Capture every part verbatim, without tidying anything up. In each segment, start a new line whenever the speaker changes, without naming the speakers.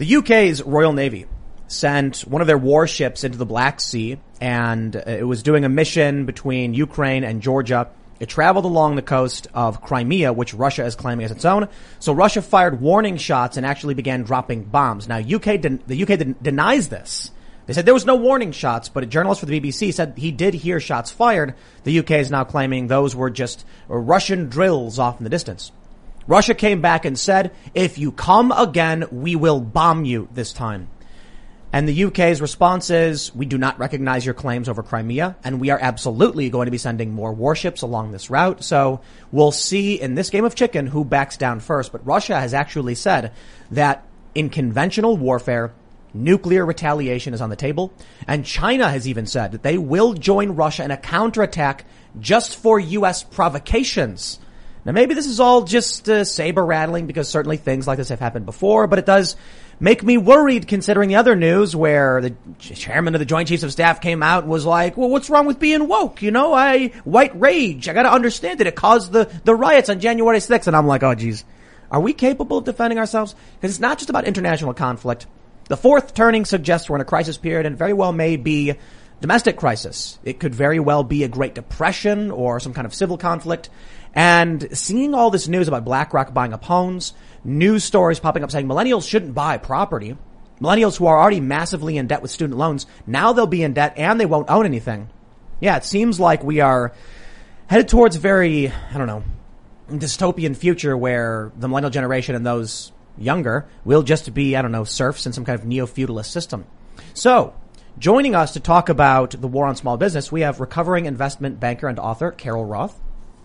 The U K's Royal Navy sent one of their warships into the Black Sea, and it was doing a mission between Ukraine and Georgia. It traveled along the coast of Crimea, which Russia is claiming as its own. So Russia fired warning shots and actually began dropping bombs. Now, U K den- the U K den- denies this. They said there was no warning shots, but a journalist for the B B C said he did hear shots fired. The U K is now claiming those were just Russian drills off in the distance. Russia came back and said, if you come again, we will bomb you this time. And the U K's response is, we do not recognize your claims over Crimea, and we are absolutely going to be sending more warships along this route. So we'll see in this game of chicken who backs down first. But Russia has actually said that in conventional warfare, nuclear retaliation is on the table. And China has even said that they will join Russia in a counterattack just for U S provocations. Now, maybe this is all just uh, saber rattling because certainly things like this have happened before, but it does make me worried considering the other news where the chairman of the Joint Chiefs of Staff came out and was like, well, what's wrong with being woke? You know, I, white rage. I got to understand it. It caused the, the riots on January sixth. And I'm like, oh, geez, are we capable of defending ourselves? Because it's not just about international conflict. The fourth turning suggests we're in a crisis period and very well may be domestic crisis. It could very well be a Great Depression or some kind of civil conflict. And seeing all this news about BlackRock buying up homes, news stories popping up saying millennials shouldn't buy property. Millennials who are already massively in debt with student loans, now they'll be in debt and they won't own anything. Yeah, it seems like we are headed towards a very, I don't know, dystopian future where the millennial generation and those younger will just be, I don't know, serfs in some kind of neo-feudalist system. So, joining us to talk about the war on small business, we have recovering investment banker and author Carol Roth.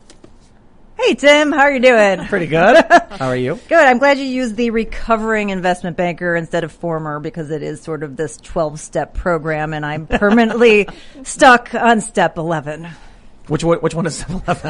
Hey, Tim. How are you doing?
Pretty good. How are you?
Good. I'm glad you used the recovering investment banker instead of former because it is sort of this twelve-step program, and I'm permanently stuck on step eleven.
Which one, which one is step eleven?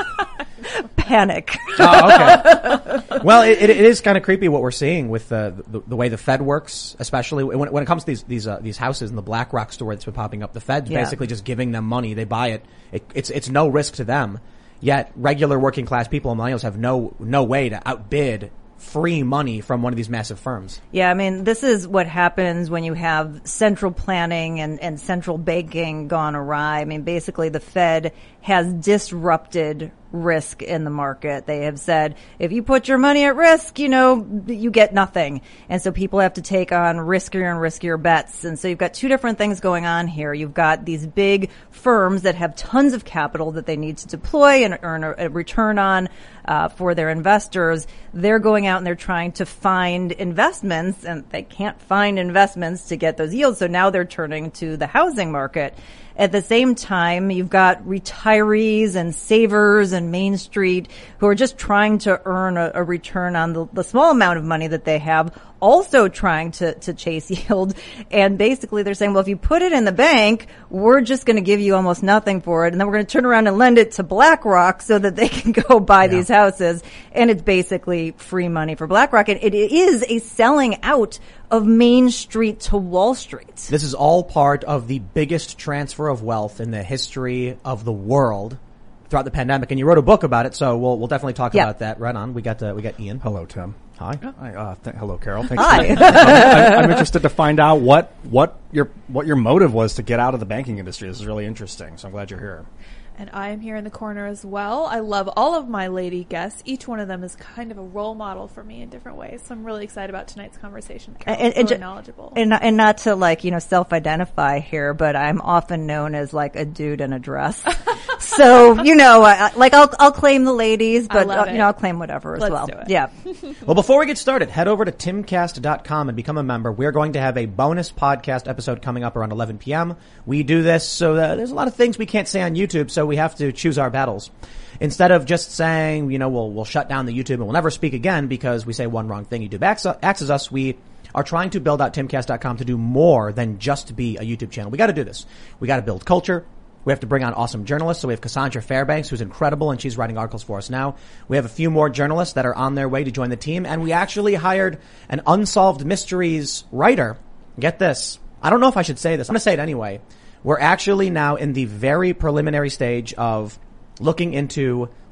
Panic.
Oh, okay. Well, it, it, it is kind of creepy what we're seeing with uh, the, the way the Fed works, especially when, when it comes to these these uh, these houses in the BlackRock story that's been popping up. The Fed's
yeah.
basically just giving them money. They buy it. it. It's it's no risk to them. Yet regular working class people and millennials have no no way to outbid free money from one of these massive firms.
Yeah, I mean, this is what happens when you have central planning and, and central banking gone awry. I mean, basically the Fed has disrupted risk in the market. They have said, if you put your money at risk, you know, you get nothing. And so people have to take on riskier and riskier bets. And so you've got two different things going on here. You've got these big firms that have tons of capital that they need to deploy and earn a, a return on uh, for their investors. They're going out and they're trying to find investments, and they can't find investments to get those yields. So now they're turning to the housing market. At the same time, you've got retirees and savers and Main Street who are just trying to earn a, a return on the, the small amount of money that they have, also trying to, to chase yield. And basically they're saying, well, if you put it in the bank, we're just going to give you almost nothing for it. And then we're going to turn around and lend it to BlackRock so that they can go buy yeah. these houses. And it's basically free money for BlackRock. And it is a selling out of Main Street to Wall Street.
This is all part of the biggest transfer of wealth in the history of the world throughout the pandemic. And you wrote a book about it, so we'll we'll definitely talk
yep.
about that. Right on. We got uh, we got Ian.
Hello, Tim.
Hi.
Hi. Uh, th- hello, Carol. Thanks.
Hi.
For, I'm, I'm interested to find out what what your what your motive was to get out of the banking industry. This is really interesting, so I'm glad you're here.
And I am here in the corner as well. I love all of my lady guests. Each one of them is kind of a role model for me in different ways. So I'm really excited about tonight's conversation. Carol's
and, and,
really knowledgeable.
And, and not to like, you know, self-identify here, but I'm often known as like a dude in a dress. So, you know, I, like I'll, I'll claim the ladies, but uh, you know, I'll claim whatever as
Let's
well.
Do it.
Yeah.
Well, before we get started, head over to timcast dot com and become a member. We're going to have a bonus podcast episode coming up around eleven p.m. We do this so that there's a lot of things we can't say on YouTube, so we have to choose our battles. Instead of just saying, you know, we'll we'll shut down the YouTube and we'll never speak again because we say one wrong thing, YouTube axes us, we are trying to build out timcast dot com to do more than just be a YouTube channel. We got to do this. We got to build culture. We have to bring on awesome journalists. So we have Cassandra Fairbanks, who's incredible, and she's writing articles for us now. We have a few more journalists that are on their way to join the team, and we actually hired an Unsolved Mysteries writer. Get this. I don't know if I should say this. I'm going to say it anyway. We're actually now in the very preliminary stage of looking into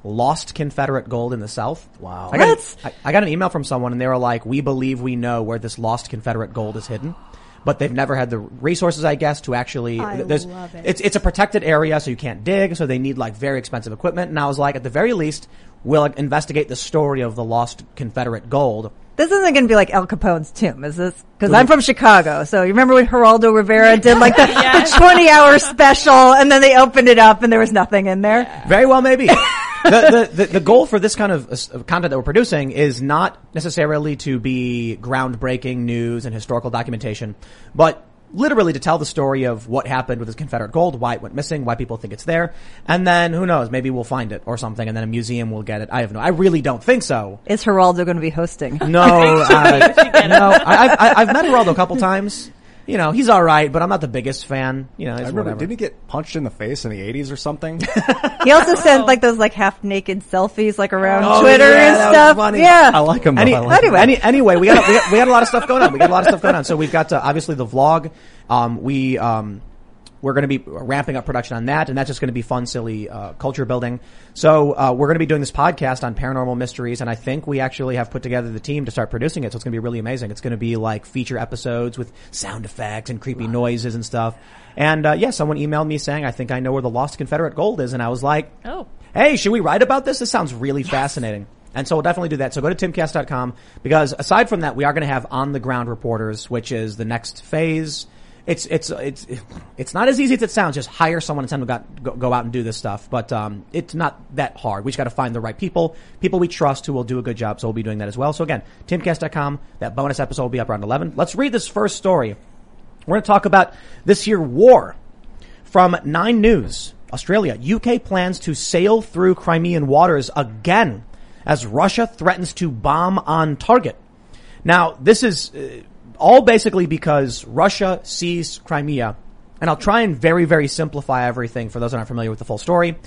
lost Confederate gold in the South.
Wow.
I got,
What?
I, I got an email from someone and they were like, we believe we know where this lost Confederate gold is hidden. But they've never had the resources, I guess, to actually.
I
there's,
love it.
It's it's a protected area, so you can't dig. So they need like very expensive equipment. And I was like, at the very least, we'll investigate the story of the lost Confederate gold.
This isn't going to be like Al Capone's tomb, is this? Because I'm from Chicago, so you remember when Geraldo Rivera did like the,
Yes.
the twenty hour special, and then they opened it up and there was nothing in there?
Yeah.
Very well, maybe. the, the, the, the goal for this kind of uh, content that we're producing is not necessarily to be groundbreaking news and historical documentation, but literally to tell the story of what happened with this Confederate gold, why it went missing, why people think it's there, and then who knows, maybe we'll find it or something, and then a museum will get it. I have no, I really don't think so.
Is Geraldo going to be hosting?
No, uh, no, I, I, I've met Geraldo a couple times. You know, he's all right, but I'm not the biggest fan. You know, it's
I remember,
whatever.
didn't he get punched in the face in the eighties or something?
He also sent like those like half naked selfies like around
Oh,
Twitter
yeah,
and
that was
stuff.
funny.
Yeah.
I like him. Though.
Any,
I like him.
anyway, any, anyway, we got, we got we got a lot of stuff going on. We got a lot of stuff going on. So we've got uh, obviously the vlog. Um, we um, we're going to be ramping up production on that, and that's just going to be fun, silly uh, culture building. So uh, we're going to be doing this podcast on paranormal mysteries, and I think we actually have put together the team to start producing it. So it's going to be really amazing. It's going to be like feature episodes with sound effects and creepy noises and stuff. And uh, yeah, someone emailed me saying, "I think I know where the lost Confederate gold is," and I was like,
Oh.
Hey, should we write about this? This sounds really yes. fascinating. And so we'll definitely do that. So go to timcast dot com because aside from that, we are going to have on the ground reporters, which is the next phase. It's, it's, it's, it's not as easy as it sounds. Just hire someone and send them go, go out and do this stuff. But, um, it's not that hard. We just got to find the right people, people we trust who will do a good job. So we'll be doing that as well. So again, timcast dot com. That bonus episode will be up around eleven. Let's read this first story. We're going to talk about this here war from Nine News. Australia, U K plans to sail through Crimean waters again as Russia threatens to bomb on target. Now, this is uh, all basically because Russia seized Crimea, and I'll try and very, very simplify everything for those that aren't familiar with the full story.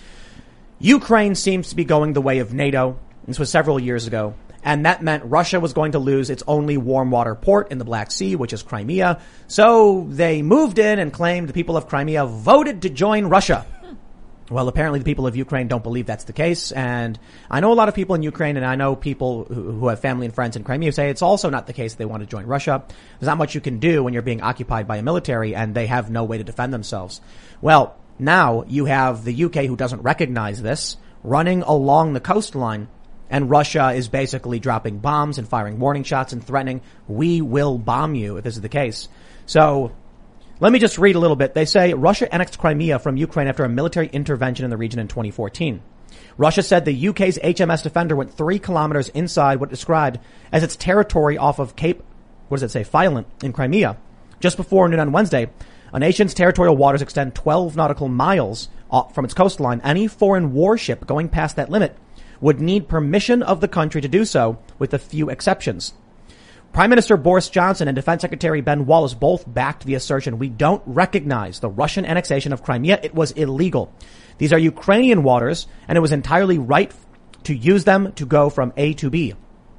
Ukraine seems to be going the way of NATO. This was several years ago, and that meant Russia was going to lose its only warm water port in the Black Sea, which is Crimea. So they moved in and claimed the people of Crimea voted to join Russia. Well, apparently the people of Ukraine don't believe that's the case. And I know a lot of people in Ukraine, and I know people who, who have family and friends in Crimea say it's also not the case they want to join Russia. There's not much you can do when you're being occupied by a military and they have no way to defend themselves. Well, now you have the U K, who doesn't recognize this, running along the coastline, and Russia is basically dropping bombs and firing warning shots and threatening, we will bomb you if this is the case. So let me just read a little bit. They say Russia annexed Crimea from Ukraine after a military intervention in the region in twenty fourteen. Russia said the U K's H M S Defender went three kilometers inside what it described as its territory off of Cape, what does it say, Violent in Crimea. Just before noon on Wednesday, a nation's territorial waters extend twelve nautical miles from its coastline. Any foreign warship going past that limit would need permission of the country to do so, with a few exceptions. Prime Minister Boris Johnson and Defense Secretary Ben Wallace both backed the assertion, we don't recognize the Russian annexation of Crimea. It was illegal. These are Ukrainian waters, and it was entirely right to use them to go from A to B.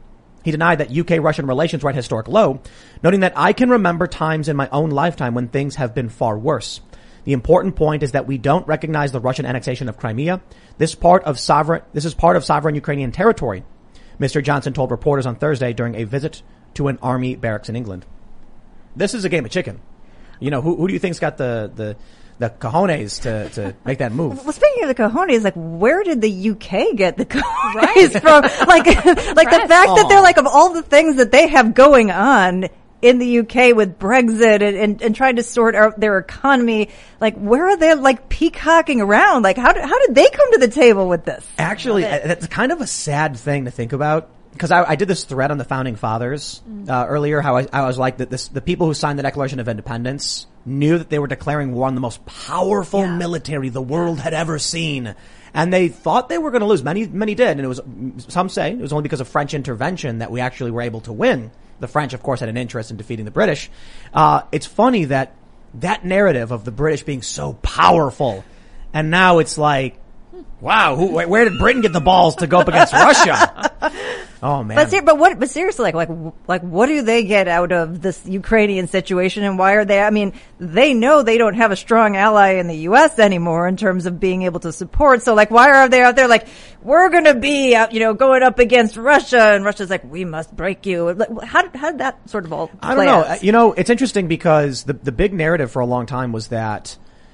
He denied that U K-Russian relations were at historic low, noting that I can remember times in my own lifetime when things have been far worse. The important point is that we don't recognize the Russian annexation of Crimea. This part of sovereign, this is part of sovereign Ukrainian territory, Mister Johnson told reporters on Thursday during a visit to an army barracks in England. This is a game of chicken. You know, who, who do you think's got the, the, the cojones to, to make that move?
Well, speaking of the cojones, like, where did the U K get the cojones
Right.
from? Like, like the fact that they're like, of all the things that they have going on in the U K with Brexit and, and, and trying to sort out their economy, like, where are they like peacocking around? Like, how did, how did they come to the table with this?
Actually, that's kind of a sad thing to think about. Because I, I did this thread on the Founding Fathers uh, earlier, how I, I was like that. This the people who signed the Declaration of Independence knew that they were declaring war on the most powerful
Yeah.
military the world had ever seen, and they thought they were going to lose. Many, many did, and it was some say it was only because of French intervention that we actually were able to win. The French, of course, had an interest in defeating the British. Uh, it's funny that that narrative of the British being so powerful, and now it's like, wow, who, where did Britain get the balls to go up against Russia? Oh man.
But ser- but what? But seriously, like like like what do they get out of this Ukrainian situation, and why are they? I mean, they know they don't have a strong ally in the U S anymore in terms of being able to support. So like, why are they out there like we're going to be out, you know, going up against Russia, and Russia's like we must break you? Like, how did how did that sort of all play
I don't know.
out?
You know, it's interesting because the the big narrative for a long time was that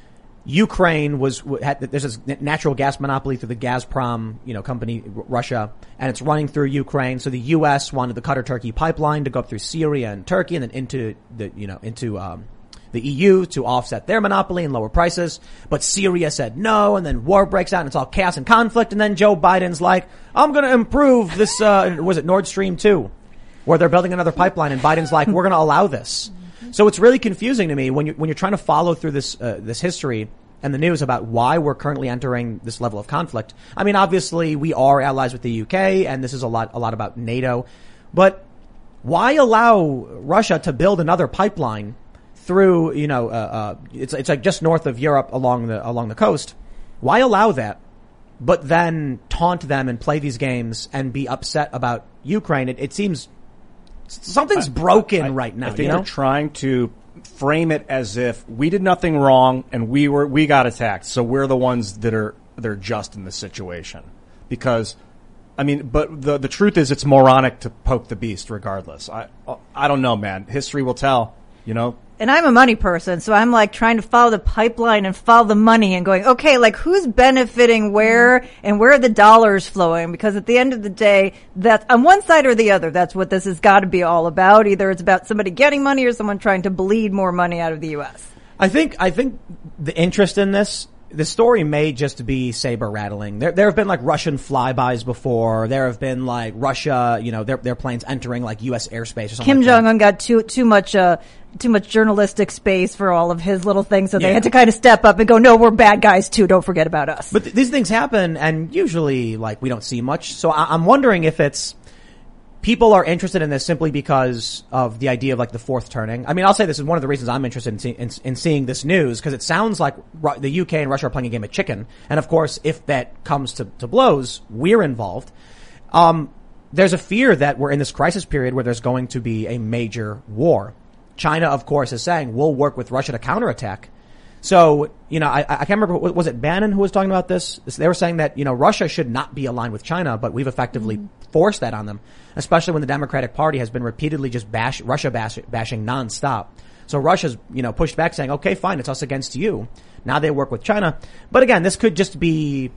Ukraine was had, there's this natural gas monopoly through the Gazprom, you know, company, Russia, and it's running through Ukraine. So the U S wanted the Qatar-Turkey pipeline to go up through Syria and Turkey and then into the, you know, into um, the E U to offset their monopoly and lower prices. But Syria said no, and then war breaks out and it's all chaos and conflict. And then Joe Biden's like, I'm going to improve this. Uh, was it Nord Stream two, where they're building another pipeline, and Biden's like, we're going to allow this. So it's really confusing to me when you when you're trying to follow through this uh, this history and the news about why we're currently entering this level of conflict. I mean, obviously we are allies with the U K, and this is a lot a lot about NATO, but why allow Russia to build another pipeline through, you know, uh, uh it's it's like just north of Europe along the along the coast? Why allow that, but then taunt them and play these games and be upset about Ukraine? It, it seems something's broken
I,
right now.
I think
you know?
they're trying to frame it as if we did nothing wrong and we were we got attacked, so we're the ones that are they're just in this situation. Because, I mean, but the the truth is, it's moronic to poke the beast. Regardless, I I don't know, man. History will tell. You know.
And I'm a money person, so I'm like trying to follow the pipeline and follow the money and going, okay, like who's benefiting where and where are the dollars flowing? Because at the end of the day, that's on one side or the other. That's what this has got to be all about. Either it's about somebody getting money or someone trying to bleed more money out of the U S.
I think, I think the interest in this, the story may just be saber rattling. There, there have been like Russian flybys before. There have been like Russia, you know, their, their planes entering like U S airspace or something.
Kim
like
Jong
that.
Un got too, too much, uh, too much journalistic space for all of his little things. So they
Yeah.
had to kind of step up and go, no, we're bad guys too. Don't forget about us.
But th- these things happen, and usually like we don't see much. So I- I'm wondering if it's, people are interested in this simply because of the idea of like the fourth turning. I mean, I'll say this is one of the reasons I'm interested in, see- in, in seeing this news, because it sounds like Ru- the U K and Russia are playing a game of chicken. And of course, if that comes to, to blows, we're involved. Um, there's a fear that we're in this crisis period where there's going to be a major war. China, of course, is saying we'll work with Russia to counterattack. So, you know, I, I can't remember, was it Bannon who was talking about this? They were saying that, you know, Russia should not be aligned with China, but we've effectively mm. forced that on them, especially when the Democratic Party has been repeatedly just bash, Russia bash, bashing nonstop. So Russia's, you know, pushed back saying, okay, fine, it's us against you. Now they work with China. But again, this could just be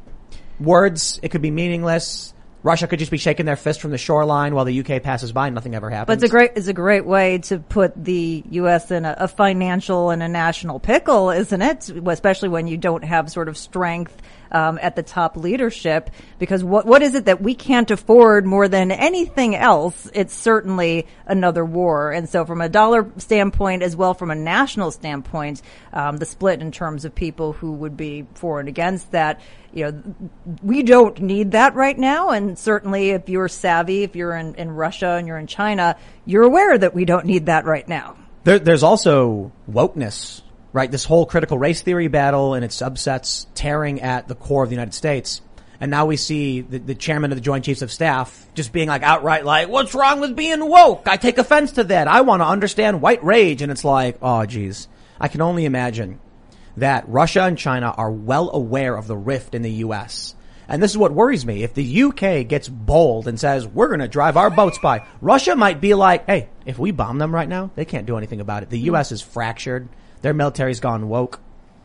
words. It could be meaningless. Russia could just be shaking their fist from the shoreline while the U K passes by and nothing ever happens.
But it's a great, it's a great way to put the U S in a, a financial and a national pickle, isn't it? Especially when you don't have sort of strength um, at the top leadership. Because what what is it that we can't afford more than anything else? It's certainly another war. And so from a dollar standpoint as well from a national standpoint, um, the split in terms of people who would be for and against that, you know, we don't need that right now. And certainly if you're savvy, if you're in, in Russia and you're in China, you're aware that we don't need that right now.
There, there's also wokeness, right? This whole critical race theory battle and its subsets tearing at the core of the United States. And now we see the, the chairman of the Joint Chiefs of Staff just being like outright like, what's wrong with being woke? I take offense to that. I want to understand white rage. And it's like, oh, geez, I can only imagine that Russia and China are well aware of the rift in the U S. And this is what worries me. If the U K gets bold and says, we're going to drive our boats by, Russia might be like, hey, if we bomb them right now, they can't do anything about it. The U S is fractured. Their military's gone woke.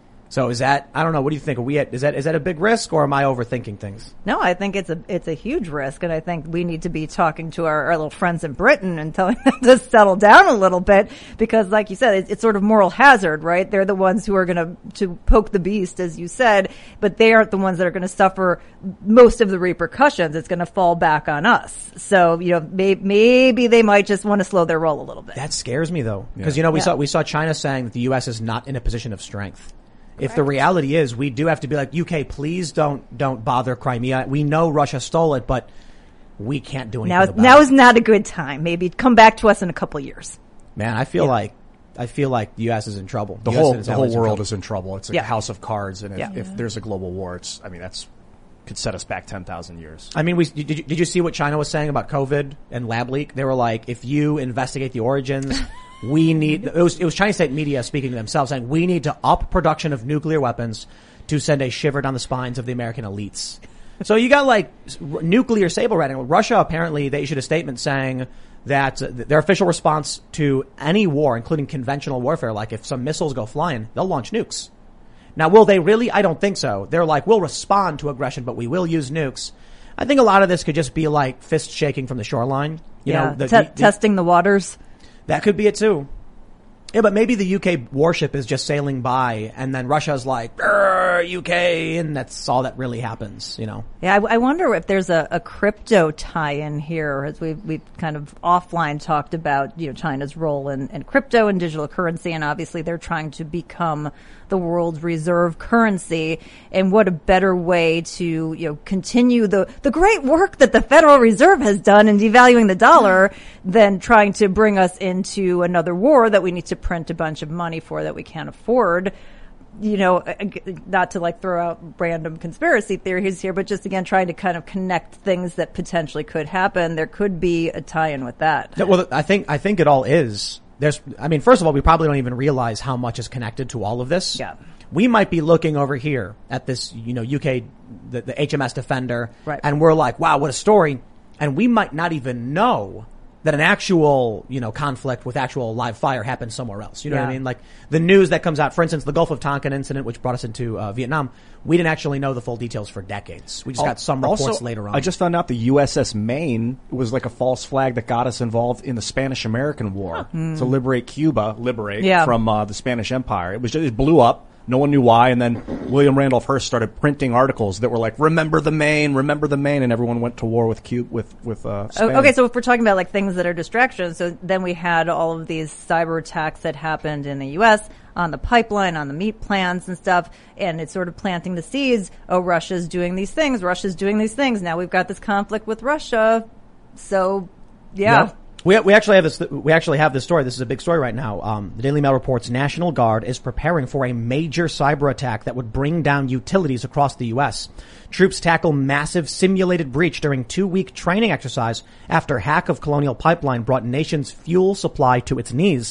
So is that, I don't know, what do you think? Are we at, is that, is that a big risk, or am I overthinking things?
No, I think it's a, it's a huge risk. And I think we need to be talking to our, our little friends in Britain and telling them to settle down a little bit, because like you said, it's, it's sort of moral hazard, right? They're the ones who are going to, to poke the beast, as you said, but they aren't the ones that are going to suffer most of the repercussions. It's going to fall back on us. So, you know, may, maybe they might just want to slow their roll a little bit.
That scares me though. Because,
Yeah.
you know, we
Yeah.
saw, we saw China saying that the U S is not in a position of strength. If the reality is we do have to be like, U K, please don't, don't bother Crimea. We know Russia stole it, but we can't do anything
Now,
about
now
it.
is not a good time. Maybe come back to us in a couple years.
Man, I feel
Yeah.
like, I feel like the U S is in trouble.
The
U S
whole
is
the whole
always in
world
trouble.
is in trouble. It's a
Yeah.
house of cards, and if,
Yeah.
if there's a global war, it's I mean that's could set us back ten thousand years.
I mean, we did you, did you see what China was saying about COVID and lab leak? They were like, if you investigate the origins, we need, it was, it was Chinese state media speaking to themselves saying, we need to up production of nuclear weapons to send a shiver down the spines of the American elites. So you got like r- nuclear saber rattling. Russia, apparently, they issued a statement saying that uh, their official response to any war, including conventional warfare, like if some missiles go flying, they'll launch nukes. Now, will they really? I don't think so. They're like, we'll respond to aggression, but we will use nukes. I think a lot of this could just be like fist shaking from the shoreline. You
yeah,
know, the,
te-
the,
testing the waters.
That could be it too. Yeah, but maybe the U K warship is just sailing by, and then Russia's like, U K, and that's all that really happens, you know?
Yeah, I, I wonder if there's a, a crypto tie-in here, as we've, we've kind of offline talked about, you know, China's role in, in crypto and digital currency, and obviously they're trying to become the world's reserve currency, and what a better way to, you know, continue the, the great work that the Federal Reserve has done in devaluing the dollar than trying to bring us into another war that we need to print a bunch of money for that we can't afford. You know, not to like throw out random conspiracy theories here, but just again trying to kind of connect things that potentially could happen. There could be a tie-in with that.
Yeah, well, I think, I think it all is. There's, I mean, first of all, we probably don't even realize how much is connected to all of this.
Yeah.
We might be looking over here at this, you know, U K, the, the H M S Defender.
Right.
And we're like, wow, what a story. And we might not even know that an actual, you know, conflict with actual live fire happened somewhere else. You know
yeah.
what I mean? Like the news that comes out, for instance, the Gulf of Tonkin incident, which brought us into uh, Vietnam, we didn't actually know the full details for decades. We just got some reports
also,
later on.
I just found out the U S S Maine was like a false flag that got us involved in the Spanish-American War to liberate Cuba, liberate
Yeah.
from uh, the Spanish Empire. It was just, it blew up. No one knew why, and then William Randolph Hearst started printing articles that were like, "Remember the Maine, remember the Maine," and everyone went to war with Cuba, with with uh, Spain.
Okay, so if we're talking about like things that are distractions, so then we had all of these cyber attacks that happened in the U S on the pipeline, on the meat plants and stuff, and it's sort of planting the seeds. Oh, Russia's doing these things. Russia's doing these things. Now we've got this conflict with Russia. So, yeah.
Yeah. We we actually have this we actually have this story. This is a big story right now. Um, the Daily Mail reports National Guard is preparing for a major cyber attack that would bring down utilities across the U S. Troops tackle massive simulated breach during two-week training exercise after hack of Colonial Pipeline brought nation's fuel supply to its knees.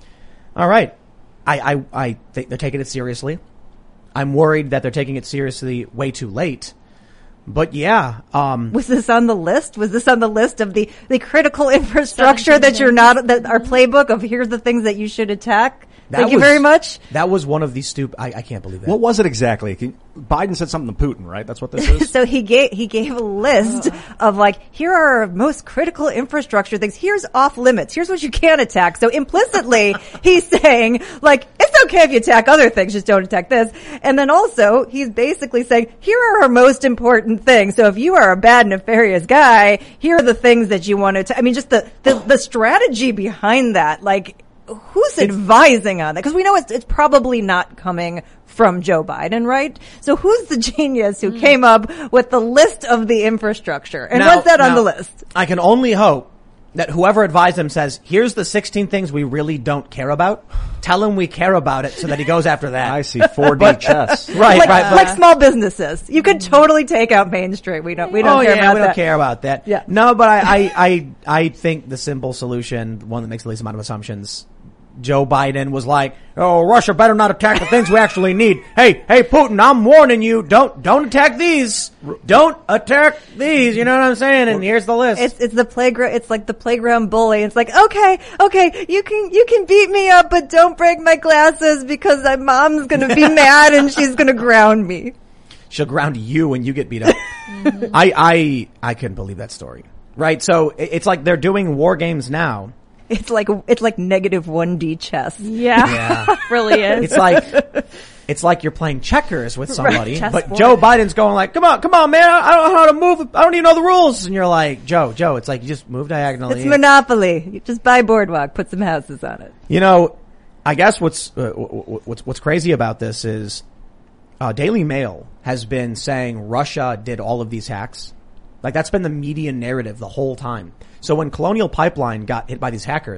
All right, I I, I think they're taking it seriously. I'm worried that they're taking it seriously way too late. But yeah, um,
was this on the list? Was this on the list of the, the critical infrastructure that you're not, that our playbook of here's the things that you should attack?
that
Thank you
was-
very much.
That was one of these stupid, I, I can't believe that.
What was it exactly? Can, Biden said something to Putin, right? That's what this is?
So he gave, he gave a list of like, here are our most critical infrastructure things. Here's off limits. Here's what you can't attack. So implicitly, he's saying like, it's okay if you attack other things, just don't attack this. And then also, he's basically saying, here are our most important things. So if you are a bad, nefarious guy, here are the things that you want to, atta- I mean, just the, the, the strategy behind that, like, who's advising on that? Because we know it's, it's probably not coming from Joe Biden, right? So who's the genius who came up with the list of the infrastructure? And
Now-
what's that on
now,
the list?
I can only hope that whoever advised him says, here's the sixteen things we really don't care about. Tell him we care about it so that he goes after that.
I see four D chess.
Right,
like,
right.
like small businesses. You could totally take out Main Street. We don't, we don't
oh
care
yeah,
about
we
that.
don't care about that.
Yeah.
No, but I, I, I, I think the simple solution, the one that makes the least amount of assumptions, Joe Biden was like, oh, Russia better not attack the things we actually need. Hey, hey, Putin, I'm warning you, don't, don't attack these. Don't attack these. You know what I'm saying? And here's the list.
It's, it's the playground, it's like the playground bully. It's like, okay, okay, you can, you can beat me up, but don't break my glasses because my mom's gonna be mad and she's gonna ground me.
She'll ground you when you get beat up. I, I, I couldn't believe that story. Right? So it- it's like they're doing war games now.
It's like, it's like negative one D chess.
Yeah.
Yeah.
Really is.
It's like, it's like you're playing checkers with somebody,
chess
but
board.
Joe Biden's going like, come on, come on, man, I don't know how to move, I don't even know the rules. And you're like, Joe, Joe, it's like you just move diagonally.
It's Monopoly. You just buy Boardwalk, put some houses on it.
You know, I guess what's, uh, what's, what's crazy about this is, uh, Daily Mail has been saying Russia did all of these hacks. Like that's been the media narrative the whole time. So when Colonial Pipeline got hit by these hackers,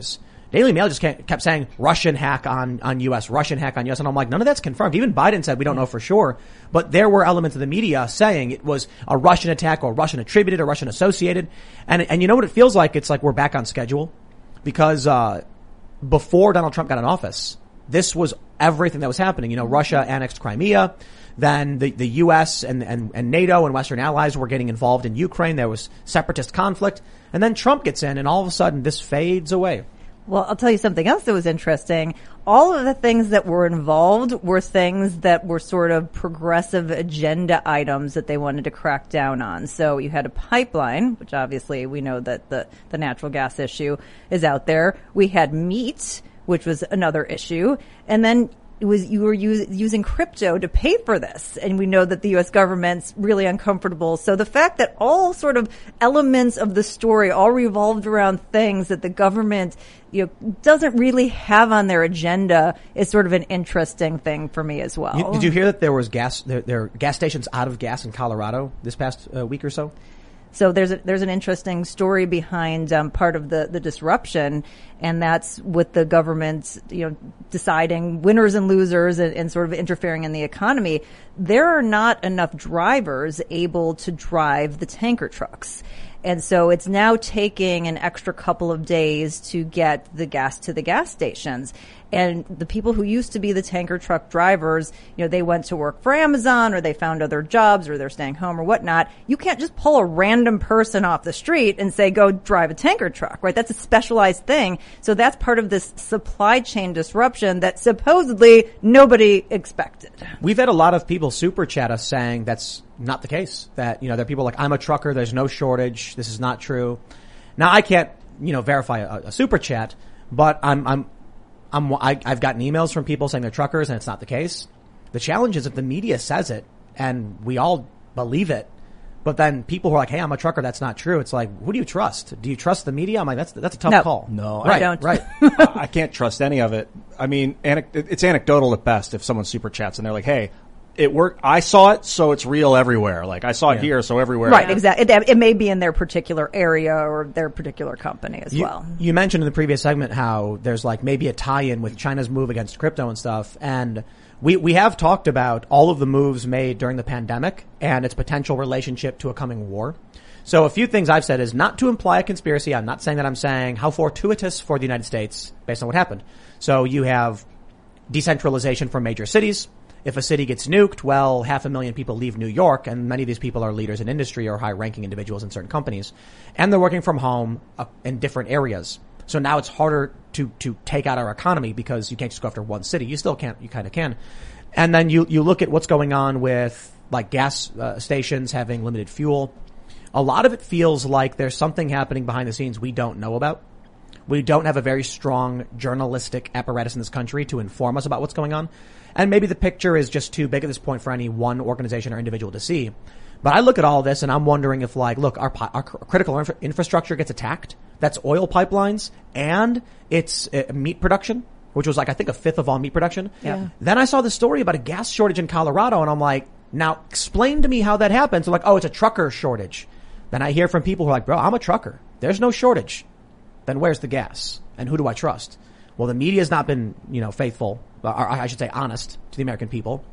Daily Mail just kept saying Russian hack on, on U S, Russian hack on U S. And I'm like, none of that's confirmed. Even Biden said we don't know for sure. But there were elements of the media saying it was a Russian attack or Russian attributed or Russian associated. And, and you know what it feels like? It's like we're back on schedule because, uh, before Donald Trump got in office, this was everything that was happening. You know, Russia annexed Crimea. Then the, the U S and, and, and NATO and Western allies were getting involved in Ukraine. There was separatist conflict. And then Trump gets in and all of a sudden this fades away.
Well, I'll tell you something else that was interesting. All of the things that were involved were things that were sort of progressive agenda items that they wanted to crack down on. So you had a pipeline, which obviously we know that the, the natural gas issue is out there. We had meat, which was another issue. And then it was, you were use, using crypto to pay for this. And we know that the U S government's really uncomfortable. So the fact that all sort of elements of the story all revolved around things that the government, you know, doesn't really have on their agenda is sort of an interesting thing for me as well.
You, did you hear that there was gas, there, there are gas stations out of gas in Colorado this past uh, week or so?
So there's a, there's an interesting story behind um, part of the, the disruption, and that's with the government, you know, deciding winners and losers and, and sort of interfering in the economy. There are not enough drivers able to drive the tanker trucks. And so it's now taking an extra couple of days to get the gas to the gas stations. And the people who used to be the tanker truck drivers, you know, they went to work for Amazon or they found other jobs or they're staying home or whatnot. You can't just pull a random person off the street and say, go drive a tanker truck, right? That's a specialized thing. So that's part of this supply chain disruption that supposedly nobody expected.
We've had a lot of people super chat us saying that's not the case. That, you know, there are people like, I'm a trucker, there's no shortage, this is not true. Now, I can't, you know, verify a, a super chat, but I'm, I'm, I'm, I, I've gotten emails from people saying they're truckers and it's not the case. The challenge is if the media says it and we all believe it, but then people who are like, hey, I'm a trucker, that's not true. It's like, who do you trust? Do you trust the media? I'm like, that's, that's a tough
no.
call.
No,
right,
I don't.
Right.
I can't trust any of it. I mean, anec- it's anecdotal at best if someone super chats and they're like, hey, it worked. I saw it, so it's real everywhere. Like, I saw it yeah. here, so everywhere.
Right, exactly. It, it may be in their particular area or their particular company as
you,
well.
You mentioned in the previous segment how there's like maybe a tie-in with China's move against crypto and stuff. And we, we have talked about all of the moves made during the pandemic and its potential relationship to a coming war. So a few things I've said is not to imply a conspiracy. I'm not saying that. I'm saying how fortuitous for the United States based on what happened. So you have decentralization from major cities. If a city gets nuked, well, half a million people leave New York, and many of these people are leaders in industry or high-ranking individuals in certain companies. And they're working from home uh, in different areas. So now it's harder to, to take out our economy because you can't just go after one city. You still can't, you kind of can. And then you, you look at what's going on with, like, gas uh, stations having limited fuel. A lot of it feels like there's something happening behind the scenes we don't know about. We don't have a very strong journalistic apparatus in this country to inform us about what's going on. And maybe the picture is just too big at this point for any one organization or individual to see. But I look at all this and I'm wondering if, like, look, our, our critical infra- infrastructure gets attacked. That's oil pipelines and it's uh, meat production, which was like, I think a fifth of all meat production.
Yeah.
Then I saw the story about a gas shortage in Colorado and I'm like, now explain to me how that happens. So like, oh, it's a trucker shortage. Then I hear from people who are like, bro, I'm a trucker. There's no shortage. Then where's the gas? And who do I trust? Well, the media has not been, you know, faithful, or I should say honest to the American people.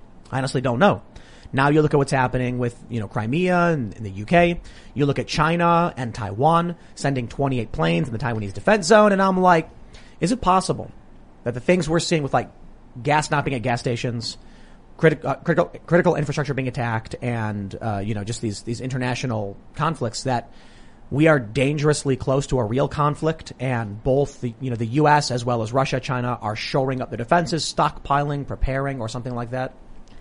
I honestly don't know. Now you look at what's happening with, you know, Crimea and in the U K. You look at China and Taiwan sending twenty-eight planes in the Taiwanese defense zone. And I'm like, is it possible that the things we're seeing with like gas not being at gas stations, criti- uh, critical, critical infrastructure being attacked and, uh, you know, just these, these international conflicts that we are dangerously close to a real conflict and both the, you know, the U S as well as Russia, China are shoring up their defenses, stockpiling, preparing or something like that?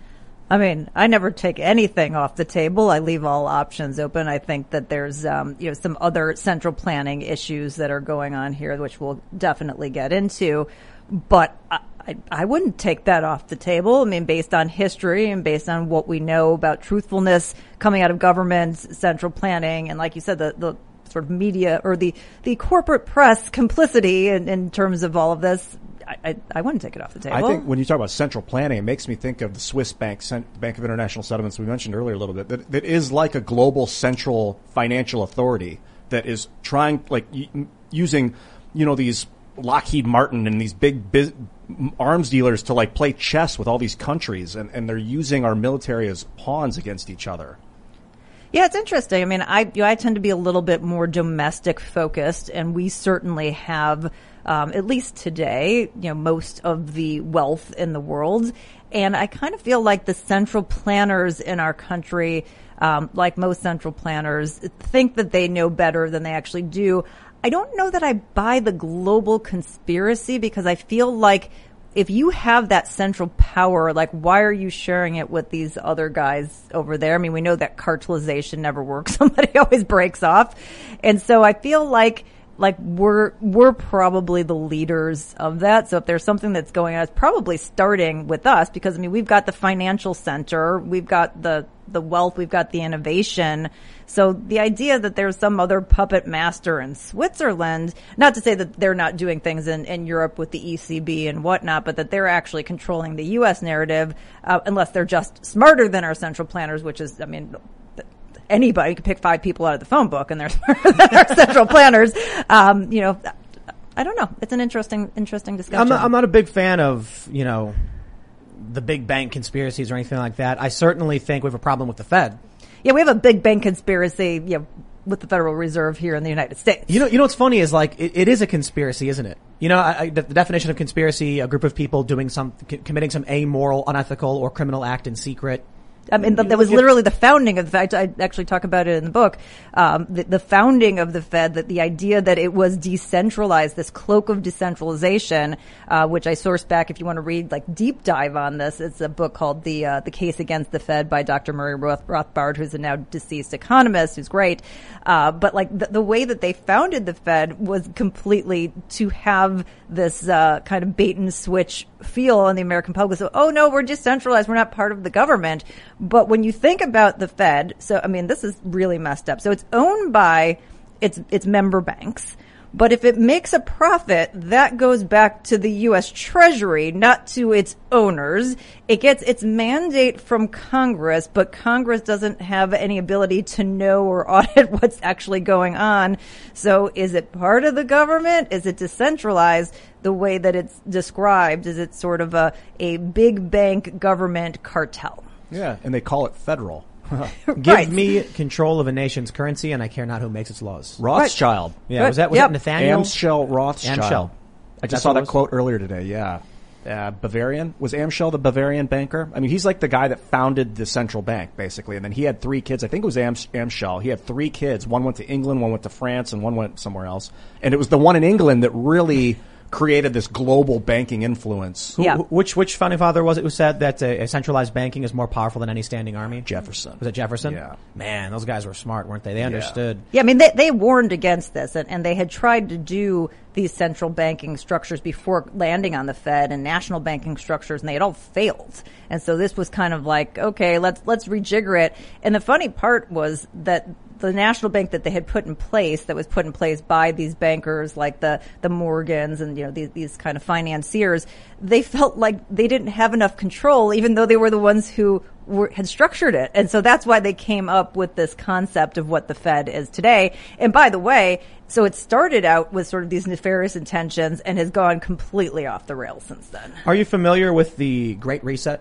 I mean, I never take anything off the table. I leave all options open. I think that there's, um, you know, some other central planning issues that are going on here, which we'll definitely get into. But I, I, I wouldn't take that off the table. I mean, based on history and based on what we know about truthfulness coming out of government, central planning, and like you said, the, the sort of media or the, the corporate press complicity in, in terms of all of this, I, I, I wouldn't take it off the table.
I think when you talk about central planning, it makes me think of the Swiss Bank, Bank of International Settlements we mentioned earlier a little bit, that, that is like a global central financial authority that is trying, like, using, you know, these Lockheed Martin and these big biz- arms dealers to like play chess with all these countries, and, and they're using our military as pawns against each other.
Yeah, it's interesting. I mean, I you know, I tend to be a little bit more domestic focused, and we certainly have, um, at least today, you know, most of the wealth in the world. And I kind of feel like the central planners in our country, um, like most central planners, think that they know better than they actually do. I don't know that I buy the global conspiracy, because I feel like if you have that central power, like, why are you sharing it with these other guys over there? I mean, we know that cartelization never works. Somebody always breaks off. And so I feel like, like we're, we're probably the leaders of that. So if there's something that's going on, it's probably starting with us, because I mean, we've got the financial center, we've got the, the wealth, we've got the innovation. So the idea that there's some other puppet master in Switzerland, not to say that they're not doing things in, in Europe with the E C B and whatnot, but that they're actually controlling the U S narrative, uh, unless they're just smarter than our central planners, which is, I mean, anybody could pick five people out of the phone book and they're smarter than our central planners. Um, you know, I don't know. It's an interesting, interesting discussion.
I'm not, I'm not a big fan of, you know, the big bank conspiracies or anything like that. I certainly think we have a problem with the Fed.
Yeah, we have a big bank conspiracy, you know, with the Federal Reserve here in the United States.
You know, you know what's funny is like it, it is a conspiracy, isn't it? You know, I, I, the, the definition of conspiracy: a group of people doing some, c- committing some amoral, unethical, or criminal act in secret.
I mean, that was literally the founding of the Fed. I actually talk about it in the book. Um, the, the founding of the Fed, that the idea that it was decentralized, this cloak of decentralization, uh, which I sourced back. If you want to read like deep dive on this, it's a book called the uh, the Case Against the Fed by Doctor Murray Roth- Rothbard, who's a now deceased economist, who's great. Uh, but like the, the way that they founded the Fed was completely to have this uh, kind of bait and switch feel on the American public. So, oh no, we're decentralized. We're not part of the government. But when you think about the Fed, so, I mean, this is really messed up. So it's owned by its, its member banks. But if it makes a profit, that goes back to the U S Treasury, not to its owners. It gets its mandate from Congress, but Congress doesn't have any ability to know or audit what's actually going on. So is it part of the government? Is it decentralized? The way that it's described, is it sort of a, a big bank government cartel?
Yeah, and they call it federal.
Give
Right.
me control of a nation's currency, and I care not who makes its laws.
Rothschild.
Yeah,
Right.
was that was
Yep.
that Nathaniel?
Amschel Rothschild.
Amschel.
I
That's
just saw
what it
that
was?
quote earlier today. Yeah. Uh, Bavarian? Was Amschel the Bavarian banker? I mean, he's like the guy that founded the central bank, basically. And then he had three kids. I think it was Am- Amschel. He had three kids. One went to England, one went to France, and one went somewhere else. And it was the one in England that really created this global banking influence.
Who,
Yeah.
wh- Which which founding father was it who said that a, a centralized banking is more powerful than any standing army?
Jefferson.
Was it Jefferson?
Yeah.
Man, those guys were smart, weren't they? They understood.
Yeah, I mean, they, they warned against this, and, and they had tried to do these central banking structures before landing on the Fed and national banking structures, and they had all failed. And so this was kind of like, okay, let's let's rejigger it. And the funny part was that the national bank that they had put in place, that was put in place by these bankers like the, the Morgans and, you know, these, these kind of financiers, they felt like they didn't have enough control, even though they were the ones who were, had structured it. And so that's why they came up with this concept of what the Fed is today. And by the way, so it started out with sort of these nefarious intentions and has gone completely off the rails since then.
Are you familiar with the Great Reset?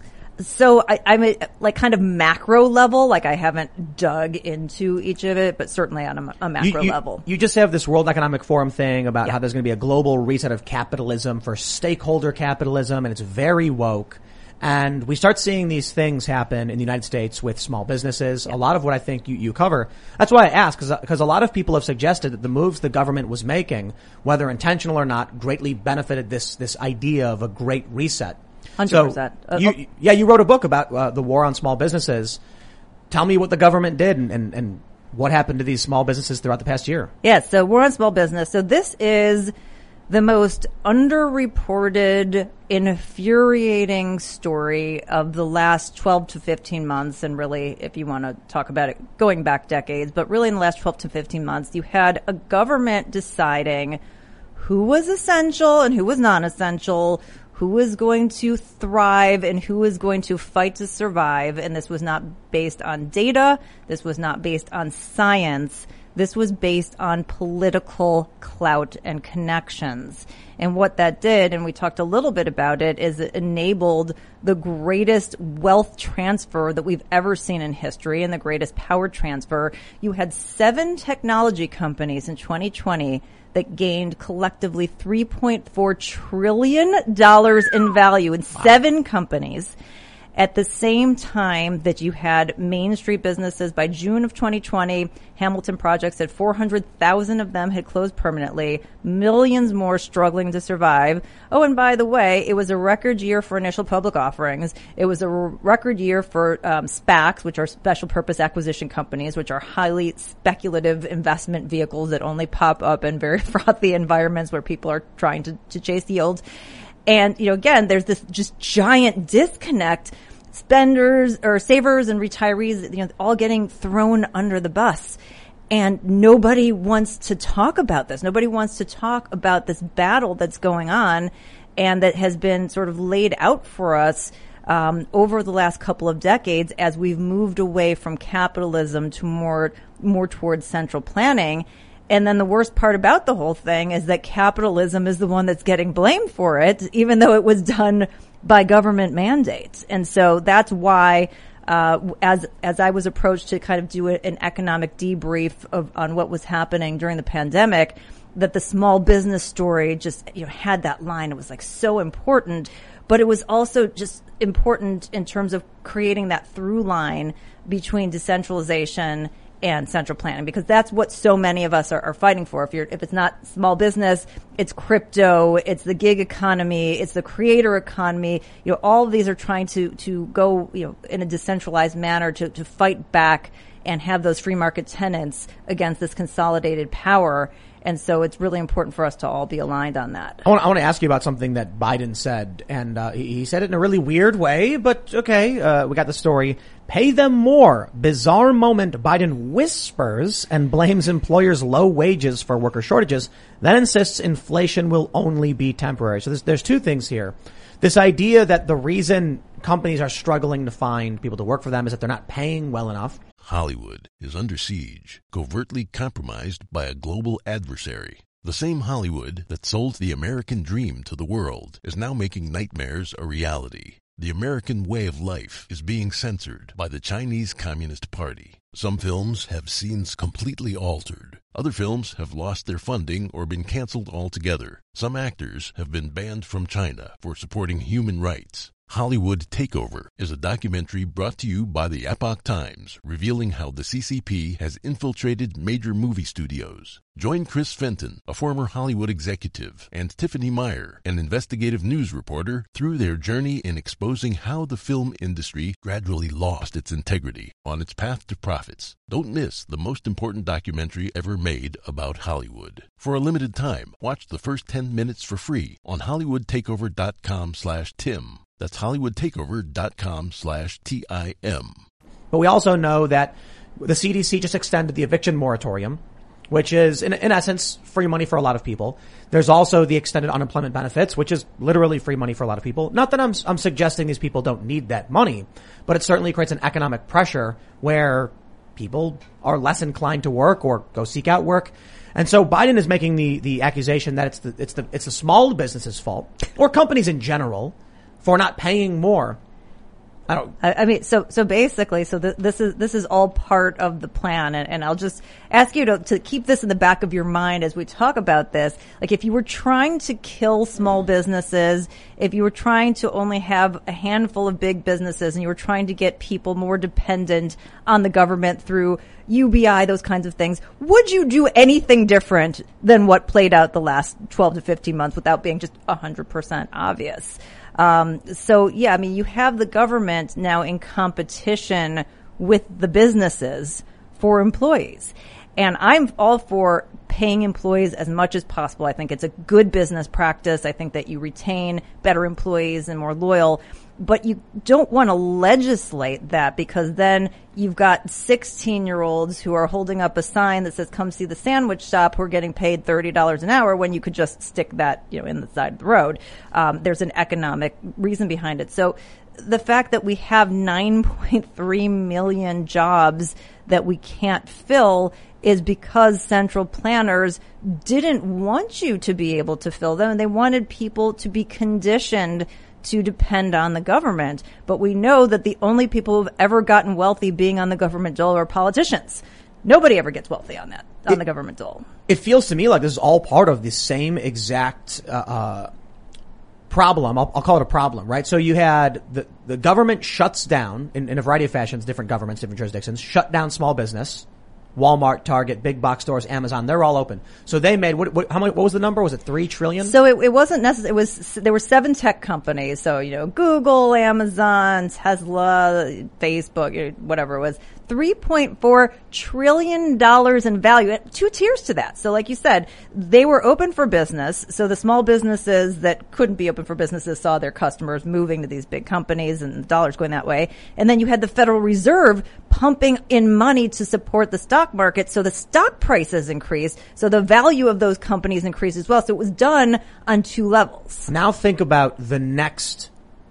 So I, I'm a, like kind of macro level, like I haven't dug into each of it, but certainly on a, a macro
you, you,
level.
You just have this World Economic Forum thing about
Yeah.
how there's going to be a global reset of capitalism for stakeholder capitalism, and it's very woke. And we start seeing these things happen in the United States with small businesses. Yeah. A lot of what I think you, you cover. That's why I ask, because a lot of people have suggested that the moves the government was making, whether intentional or not, greatly benefited this this idea of a great reset.
one hundred percent.
So,
Uh,
you, yeah, you wrote a book about uh, the war on small businesses. Tell me what the government did and, and, and what happened to these small businesses throughout the past year.
Yeah, so we're on small business. So this is the most underreported, infuriating story of the last twelve to fifteen months. And really, if you want to talk about it going back decades, but really in the last twelve to fifteen months, you had a government deciding who was essential and who was non-essential, who was going to thrive and who was going to fight to survive. And this was not based on data. This was not based on science. This was based on political clout and connections. And what that did, and we talked a little bit about it, is it enabled the greatest wealth transfer that we've ever seen in history and the greatest power transfer. You had seven technology companies in twenty twenty that gained collectively three point four trillion dollars in value in seven companies. At the same time that you had Main Street businesses, by June of twenty twenty, Hamilton Project said four hundred thousand of them had closed permanently, millions more struggling to survive. Oh, and by the way, it was a record year for initial public offerings. It was a record year for um, SPACs, which are special purpose acquisition companies, which are highly speculative investment vehicles that only pop up in very frothy environments where people are trying to, to chase yield. And, you know, again, there's this just giant disconnect. Spenders or savers and retirees, you know, all getting thrown under the bus. And nobody wants to talk about this. Nobody wants to talk about this battle that's going on and that has been sort of laid out for us um, over the last couple of decades as we've moved away from capitalism to more, more towards central planning. And then the worst part about the whole thing is that capitalism is the one that's getting blamed for it, even though it was done by government mandates. And so that's why, uh, as, as I was approached to kind of do a, an economic debrief of, on what was happening during the pandemic, that the small business story just, you know, had that line. It was like so important, but it was also just important in terms of creating that through line between decentralization and central planning, because that's what so many of us are, are fighting for. If you're, if it's not small business, it's crypto, it's the gig economy, it's the creator economy. You know, all of these are trying to, to go, you know, in a decentralized manner to, to fight back and have those free market tenants against this consolidated power. And so it's really important for us to all be aligned on that.
I want, I want to ask you about something that Biden said, and uh, he, he said it in a really weird way, but okay, uh, we got the story. Pay them more. Bizarre moment. Biden whispers and blames employers' low wages for worker shortages, then insists inflation will only be temporary. So there's, there's two things here. This idea that the reason companies are struggling to find people to work for them is that they're not paying well enough.
Hollywood is under siege, covertly compromised by a global adversary. The same Hollywood that sold the American dream to the world is now making nightmares a reality. The American way of life is being censored by the Chinese Communist Party. Some films have scenes completely altered. Other films have lost their funding or been canceled altogether. Some actors have been banned from China for supporting human rights. Hollywood Takeover is a documentary brought to you by the Epoch Times, revealing how the C C P has infiltrated major movie studios. Join Chris Fenton, a former Hollywood executive, and Tiffany Meyer, an investigative news reporter, through their journey in exposing how the film industry gradually lost its integrity on its path to profits. Don't miss the most important documentary ever made about Hollywood. For a limited time, watch the first ten minutes for free on hollywoodtakeover.com slash Tim. That's hollywoodtakeover.com slash T I M.
But we also know that the C D C just extended the eviction moratorium, which is, in, in essence, free money for a lot of people. There's also the extended unemployment benefits, which is literally free money for a lot of people. Not that I'm, I'm suggesting these people don't need that money, but it certainly creates an economic pressure where people are less inclined to work or go seek out work. And so Biden is making the, the accusation that it's the, it's the, it's the small businesses' fault, or companies in general, for not paying more. I don't.
I, I mean, so so basically, so th- this is this is all part of the plan, and, and I'll just ask you to to keep this in the back of your mind as we talk about this. Like, if you were trying to kill small businesses, if you were trying to only have a handful of big businesses, and you were trying to get people more dependent on the government through U B I, those kinds of things, would you do anything different than what played out the last twelve to fifteen months without being just one hundred percent obvious? Um, so yeah, I mean, you have the government now in competition with the businesses for employees. And I'm all for paying employees as much as possible. I think it's a good business practice. I think that you retain better employees and more loyal. But you don't want to legislate that, because then you've got sixteen-year-olds who are holding up a sign that says, come see the sandwich shop, who are getting paid thirty dollars an hour, when you could just stick that, you know, in the side of the road. Um, there's an economic reason behind it. So the fact that we have nine point three million jobs that we can't fill is because central planners didn't want you to be able to fill them, and they wanted people to be conditioned to depend on the government. But we know that the only people who've ever gotten wealthy being on the government dole are politicians. Nobody ever gets wealthy on that, on
it,
the government dole.
It feels to me like this is all part of the same exact uh, uh problem. I'll, I'll call it a problem, right? So you had the, the government shuts down in, in a variety of fashions, different governments, different jurisdictions, shut down small business. Walmart, Target, big box stores, Amazon, they're all open. So they made, what, what, how much, what was the number? Was it three trillion?
So it, it wasn't necessary. It was, there were seven tech companies. So, you know, Google, Amazon, Tesla, Facebook, whatever it was. three point four trillion dollars in value. Two tiers to that. So like you said, they were open for business. So the small businesses that couldn't be open for businesses saw their customers moving to these big companies and the dollars going that way. And then you had the Federal Reserve pumping in money to support the stock market. So the stock prices increased. So the value of those companies increased as well. So it was done on two levels.
Now think about the next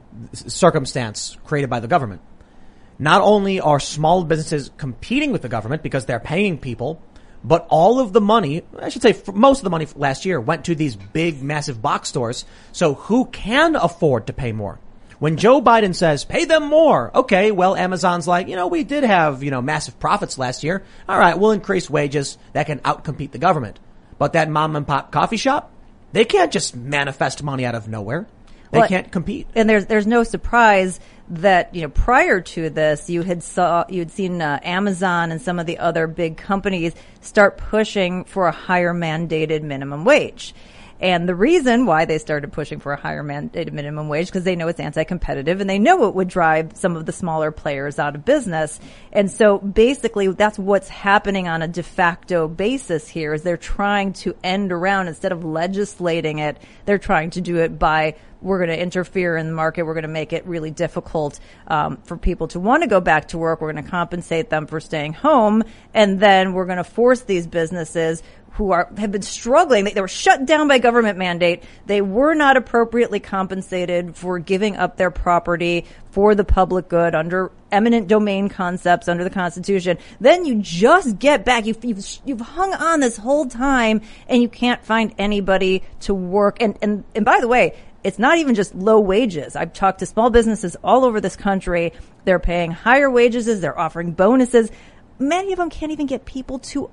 circumstance created by the government. Not only are small businesses competing with the government because they're paying people, but all of the money, I should say most of the money last year went to these big, massive box stores. So who can afford to pay more? When Joe Biden says, pay them more, okay, well, Amazon's like, you know, we did have, you know, massive profits last year. All right, we'll increase wages that can outcompete the government. But that mom and pop coffee shop, they can't just manifest money out of nowhere. They
well,
can't compete.
And there's there's no surprise that, you know, prior to this, you had saw you had seen uh, Amazon and some of the other big companies start pushing for a higher mandated minimum wage. And the reason why they started pushing for a higher mandated minimum wage, because they know it's anti-competitive and they know it would drive some of the smaller players out of business. And so basically that's what's happening on a de facto basis here is they're trying to end around, instead of legislating it, they're trying to do it by, we're going to interfere in the market. We're going to make it really difficult um, for people to want to go back to work. We're going to compensate them for staying home. And then we're going to force these businesses who are have been struggling. They, they were shut down by government mandate. They were not appropriately compensated for giving up their property for the public good under eminent domain concepts under the Constitution. Then you just get back. You've, you've, you've hung on this whole time and you can't find anybody to work. And, and, and by the way, it's not even just low wages. I've talked to small businesses all over this country. They're paying higher wages. They're offering bonuses. Many of them can't even get people to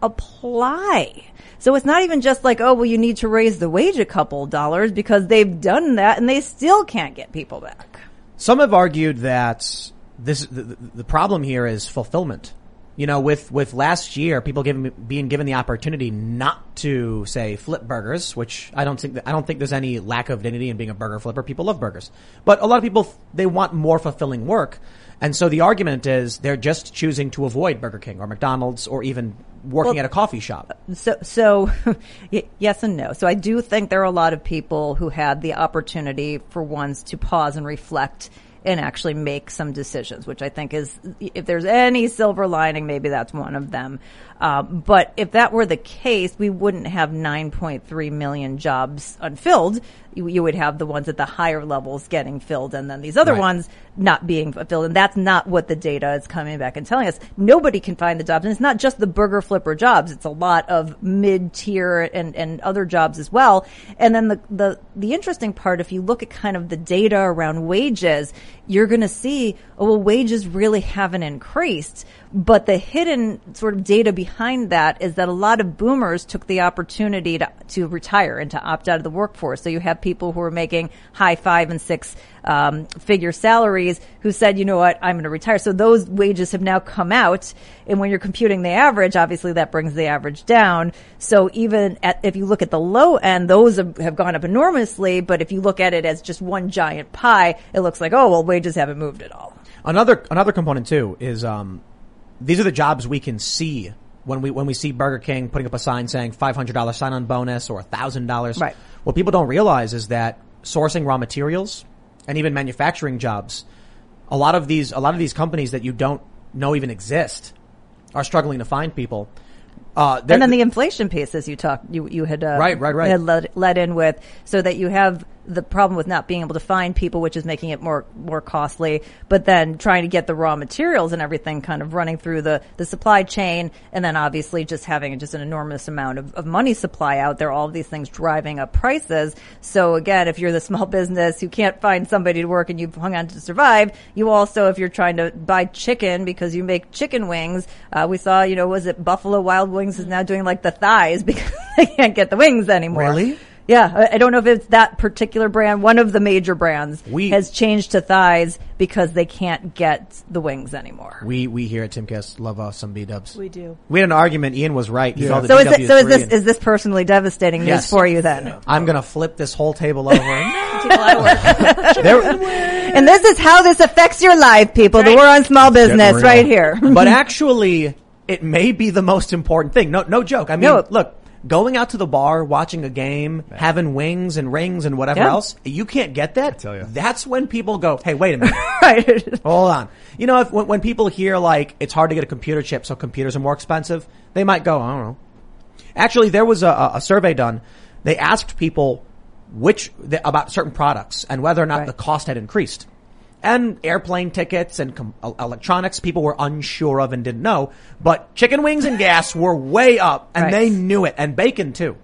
apply. So it's not even just like, oh, well, you need to raise the wage a couple dollars, because they've done that and they still can't get people back.
Some have argued that this the, the problem here is fulfillment. You know, with, with last year, people given, being given the opportunity not to, say, flip burgers, which I don't think, I don't think there's any lack of dignity in being a burger flipper. People love burgers. But a lot of people, they want more fulfilling work. And so the argument is they're just choosing to avoid Burger King or McDonald's or even working
well,
at a coffee shop.
So, so yes and no. So I do think there are a lot of people who had the opportunity for once to pause and reflect and actually make some decisions, which I think is, if there's any silver lining, maybe that's one of them. Uh, but if that were the case, we wouldn't have nine point three million jobs unfilled. You, you would have the ones at the higher levels getting filled and then these other
right.
ones not being filled. And that's not what the data is coming back and telling us. Nobody can find the jobs. And it's not just the burger flipper jobs. It's a lot of mid-tier and, and other jobs as well. And then the, the, the interesting part, if you look at kind of the data around wages, you're going to see, oh, well, wages really haven't increased. But the hidden sort of data behind that is that a lot of boomers took the opportunity to, to retire and to opt out of the workforce. So you have people who are making high five and six um, figure salaries who said, you know what, I'm going to retire. So those wages have now come out. And when you're computing the average, obviously that brings the average down. So even at, if you look at the low end, those have, have gone up enormously. But if you look at it as just one giant pie, it looks like, oh, well, wages haven't moved at all.
Another, another component too is, um, these are the jobs we can see when we when we see Burger King putting up a sign saying five hundred dollars sign-on bonus or one thousand dollars.
Right.
What people don't realize is that sourcing raw materials and even manufacturing jobs, a lot of these a lot of these companies that you don't know even exist are struggling to find people. Uh, there-
and then the inflation piece, as you talked, you you had uh,
Right, right, right.
had led, led in with, so that you have the problem with not being able to find people, which is making it more more costly. But then trying to get the raw materials and everything kind of running through the the supply chain, and then obviously just having just an enormous amount of, of money supply out there. All of these things driving up prices. So again, if you're the small business who can't find somebody to work and you've hung on to survive, you also, if you're trying to buy chicken because you make chicken wings, uh, we saw, you know, was it Buffalo Wild Wings is now doing like the thighs because they can't get the wings anymore.
Really?
Yeah, I I don't know if it's that particular brand. One of the major brands
We-
has changed to thighs because they can't get the wings anymore.
We we here at Timcast love us some B-dubs.
We do.
We had an argument. Ian was right. He
Yeah.
called it
So is, it,
B W
so is
three
this
and-
is this personally devastating news
Yes.
for you then?
I'm going to flip this whole table over.
Take a lot of work.
There-
And this is how this affects your life, people. The war on small business,
real.
right here.
but actually, it may be the most important thing. No, no joke. I mean,
No.
look, going out to the bar, watching a game, having wings and rings and whatever
Yeah.
else, you can't get that. I
tell ya.
That's when people go, hey, wait a minute.
Right.
Hold on. You know, if when, when people hear like it's hard to get a computer chip, so computers are more expensive, they might go, I don't know. Actually, there was a, a survey done. They asked people which the, about certain products and whether or not
Right.
the cost had increased. And airplane tickets and com- electronics, people were unsure of and didn't know. But chicken wings and gas were way up, and
Right.
they knew it, and bacon too.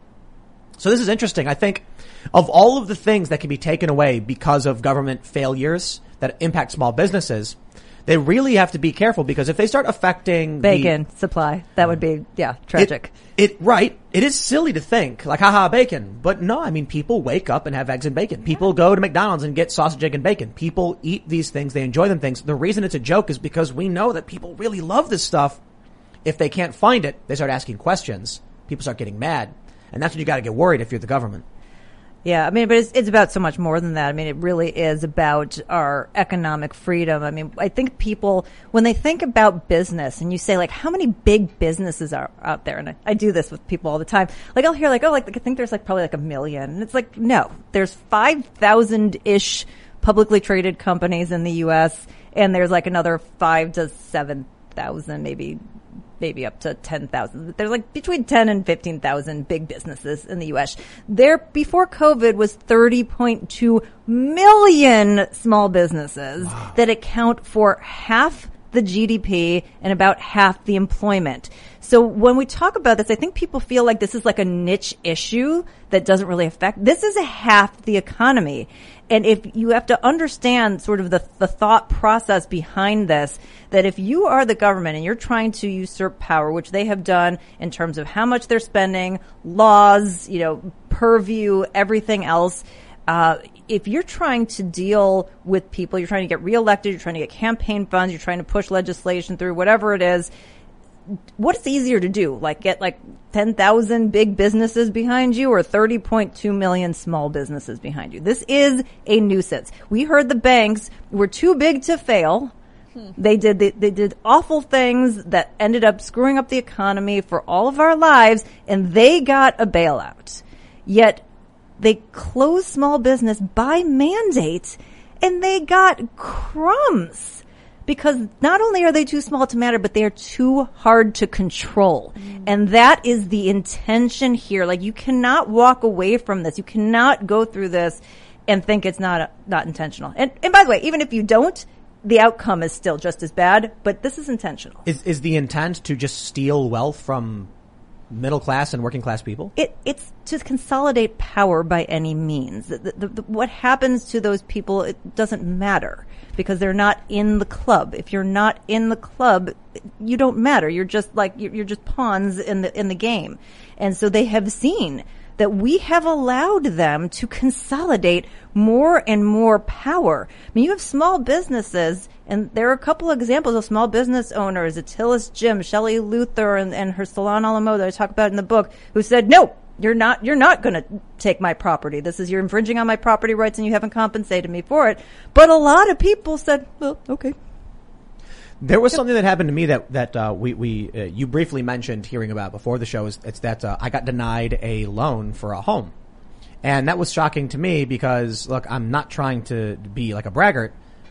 So this is interesting. I think of all of the things that can be taken away because of government failures that impact small businesses, they really have to be careful, because if they start affecting the-
Bacon supply. That would be, yeah, tragic.
It, it right. It is silly to think like, haha, bacon. But no, I mean, people wake up and have eggs and bacon. People go to McDonald's and get sausage, egg, and bacon. People eat these things. They enjoy them things. The reason it's a joke is because we know that people really love this stuff. If they can't find it, they start asking questions. People start getting mad. And that's when you got to get worried if you're the government.
Yeah, I mean, but it's, it's about so much more than that. I mean, it really is about our economic freedom. I mean, I think people, when they think about business and you say, like, how many big businesses are out there? And I, I do this with people all the time. Like, I'll hear, like, oh, like, I think there's, like, probably, like, a million. And it's like, no, there's five thousand-ish publicly traded companies in the U S, and there's, like, another five to seven thousand, maybe maybe up to ten thousand. There's like between ten and fifteen thousand big businesses in the U S. There, before COVID, was thirty point two million small businesses wow. that account for half the G D P and about half the employment. So when we talk about this, I think people feel like this is like a niche issue that doesn't really affect. This is a half the economy. And if you have to understand sort of the, the thought process behind this, that if you are the government and you're trying to usurp power, which they have done in terms of how much they're spending, laws, you know, purview, everything else, uh, if you're trying to deal with people, you're trying to get reelected, you're trying to get campaign funds, you're trying to push legislation through, whatever it is, what's easier to do? Like get like ten thousand big businesses behind you or thirty point two million small businesses behind you? This is a nuisance. We heard the banks were too big to fail. Hmm. They did they, they did awful things that ended up screwing up the economy for all of our lives, and they got a bailout. Yet they closed small business by mandate, and they got crumbs. Because not only are they too small to matter, but they are too hard to control. Mm. And that is the intention here. Like, you cannot walk away from this. You cannot go through this and think it's not not intentional. And, and by the way, even if you don't, the outcome is still just as bad, but this is intentional.
Is is the intent to just steal wealth from middle class and working class people?
It, it's to consolidate power by any means. The, the, the, what happens to those people, it doesn't matter because they're not in the club. If you're not in the club, you don't matter. You're just like, you're just pawns in the, in the game. And so they have seen that we have allowed them to consolidate more and more power. I mean, you have small businesses, and there are a couple of examples of small business owners, Attilis Jim, Shelley Luther, and, and her Salon a la Mode that I talk about in the book, who said, no, you're not, you're not going to take my property. This is, you're infringing on my property rights and you haven't compensated me for it. But a lot of people said, well, okay.
There was something that happened to me that that uh, we we uh, you briefly mentioned hearing about before the show. Is it's that uh, I got denied a loan for a home, and that was shocking to me because look, I'm not trying to be like a braggart,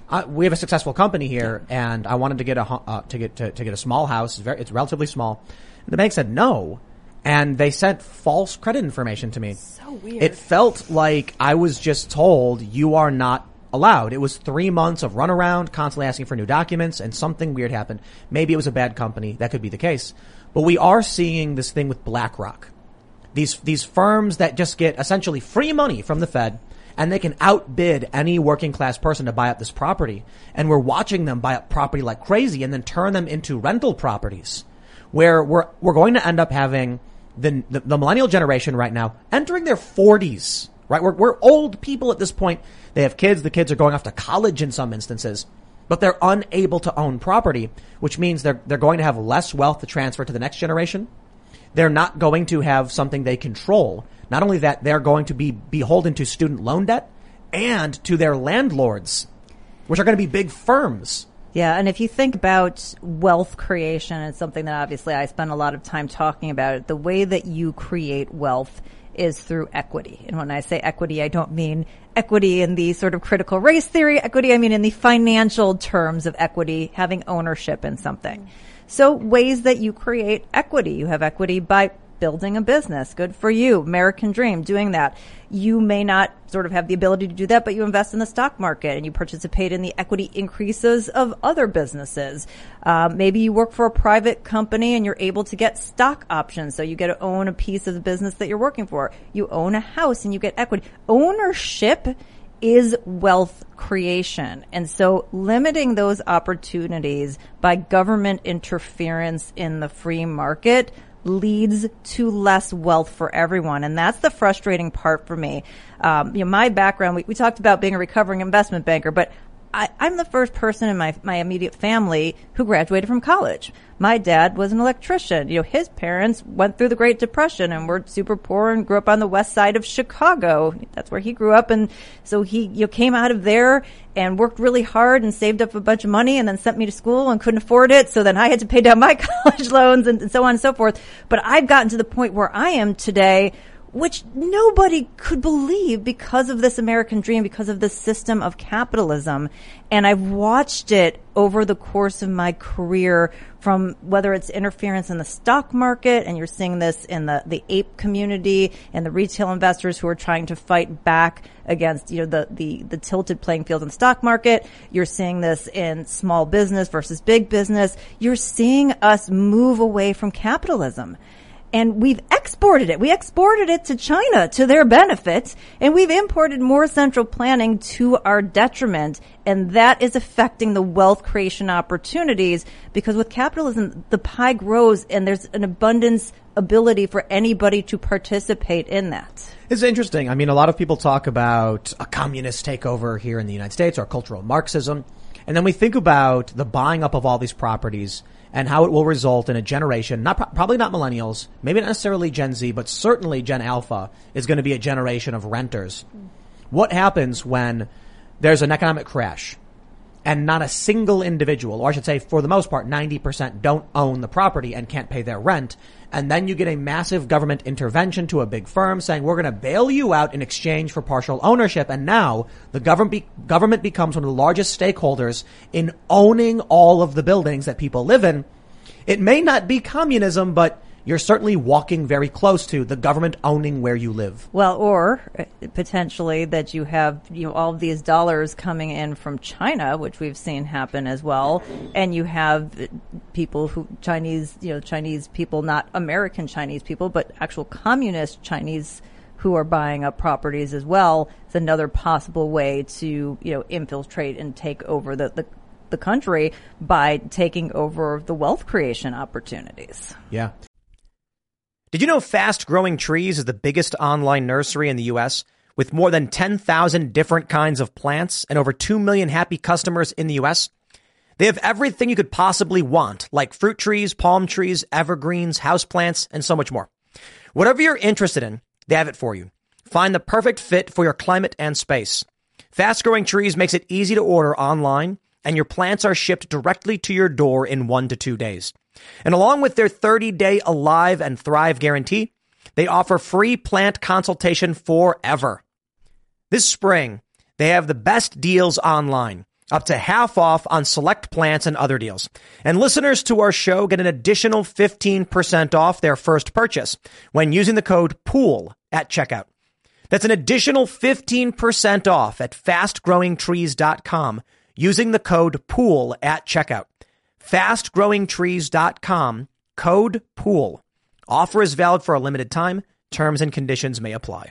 Uh, we have a successful company here, and I wanted to get a hu- uh, to get to, to get a small house. It's, very, it's relatively small. And the bank said no, and they sent false credit information to me.
So weird.
It felt like I was just told you are not allowed. It was three months of runaround, constantly asking for new documents, and something weird happened. Maybe it was a bad company. That could be the case. But we are seeing this thing with BlackRock. These these firms that just get essentially free money from the Fed, and they can outbid any working class person to buy up this property. And we're watching them buy up property like crazy and then turn them into rental properties, where we're we're going to end up having the the, the millennial generation right now entering their forties. Right, we're we're old people at this point. They have kids. The kids are going off to college in some instances, but they're unable to own property, which means they're they're going to have less wealth to transfer to the next generation. They're not going to have something they control. Not only that, they're going to be beholden to student loan debt and to their landlords, which are going to be big firms.
Yeah, and if you think about wealth creation, it's something that obviously I spend a lot of time talking about. The way that you create wealth is through equity. And when I say equity, I don't mean equity in the sort of critical race theory equity. I mean in the financial terms of equity, having ownership in something. So ways that you create equity. You have equity by building a business. Good for you. American dream, doing that. You may not sort of have the ability to do that, but you invest in the stock market and you participate in the equity increases of other businesses. Uh, maybe you work for a private company and you're able to get stock options. So you get to own a piece of the business that you're working for. You own a house and you get equity. Ownership is wealth creation. And so limiting those opportunities by government interference in the free market leads to less wealth for everyone. And that's the frustrating part for me. Um, you know, my background, we, we talked about being a recovering investment banker, but I, I'm the first person in my, my immediate family who graduated from college. My dad was an electrician. You know, his parents went through the Great Depression and were super poor and grew up on the west side of Chicago. That's where he grew up. And so he, you know, came out of there and worked really hard and saved up a bunch of money and then sent me to school and couldn't afford it. So then I had to pay down my college loans and, and so on and so forth. But I've gotten to the point where I am today, which nobody could believe because of this American dream, because of this system of capitalism. And I've watched it over the course of my career, from whether it's interference in the stock market, and you're seeing this in the, the ape community and the retail investors who are trying to fight back against, you know, the, the, the tilted playing field in the stock market. You're seeing this in small business versus big business. You're seeing us move away from capitalism. And we've exported it. We exported it to China to their benefit, and we've imported more central planning to our detriment. And that is affecting the wealth creation opportunities, because with capitalism, the pie grows and there's an abundance ability for anybody to participate in that.
It's interesting. I mean, a lot of people talk about a communist takeover here in the United States or cultural Marxism. And then we think about the buying up of all these properties and how it will result in a generation, not probably not millennials, maybe not necessarily Gen Z, but certainly Gen Alpha is going to be a generation of renters. Mm. What happens when there's an economic crash and not a single individual, or I should say for the most part, ninety percent don't own the property and can't pay their rent? And then you get a massive government intervention to a big firm saying, we're going to bail you out in exchange for partial ownership. And now the government be- government becomes one of the largest stakeholders in owning all of the buildings that people live in. It may not be communism, but you're certainly walking very close to the government owning where you live.
Well, or potentially that you have, you know, all of these dollars coming in from China, which we've seen happen as well. And you have people who, Chinese, you know, Chinese people, not American Chinese people, but actual communist Chinese who are buying up properties as well. It's another possible way to, you know, infiltrate and take over the, the, the country by taking over the wealth creation opportunities.
Yeah.
Did you know Fast Growing Trees is the biggest online nursery in the U S with more than ten thousand different kinds of plants and over two million happy customers in the U S? They have everything you could possibly want, like fruit trees, palm trees, evergreens, houseplants, and so much more. Whatever you're interested in, they have it for you. Find the perfect fit for your climate and space. Fast Growing Trees makes it easy to order online, and your plants are shipped directly to your door in one to two days. And along with their thirty-day Alive and Thrive guarantee, they offer free plant consultation forever. This spring, they have the best deals online. up to half off on select plants and other deals. And listeners to our show get an additional fifteen percent off their first purchase when using the code POOL at checkout. That's an additional fifteen percent off at fast growing trees dot com using the code POOL at checkout. fast growing trees dot com, code POOL. Offer is valid for a limited time. Terms and conditions may apply.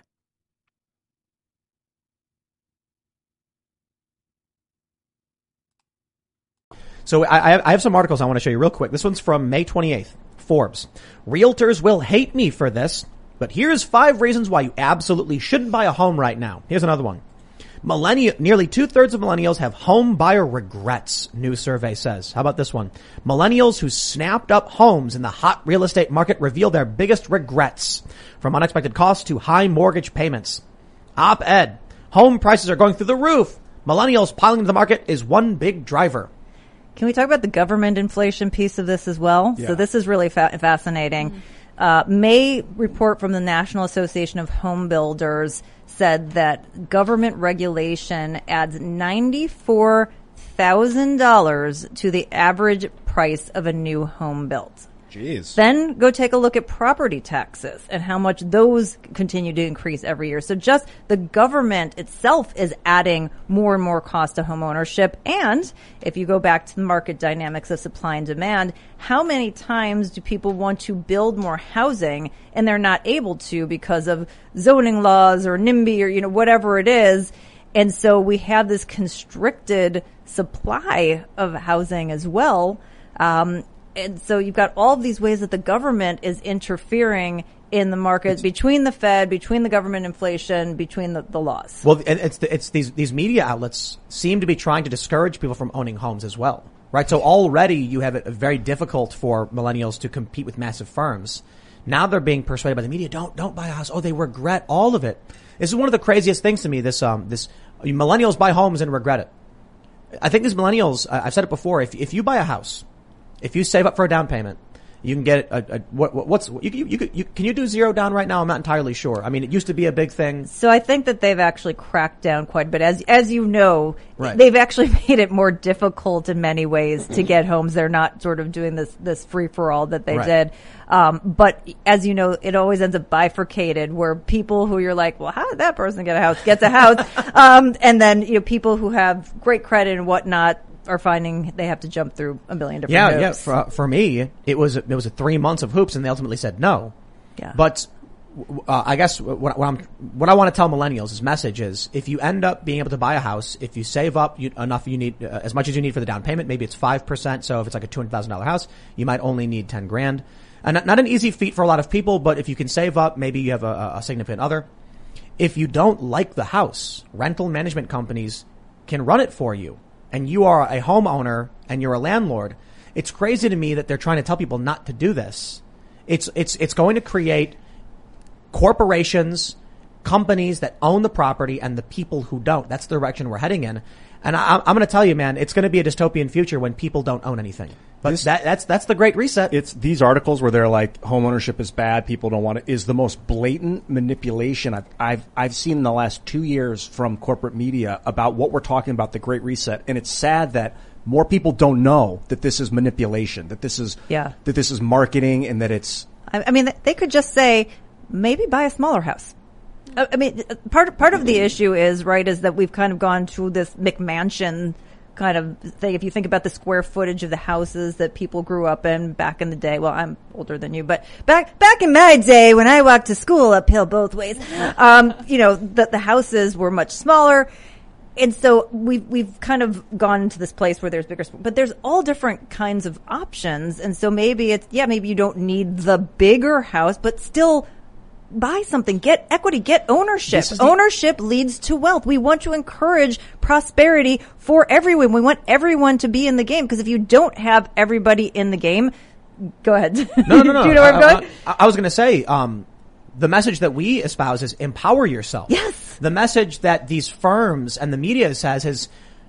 So I, I have some articles I want to show you real quick. This one's from May twenty-eighth. Forbes. Realtors will hate me for this, but here's five reasons why you absolutely shouldn't buy a home right now. Here's another one. Millennial, nearly two-thirds of millennials have home buyer regrets, new survey says. How about this one? Millennials who snapped up homes in the hot real estate market reveal their biggest regrets, from unexpected costs to high mortgage payments. Op-ed. Home prices are going through the roof. Millennials piling into the market is one big driver.
Can we talk about the government inflation piece of this as well?
Yeah.
So this is really fa- fascinating. Mm-hmm. Uh, May report from the National Association of Home Builders said that government regulation adds ninety-four thousand dollars to the average price of a new home built.
Jeez.
Then go take a look at property taxes and how much those continue to increase every year. So just the government itself is adding more and more cost to home ownership. And if you go back to the market dynamics of supply and demand, how many times do people want to build more housing and they're not able to because of zoning laws or NIMBY or, you know, whatever it is? And so we have this constricted supply of housing as well. Um, And so you've got all of these ways that the government is interfering in the market between the Fed, between the government inflation, between the, the laws.
Well, it's it's these these media outlets seem to be trying to discourage people from owning homes as well, right? So already you have it very difficult for millennials to compete with massive firms. Now they're being persuaded by the media, don't don't buy a house. Oh, they regret all of it. This is one of the craziest things to me. This um this millennials buy homes and regret it. I think these millennials. I've said it before. If if you buy a house, if you save up for a down payment, you can get a, a what, what's you, you, you, you can you do zero down right now? I'm not entirely sure. I mean, it used to be a big thing.
So I think that they've actually cracked down quite a bit. As as you know,
right.
They've actually made it more difficult in many ways to get homes. They're not sort of doing this this free for all that they
right.
did. Um, but as you know, it always ends up bifurcated, where people who you're like, well, how did that person get a house? Gets a house, um, and then you know people who have great credit and whatnot are finding they have to jump through a billion different
yeah,
hoops.
Yeah, For, for me, it was it was a three months of hoops, and they ultimately said no.
Yeah. But
uh, I guess what, what I'm what I want to tell millennials, this message is: if you end up being able to buy a house, if you save up you, enough, you need uh, as much as you need for the down payment. Maybe it's five percent. So if it's like a two hundred thousand dollar house, you might only need ten grand. And not, not an easy feat for a lot of people, but if you can save up, maybe you have a, a significant other. If you don't like the house, rental management companies can run it for you. And you are a homeowner and you're a landlord. It's crazy to me that they're trying to tell people not to do this. It's, it's, it's going to create corporations, companies that own the property and the people who don't. That's the direction we're heading in. And I, I'm going to tell you, man, it's going to be a dystopian future when people don't own anything. But this, that, that's, that's the great reset.
It's these articles where they're like, home ownership is bad, people don't want it, is the most blatant manipulation I've, I've, I've seen in the last two years from corporate media about what we're talking about, the Great Reset. And it's sad that more people don't know that this is manipulation, that this is,
yeah.
that this is marketing, and that it's.
I, I mean, they could just say, maybe buy a smaller house. I mean, part part of the issue is, right, is that we've kind of gone to this McMansion kind of thing. If you think about the square footage of the houses that people grew up in back in the day, well, I'm older than you, but back back in my day when I walked to school uphill both ways, um, you know, the, the houses were much smaller. And so we've, we've kind of gone into this place where there's bigger, but there's all different kinds of options. And so maybe it's, yeah, maybe you don't need the bigger house, but still buy something, get equity, get ownership.
The-
ownership leads to wealth. We want to encourage prosperity for everyone. We want everyone to be in the game, because if you don't have everybody in the game, go ahead.
No, no, no.
Do you know where I'm
I,
going?
I, I was going to say, um, the message that we espouse is empower yourself.
Yes.
The message that these firms and the media says is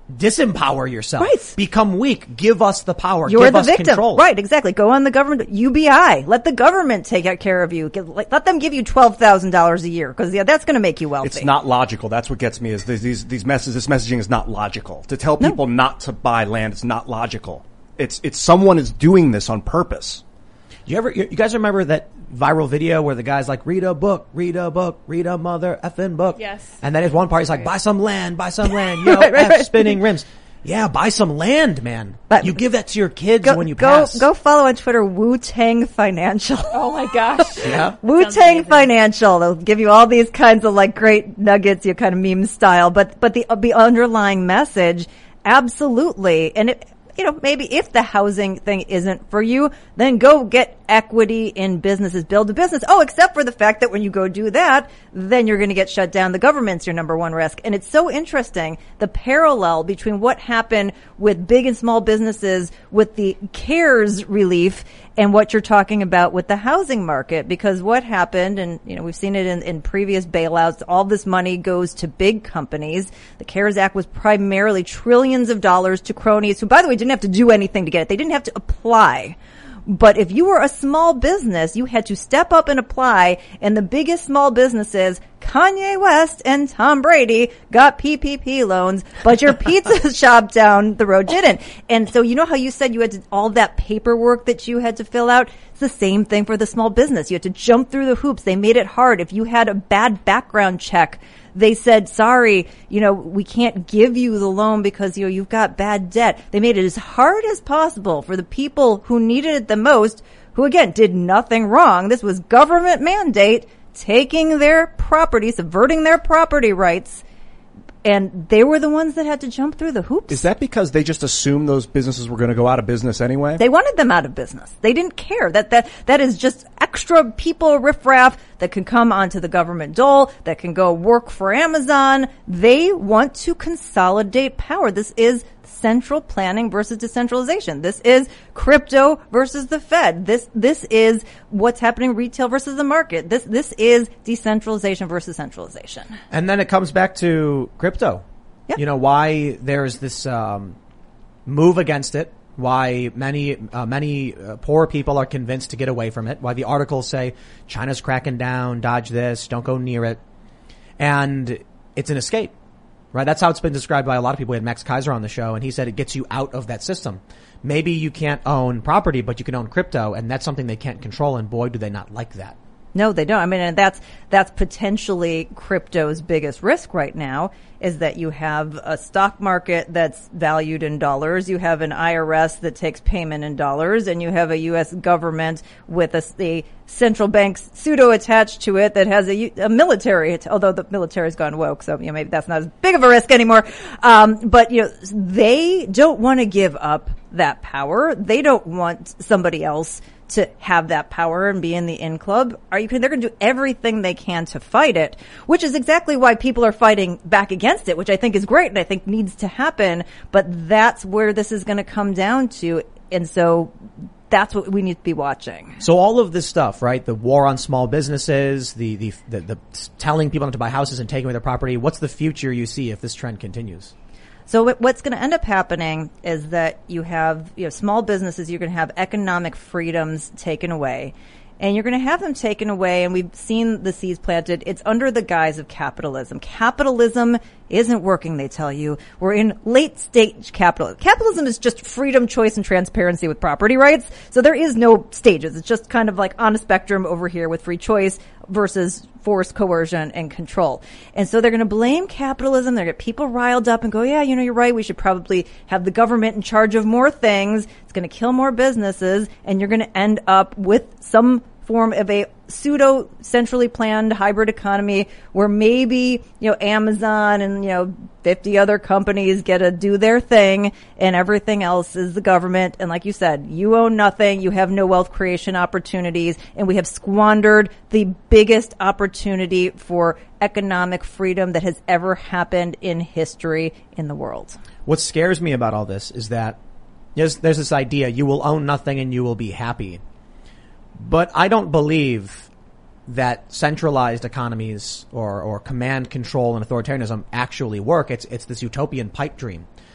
disempower yourself.
Right.
Become weak. Give us the power.
You're
Give
the
us
victim.
control.
Right, exactly. Go on the government, U B I. Let the government take care of you. Give, like, let them give you twelve thousand dollars a year because yeah, that's going to make you wealthy.
It's not logical. That's what gets me is these, these, these messages, this messaging is not logical. To tell people no. not to buy land is not logical. It's, it's someone is doing this on purpose.
You ever, you guys remember that viral video where the guy's like, read a book, read a book, read a mother effing book.
Yes.
And then at one part he's like, buy some land, buy some land, yo,
right, right,
F
right.
spinning rims. Yeah, buy some land, man.
But
you give that to your kids
go,
when you
go,
pass.
Go follow on Twitter, Wu-Tang Financial.
Oh my gosh.
Yeah.
Wu-Tang Financial. They'll give you all these kinds of like great nuggets, you kind of meme style, but, but the, the underlying message, absolutely. And it, you know, maybe if the housing thing isn't for you, then go get equity in businesses, build a business. Oh, except for the fact that when you go do that, then you're going to get shut down. The government's your number one risk. And it's so interesting, the parallel between what happened with big and small businesses with the CARES relief and what you're talking about with the housing market. Because what happened, and, you know, we've seen it in, in previous bailouts, all this money goes to big companies. The CARES Act was primarily trillions of dollars to cronies who, by the way, didn't have to do anything to get it. They didn't have to apply. But if you were a small business, you had to step up and apply, and the biggest small businesses, Kanye West and Tom Brady, got P P P loans, but your pizza shop down the road didn't. And so you know how you said you had to, all that paperwork that you had to fill out? It's the same thing for the small business. You had to jump through the hoops. They made it hard. If you had a bad background check, they said, sorry, you know, we can't give you the loan because, you know, you've got bad debt. They made it as hard as possible for the people who needed it the most, who, again, did nothing wrong. This was government mandate, taking their property, subverting their property rights, and they were the ones that had to jump through the hoops.
Is that because they just assumed those businesses were going to go out of business anyway?
They wanted them out of business. They didn't care. That that that is just extra people, riffraff, that can come onto the government dole, that can go work for Amazon. They want to consolidate power. This is central planning versus decentralization. This is crypto versus the Fed. This this is what's happening retail versus the market. This this is decentralization versus centralization.
And then it comes back to crypto.
Yeah.
You know, why there's this um, move against it, why many uh, many uh, poor people are convinced to get away from it, why the articles say China's cracking down, dodge this, don't go near it. And it's an escape. Right, that's how it's been described by a lot of people. We had Max Kaiser on the show, and he said it gets you out of that system. Maybe you can't own property, but you can own crypto, and that's something they can't control, and boy, do they not like that.
No, they don't. I mean, and that's, that's potentially crypto's biggest risk right now, is that you have a stock market that's valued in dollars, you have an I R S that takes payment in dollars, and you have a U S government with a, a central bank pseudo attached to it that has a, a military, although the military's gone woke, so, you know, maybe that's not as big of a risk anymore. Um, but, you know, they don't want to give up that power. They don't want somebody else to have that power and be in the in club. Are you? They're going to do everything they can to fight it, which is exactly why people are fighting back against it, which I think is great and I think needs to happen. But that's where this is going to come down to, and so that's what we need to be watching.
So all of this stuff, right? The war on small businesses, the the the, the telling people not to buy houses and taking away their property. What's the future you see if this trend continues?
So what's going to end up happening is that you have, you know, small businesses, you're going to have economic freedoms taken away. And you're going to have them taken away, and we've seen the seeds planted. It's under the guise of capitalism. Capitalism isn't working, they tell you. We're in late stage capitalism. Capitalism is just freedom, choice, and transparency with property rights. So there is no stages. It's just kind of like on a spectrum over here with free choice versus force, coercion, and control. And so they're going to blame capitalism. They're going to get people riled up and go, yeah, you know, you're right. We should probably have the government in charge of more things. It's going to kill more businesses, and you're going to end up with some form of a pseudo centrally planned hybrid economy where maybe, you know, Amazon and, you know, fifty other companies get to do their thing and everything else is the government. And like you said, you own nothing. You have no wealth creation opportunities, and we have squandered the biggest opportunity for economic freedom that has ever happened in history in the world.
What scares me about all this is that there's, there's this idea you will own nothing and you will be happy. But I don't believe that centralized economies or, or command control and authoritarianism actually work. It's, it's this utopian pipe dream.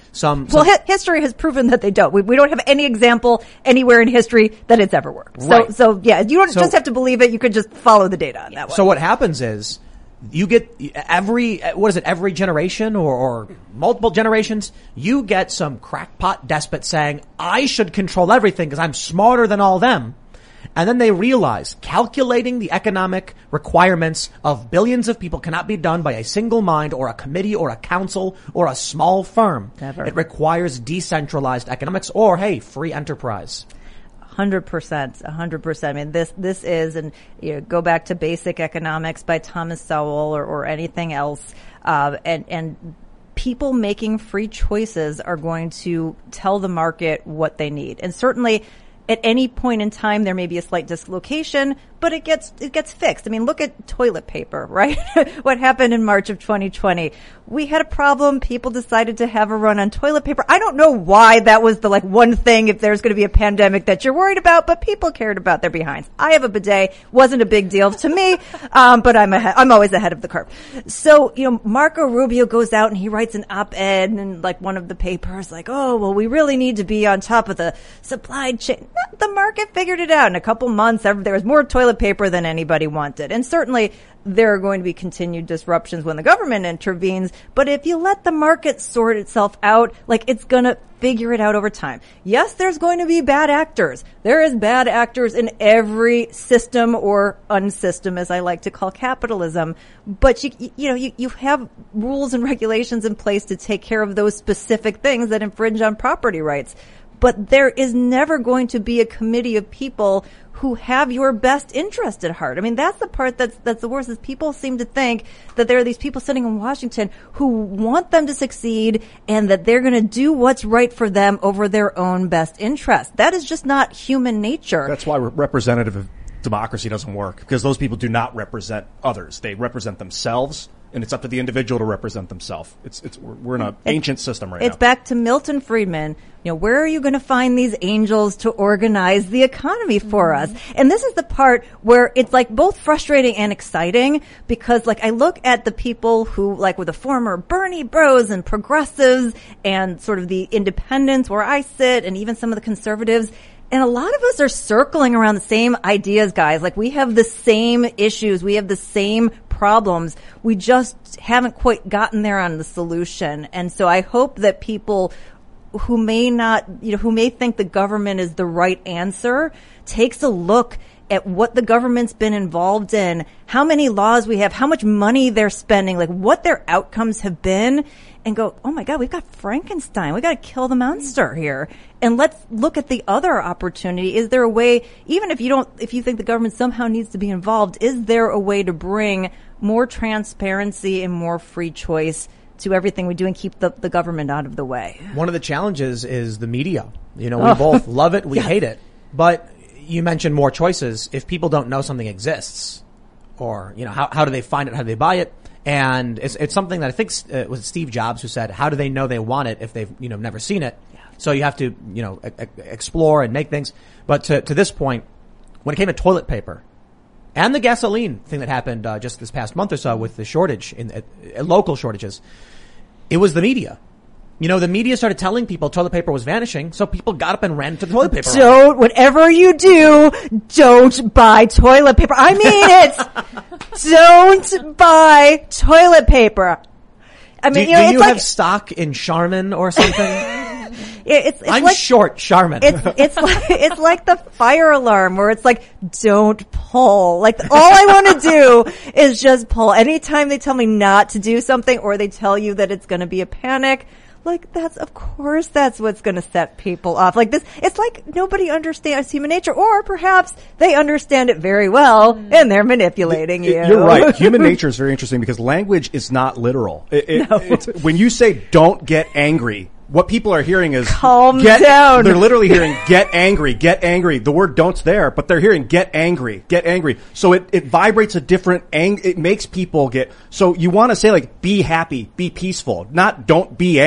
some,
Well,
some
hi- history has proven that they don't. We, we don't have any example anywhere in history that it's ever worked. So,
Right.
so yeah, you don't
So-
just have to believe it. You could just follow the data on that one.
So what happens is you get every, what is it, every generation or, or multiple generations, you get some crackpot despot saying, I should control everything because I'm smarter than all them. And then they realize calculating the economic requirements of billions of people cannot be done by a single mind or a committee or a council or a small firm.
Never.
It requires decentralized economics or, hey, free enterprise.
Hundred percent, a hundred percent. I mean, this this is, and you know, go back to Basic Economics by Thomas Sowell or, or anything else, uh, and and people making free choices are going to tell the market what they need, and certainly. At any point in time, there may be a slight dislocation, but it gets it gets fixed. I mean, look at toilet paper, right? What happened in March of twenty twenty? We had a problem. People decided to have a run on toilet paper. I don't know why that was the like one thing if there's going to be a pandemic that you're worried about, but people cared about their behinds. I have a bidet. Wasn't a big deal to me, um, but I'm ahead, I'm always ahead of the curve. So, you know, Marco Rubio goes out and he writes an op-ed in like one of the papers like, oh, well, we really need to be on top of the supply chain. The market figured it out in a couple months. There was more toilet paper than anybody wanted. And certainly there are going to be continued disruptions when the government intervenes. But if you let the market sort itself out, like it's going to figure it out over time. Yes, there's going to be bad actors. There is bad actors in every system or unsystem, as I like to call capitalism. But you, you know, you, you have rules and regulations in place to take care of those specific things that infringe on property rights. But there is never going to be a committee of people who have your best interest at heart. I mean, that's the part that's, that's the worst is people seem to think that there are these people sitting in Washington who want them to succeed and that they're going to do what's right for them over their own best interest. That is just not human nature.
That's why re- representative democracy doesn't work, because those people do not represent others. They represent themselves. And it's up to the individual to represent themselves. It's, it's, we're, we're in an ancient system right
it's
now.
It's back to Milton Friedman. You know, where are you going to find these angels to organize the economy for us? And this is the part where it's like both frustrating and exciting because like I look at the people who like were the former Bernie bros and progressives and sort of the independents where I sit and even some of the conservatives. And a lot of us are circling around the same ideas, guys. Like we have the same issues. We have the same problems. We just haven't quite gotten there on the solution. And so I hope that people who may not, you know, who may think the government is the right answer takes a look at what the government's been involved in, how many laws we have, how much money they're spending, like what their outcomes have been, and go, oh my God, we've got Frankenstein. We got to kill the monster here. And let's look at the other opportunity. Is there a way, even if you don't, if you think the government somehow needs to be involved, is there a way to bring more transparency and more free choice to everything we do and keep the, the government out of the way?
One of the challenges is the media. You know, we oh. both love it, we yes. hate it. But you mentioned more choices. If people don't know something exists, or, you know, how, how do they find it? How do they buy it? And it's, it's something that I think uh, it was Steve Jobs who said, how do they know they want it if they've, you know, never seen it? Yeah. So you have to, you know, e- explore and make things. But to, to this point, when it came to toilet paper and the gasoline thing that happened uh, just this past month or so with the shortage in uh, uh, local shortages, it was the media. You know, the media started telling people toilet paper was vanishing, so people got up and ran to toilet paper.
Don't, whatever you do, don't buy toilet paper. I mean it. Don't buy toilet paper. I mean,
do,
you know,
do
it's
you
like,
have stock in Charmin or something?
It's, it's
I'm
like,
short Charmin.
It's, it's like, it's like the fire alarm where it's like, don't pull. Like all I want to do is just pull. Anytime they tell me not to do something or they tell you that it's going to be a panic, like that's, of course, that's what's going to set people off. Like this, it's like nobody understands human nature, or perhaps they understand it very well and they're manipulating
it,
you.
You're right. Human nature is very interesting because language is not literal. It, it,
no.
it's, when you say don't get angry, what people are hearing is
calm
get,
down.
They're literally hearing get angry, get angry. The word don't's there, but they're hearing get angry, get angry. So it, it vibrates a different ang, it makes people get, so you want to say like be happy, be peaceful, not don't be angry.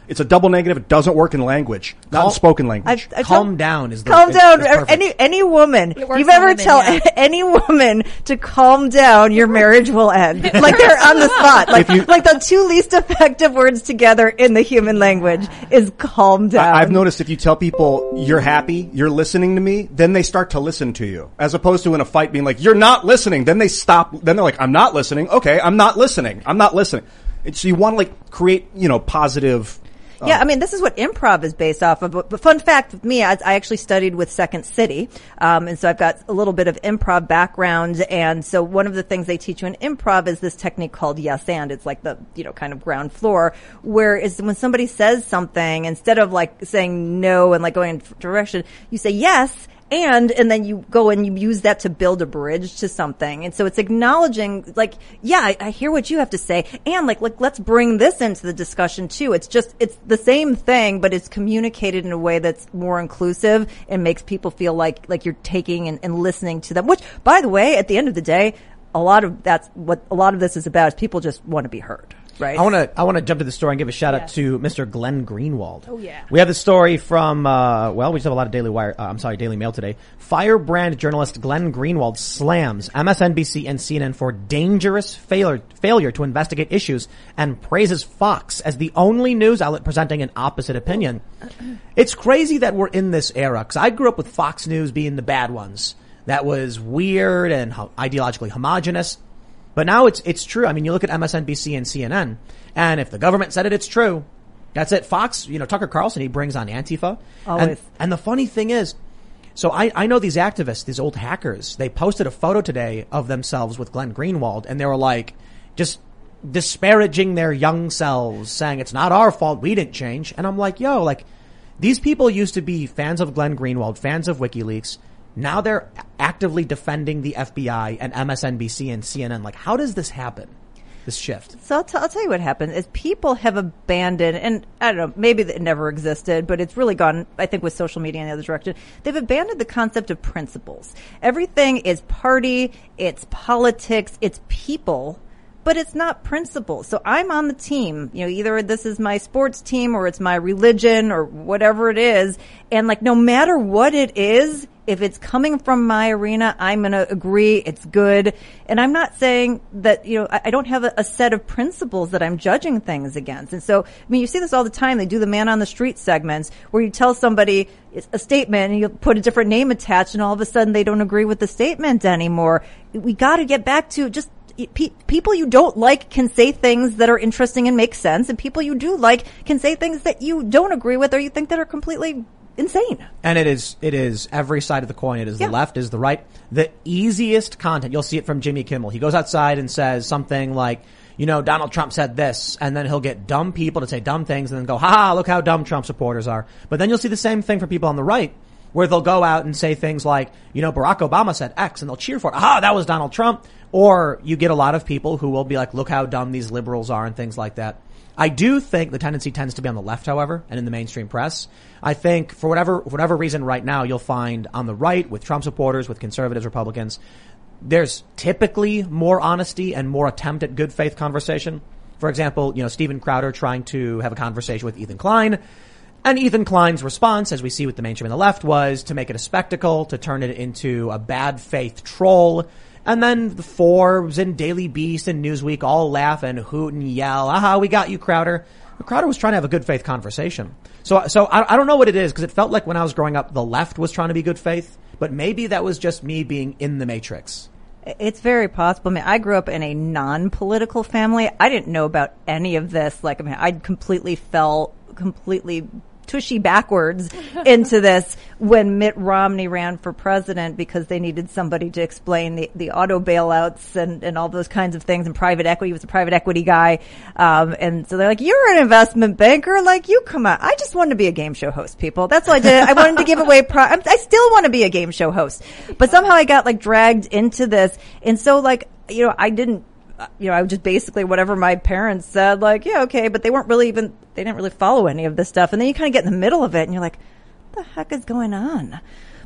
It's a double negative. It doesn't work in language, not
Cal-
in spoken language.
I, I
Calm
told-
down is the
calm
is-
down.
is perfect.
any any woman,
It works
you've
on
ever
women,
tell
yeah.
any woman to calm down, your marriage will end. Like they're on the spot. Like
If you-
like the two least effective words together in the human language is calm down.
I, I've noticed if you tell people you're happy, you're listening to me, then they start to listen to you. As opposed to in a fight being like, you're not listening. Then they stop. Then they're like, I'm not listening. Okay, I'm not listening. I'm not listening. And so you want to like create, you know, positive.
Yeah, I mean, this is what improv is based off of. But, but fun fact with me, I, I actually studied with Second City. Um, and so I've got a little bit of improv background. And so one of the things they teach you in improv is this technique called yes and. It's like the, you know, kind of ground floor, where is when somebody says something, instead of like saying no and like going in a direction, you say yes. And, and then you go and you use that to build a bridge to something. And so it's acknowledging, like, yeah, I, I hear what you have to say. And like, like, let's bring this into the discussion too. It's just, it's the same thing, but it's communicated in a way that's more inclusive and makes people feel like, like you're taking and, and listening to them. Which, by the way, at the end of the day, a lot of that's what a lot of this is about, is people just want to be heard. Right.
I want to I want to jump to the story and give a shout out
Yes.
to Mister Glenn Greenwald.
Oh, yeah.
We have the story from uh well, we just have a lot of Daily Wire. Uh, I'm sorry, Daily Mail today. Firebrand journalist Glenn Greenwald slams M S N B C and C N N for dangerous failure failure to investigate issues and praises Fox as the only news outlet presenting an opposite opinion. It's crazy that we're in this era, because I grew up with Fox News being the bad ones. That was weird and ho- ideologically homogenous. But now it's it's true. I mean, you look at M S N B C and C N N, and if the government said it, it's true. That's it. Fox, you know, Tucker Carlson, he brings on Antifa.
Always.
And, and the funny thing is, so I, I know these activists, these old hackers, they posted a photo today of themselves with Glenn Greenwald, and they were like, just disparaging their young selves, saying it's not our fault, we didn't change. And I'm like, yo, like, these people used to be fans of Glenn Greenwald, fans of WikiLeaks. Now they're actively defending the F B I and M S N B C and C N N. Like, how does this happen? This shift.
So I'll, t- I'll tell you what happened is people have abandoned, and I don't know, maybe it never existed, but it's really gone, I think, with social media in the other direction. They've abandoned the concept of principles. Everything is party, it's politics, it's people, but it's not principles. So I'm on the team. You know, either this is my sports team or it's my religion or whatever it is. And like, no matter what it is, if it's coming from my arena, I'm going to agree it's good. And I'm not saying that, you know, I, I don't have a, a set of principles that I'm judging things against. And so, I mean, you see this all the time. They do the man on the street segments where you tell somebody a statement and you put a different name attached, and all of a sudden they don't agree with the statement anymore. We got to get back to just Pe- people you don't like can say things that are interesting and make sense, and people you do like can say things that you don't agree with or you think that are completely insane.
And it is, it is every side of the coin. It is
Yeah.
the left, it is the right. The easiest content, you'll see it from Jimmy Kimmel. He goes outside and says something like, you know, Donald Trump said this, and then he'll get dumb people to say dumb things and then go, ha, look how dumb Trump supporters are. But then you'll see the same thing from people on the right, where they'll go out and say things like, you know, Barack Obama said X, and they'll cheer for it. Aha, that was Donald Trump. Or you get a lot of people who will be like, look how dumb these liberals are and things like that. I do think the tendency tends to be on the left, however, and in the mainstream press. I think for whatever, for whatever reason right now, you'll find on the right, with Trump supporters, with conservatives, Republicans, there's typically more honesty and more attempt at good faith conversation. For example, you know, Steven Crowder trying to have a conversation with Ethan Klein. And Ethan Klein's response, as we see with the mainstream and the left, was to make it a spectacle, to turn it into a bad faith troll. And then the Forbes and Daily Beast and Newsweek all laugh and hoot and yell, aha, we got you, Crowder. But Crowder was trying to have a good faith conversation. So, so I, I don't know what it is, because it felt like when I was growing up, the left was trying to be good faith, but maybe that was just me being in the matrix.
It's very possible. I mean, I grew up in a non-political family. I didn't know about any of this. Like, I mean, I completely fell completely tushy backwards into this when Mitt Romney ran for president, because they needed somebody to explain the, the auto bailouts and, and all those kinds of things, and private equity. He was a private equity guy. Um, and so they're like, you're an investment banker. Like, you come out. I just wanted to be a game show host, people. That's what I did. I wanted to give away pro- I still want to be a game show host. But somehow I got like dragged into this. And so like, you know, I didn't, you know, I was just basically whatever my parents said, like, yeah, okay, but they weren't really even, they didn't really follow any of this stuff. And then you kind of get in the middle of it and you're like, what the heck is going on?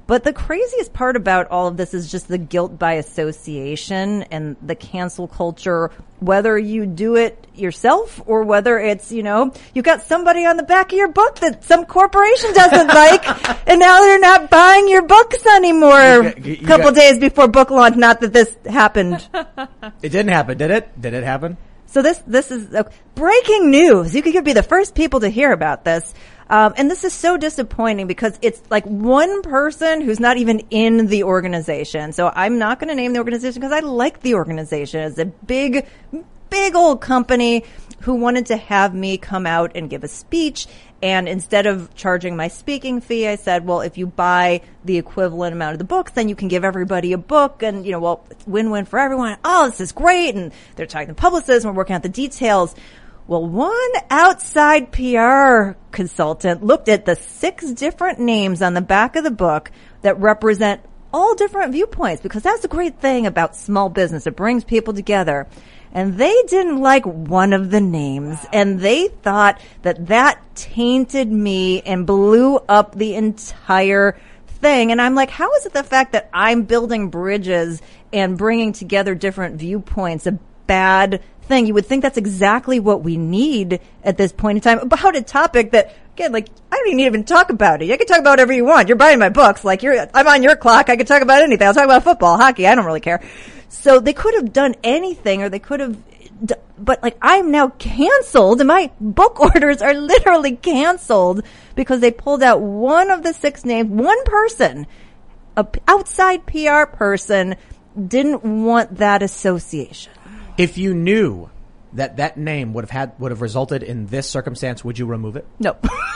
But the craziest part about all of this is just the guilt by association and the cancel culture, whether you do it yourself or whether it's, you know, you got somebody on the back of your book that some corporation doesn't like, and now they're not buying your books anymore a couple
got,
days before book launch. Not that this happened.
It didn't happen, did it? Did it happen?
So this, this is uh, breaking news. You could be the first people to hear about this. Um, and this is so disappointing because it's like one person who's not even in the organization. So I'm not going to name the organization because I like the organization. It's a big, big old company who wanted to have me come out and give a speech. And instead of charging my speaking fee, I said, well, if you buy the equivalent amount of the books, then you can give everybody a book. And, you know, well, it's win-win for everyone. Oh, this is great. And they're talking to publicists and we're working out the details. Well, one outside P R consultant looked at the six different names on the back of the book that represent all different viewpoints, because that's the great thing about small business. It brings people together. And they didn't like one of the names, and they thought that that tainted me and blew up the entire thing. And I'm like, how is it the fact that I'm building bridges and bringing together different viewpoints a bad thing? You would think that's exactly what we need at this point in time about a topic that, again, like, I don't even even talk about it. I can talk about whatever you want. You're buying my books. Like, you're, I'm on your clock. I can talk about anything. I'll talk about football, hockey. I don't really care. So they could have done anything, or they could have, d- but like, I'm now canceled, and my book orders are literally canceled because they pulled out one of the six names. One person, a p- outside P R person, didn't want that association.
If you knew that that name would have had, would have resulted in this circumstance, would you remove it?
No.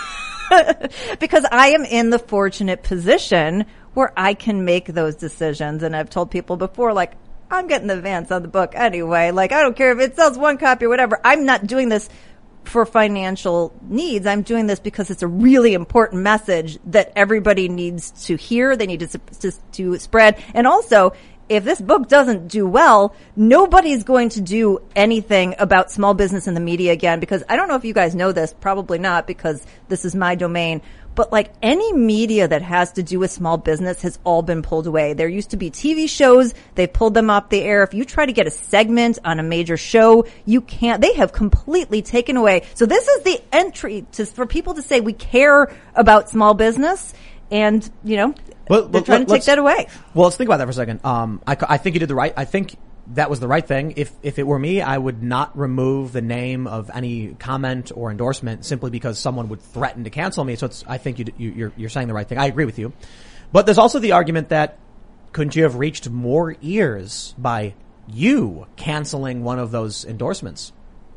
Because I am in the fortunate position where I can make those decisions. And I've told people before, like, I'm getting the advance on the book anyway. Like, I don't care if it sells one copy or whatever. I'm not doing this for financial needs. I'm doing this because it's a really important message that everybody needs to hear. They need to, to, to spread. And also, if this book doesn't do well, nobody's going to do anything about small business in the media again, because I don't know if you guys know this, probably not, because this is my domain. But like, any media that has to do with small business has all been pulled away. There used to be T V shows. They pulled them off the air. If you try to get a segment on a major show, you can't. They have completely taken away. So this is the entry to, for people to say we care about small business. And, you know,
well,
they're
well,
trying to take that away.
Well, let's think about that for a second. Um, I, I think you did the right. I think that was the right thing. If if it were me, I would not remove the name of any comment or endorsement simply because someone would threaten to cancel me. So it's, I think you, you, you're you're saying the right thing. I agree with you. But there's also the argument that couldn't you have reached more ears by you canceling one of those endorsements?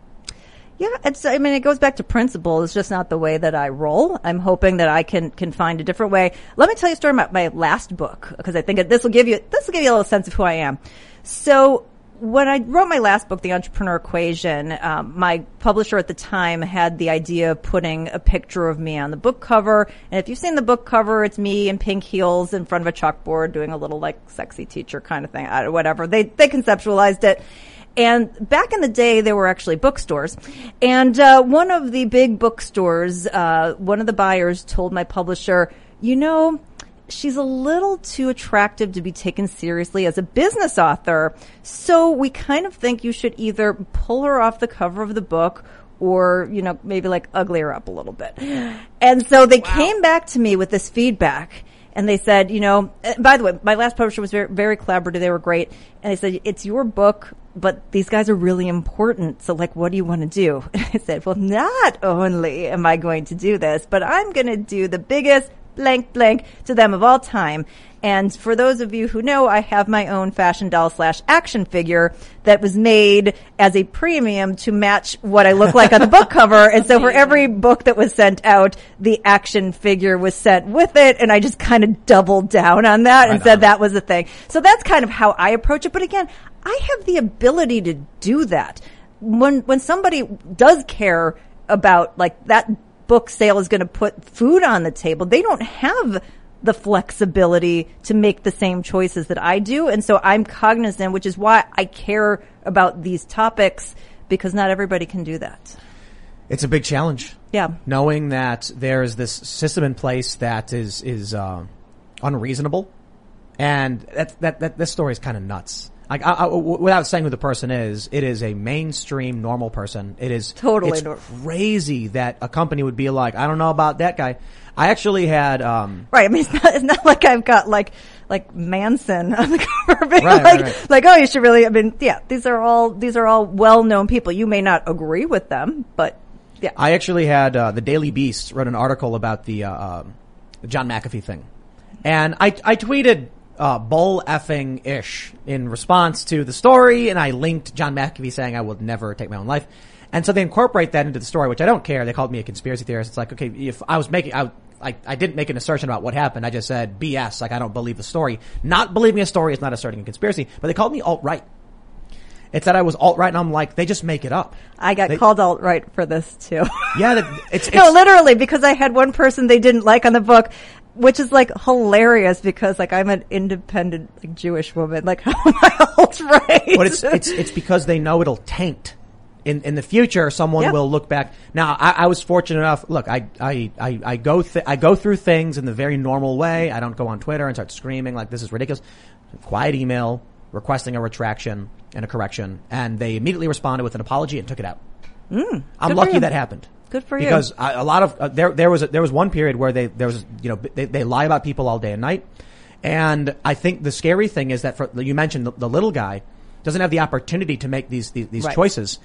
Yeah, it's, I mean, it goes back to principle. It's just not the way that I roll. I'm hoping that I can, can find a different way. Let me tell you a story about my last book, because I think this will give you, this will give you a little sense of who I am. So when I wrote my last book, The Entrepreneur Equation, um, my publisher at the time had the idea of putting a picture of me on the book cover. And if you've seen the book cover, it's me in pink heels in front of a chalkboard doing a little like sexy teacher kind of thing, I, whatever. They, they conceptualized it. And back in the day, there were actually bookstores. And uh one of the big bookstores, uh one of the buyers told my publisher, you know, she's a little too attractive to be taken seriously as a business author. So we kind of think you should either pull her off the cover of the book or, you know, maybe like ugly her up a little bit. And so they wow. came back to me with this feedback. And they said, you know, by the way, my last publisher was very, very collaborative. They were great. And they said, it's your book, but these guys are really important. So like, what do you want to do? And I said, well, not only am I going to do this, but I'm going to do the biggest blank blank to them of all time. And for those of you who know, I have my own fashion doll slash action figure that was made as a premium to match what I look like on the book cover. And so for every book that was sent out, the action figure was sent with it. And I just kind of doubled down on that right and said on. That was the thing. So that's kind of how I approach it. But again, I have the ability to do that. When, when somebody does care about like that book sale is going to put food on the table, they don't have the flexibility to make the same choices that I do. And so I'm cognizant, which is why I care about these topics, because not everybody can do that.
It's a big challenge.
Yeah.
Knowing that there is this system in place that is, is, uh, unreasonable. And that, that, that, this story is kind of nuts. Like, I, I, without saying who the person is, it is a mainstream normal person. It is
totally
it's
nor-
crazy that a company would be like, I don't know about that guy. I actually had, um,
right. I mean, it's not, it's not like I've got like, like Manson on the cover, being
right,
like,
right, right.
like, oh, you should really, I mean, yeah, these are all, these are all well-known people. You may not agree with them, but yeah.
I actually had, uh, the Daily Beast wrote an article about the, uh, um, the John McAfee thing. And I, I tweeted, uh, bull effing ish in response to the story, and I linked John McAfee saying I will never take my own life. And so they incorporate that into the story, which I don't care. They called me a conspiracy theorist. It's like, okay, if I was making, I, I, I didn't make an assertion about what happened. I just said B S, like I don't believe the story. Not believing a story is not asserting a conspiracy, but they called me alt-right. It said I was alt-right, and I'm like, they just make it up.
I got
they,
called alt-right for this too.
Yeah, that, it's, it's
no, literally, because I had one person they didn't like on the book, which is like hilarious because like I'm an independent like Jewish woman. Like how am I alt-right?
But it's it's it's because they know it'll taint. In in the future, someone
yep.
will look back. Now, I, I was fortunate enough. Look, I I I, I go th- I go through things in the very normal way. I don't go on Twitter and start screaming like this is ridiculous. Quiet email requesting a retraction and a correction, and they immediately responded with an apology and took it out.
Mm,
I'm lucky that happened.
Good for you.
Because I, a lot of uh, there there was a, there was one period where they there was you know they, they lie about people all day and night, and I think the scary thing is that for, you mentioned the, the little guy doesn't have the opportunity to make these these, these
right.
choices.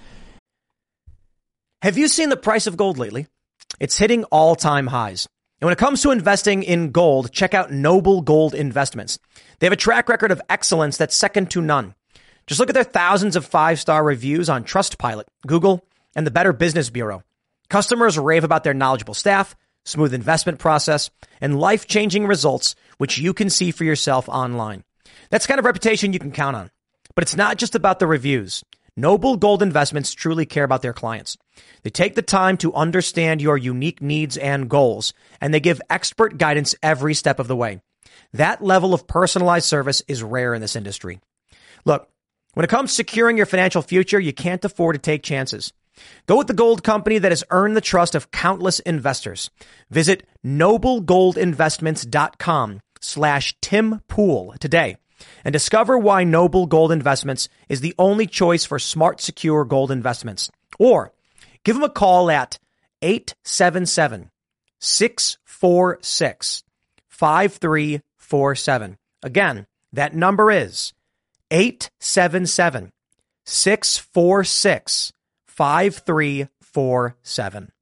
Have you seen the price of gold lately? It's hitting all-time highs. And when it comes to investing in gold, check out Noble Gold Investments. They have a track record of excellence that's second to none. Just look at their thousands of five-star reviews on Trustpilot, Google, and the Better Business Bureau. Customers rave about their knowledgeable staff, smooth investment process, and life-changing results, which you can see for yourself online. That's the kind of reputation you can count on. But it's not just about the reviews. Noble Gold Investments truly care about their clients. They take the time to understand your unique needs and goals, and they give expert guidance every step of the way. That level of personalized service is rare in this industry. Look, when it comes to securing your financial future, you can't afford to take chances. Go with the gold company that has earned the trust of countless investors. Visit noblegoldinvestments.com slash Tim Pool today and discover why Noble Gold Investments is the only choice for smart, secure gold investments. Or give them a call at eight seven seven, six four six, five three four seven. Again, that number is eight seven seven, six four six, five three four seven.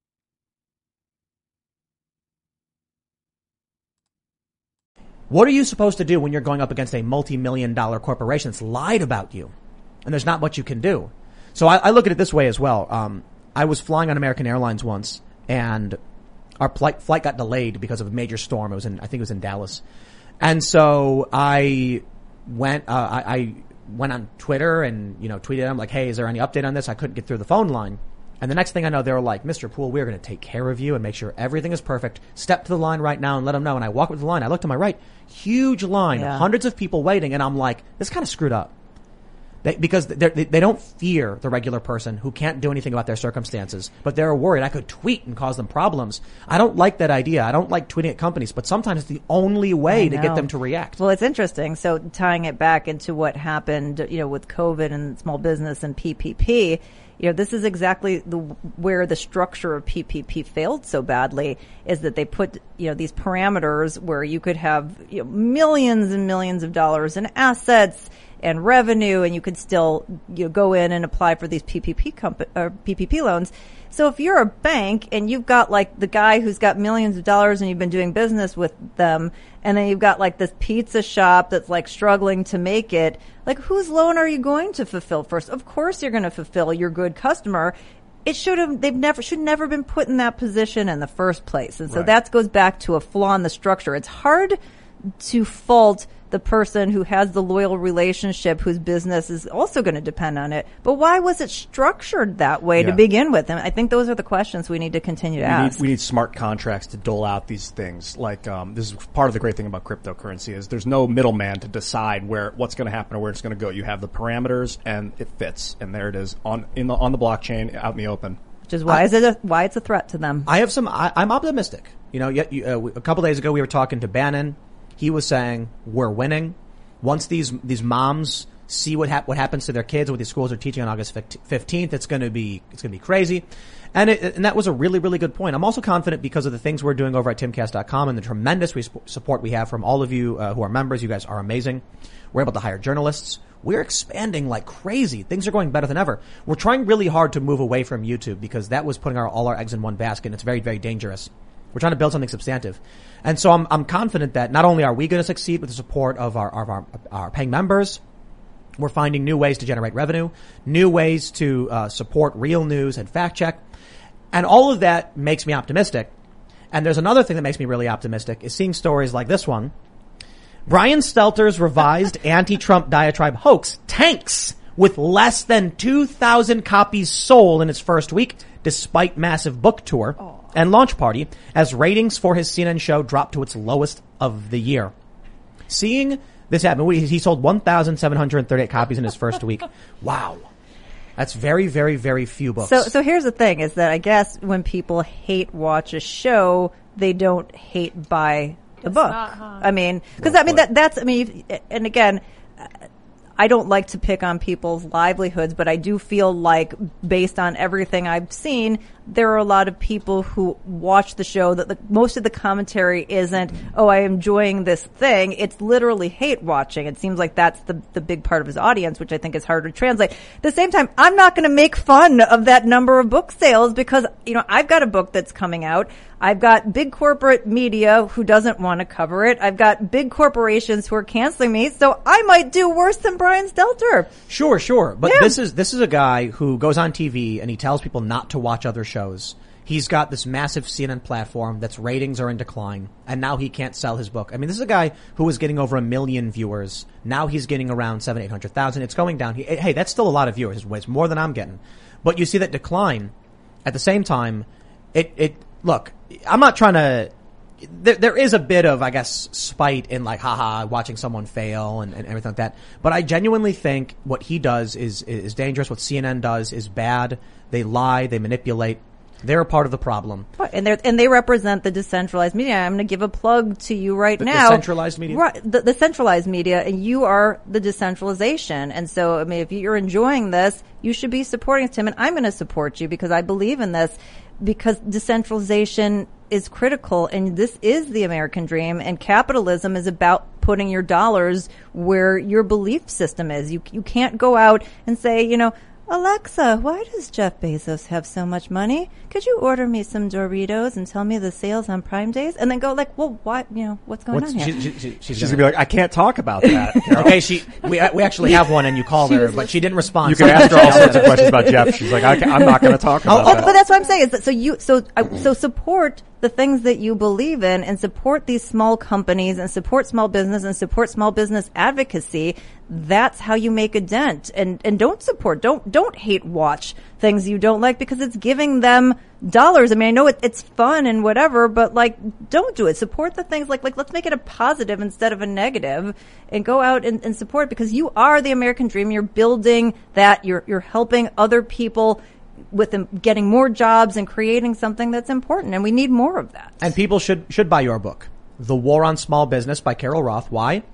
What are you supposed to do when you're going up against a multi-million dollar corporation that's lied about you? And there's not much you can do. So I, I look at it this way as well. Um, I was flying on American Airlines once, and our flight, flight got delayed because of a major storm. It was in, I think it was in Dallas. And so I went, uh, I, I went on Twitter and, you know, tweeted them like, hey, is there any update on this? I couldn't get through the phone line. And the next thing I know, they were like, Mister Poole, we're going to take care of you and make sure everything is perfect. Step to the line right now and let them know. And I walk up to the line. I look to my right, huge line,
yeah.
hundreds of people waiting. And I'm like, this is kind of screwed up. They, because they they don't fear the regular person who can't do anything about their circumstances, but they're worried I could tweet and cause them problems. I don't like that idea. I don't like tweeting at companies, but sometimes it's the only way to get them to react.
Well, it's interesting. So tying it back into what happened, you know, with COVID and small business and P P P, you know, this is exactly the where the structure of P P P failed so badly, is that they put, you know, these parameters where you could have, you know, millions and millions of dollars in assets and revenue, and you could still, you know, go in and apply for these P P P comp- or P P P loans. So if you're a bank and you've got like the guy who's got millions of dollars and you've been doing business with them, and then you've got like this pizza shop that's like struggling to make it, like whose loan are you going to fulfill first? Of course you're going to fulfill your good customer. It should have, they've never, should never been put in that position in the first place. And so
Right.
that goes back to a flaw in the structure. It's hard to fault the person who has the loyal relationship whose business is also going to depend on it. But why was it structured that way
Yeah.
to begin with? And I think those are the questions we need to continue to
We
ask.
need, we need smart contracts to dole out these things. Like, um, this is part of the great thing about cryptocurrency is there's no middleman to decide where, what's going to happen or where it's going to go. You have the parameters and it fits. And there it is on, in the, on the blockchain out in the open.
Which is why
I-
is it a, why it's a threat to them.
I have some, I, I'm optimistic. You know, yet you, uh, a couple days ago we were talking to Bannon he was saying, we're winning. Once these, these moms see what hap- what happens to their kids, what these schools are teaching on August fifteenth, it's going to be, it's going to be crazy. And it, and that was a really, really good point. I'm also confident because of the things we're doing over at timcast dot com and the tremendous re- support we have from all of you uh, who are members. You guys are amazing. We're able to hire journalists. We're expanding like crazy. Things are going better than ever. We're trying really hard to move away from YouTube because that was putting our, all our eggs in one basket, and it's very, very dangerous. We're trying to build something substantive. And so I'm, I'm confident that not only are we going to succeed with the support of our, of our, our paying members, we're finding new ways to generate revenue, new ways to uh, support real news and fact check. And all of that makes me optimistic. And there's another thing that makes me really optimistic is seeing stories like this one. Brian Stelter's revised anti-Trump diatribe hoax tanks with less than two thousand copies sold in its first week, despite massive book tour oh. and launch party, as ratings for his C N N show dropped to its lowest of the year. Seeing this happen, he sold one thousand seven hundred thirty-eight copies in his first week. Wow. That's very, very, very few books.
So, so here's the thing is that I guess when people hate watch a show, they don't hate buy the
It's
book.
not, huh?
I mean, cause I mean, that, that's, I mean, and again, I don't like to pick on people's livelihoods, but I do feel like based on everything I've seen, there are a lot of people who watch the show that the, most of the commentary isn't, oh, I'm enjoying this thing. It's literally hate watching. It seems like that's the, the big part of his audience, which I think is hard to translate. At the same time, I'm not going to make fun of that number of book sales because, you know, I've got a book that's coming out. I've got big corporate media who doesn't want to cover it. I've got big corporations who are canceling me. So I might do worse than Brian Stelter.
Sure, sure. But
Yeah.
this is, this is a guy who goes on T V and he tells people not to watch other shows. He's got this massive C N N platform that's ratings are in decline, and now he can't sell his book. I mean, this is a guy who was getting over a million viewers. Now he's getting around seven, eight hundred thousand. It's going down. He, hey, that's still a lot of viewers. It's more than I'm getting. But you see that decline. At the same time, it, it, look, I'm not trying to, there, there is a bit of, I guess, spite in like, haha, watching someone fail and, and everything like that. But I genuinely think what he does is, is dangerous. What C N N does is bad. They lie. They manipulate. They're a part of the problem.
And they and they represent the decentralized media. I'm going to give a plug to you right
The- the
now.
centralized media?
Right, the, the centralized media, and you are the decentralization. And so, I mean, if you're enjoying this, you should be supporting Tim, and I'm going to support you because I believe in this. Because decentralization is critical, and this is the American dream, and capitalism is about putting your dollars where your belief system is. You you can't go out and say, you know, Alexa, why does Jeff Bezos have so much money? Could you order me some Doritos and tell me the sales on Prime days? And then go like, well, what, you know, what's going
What's-
on here?
She, she, she, she's,
She's
gonna,
gonna be like, I can't talk about that.
okay, she, we, we actually have one and you called her, but she didn't respond.
You can ask her all sorts of questions about Jeff. She's like, I can, I'm not going to talk about
Oh,
that.
but that's what I'm saying is that so you so uh, so support the things that you believe in and support these small companies and support small business and support small business advocacy. That's how you make a dent. And and don't support don't don't hate watch things you don't like because it's giving them dollars. I mean, I know it, it's fun and whatever, but like don't do it. Support the things like like let's make it a positive instead of a negative and go out and, and support because you are the American dream. You're building that. You're you're helping other people with them getting more jobs and creating something that's important, and we need more of that.
And people should should buy your book, The War on Small Business by Carol Roth. Why?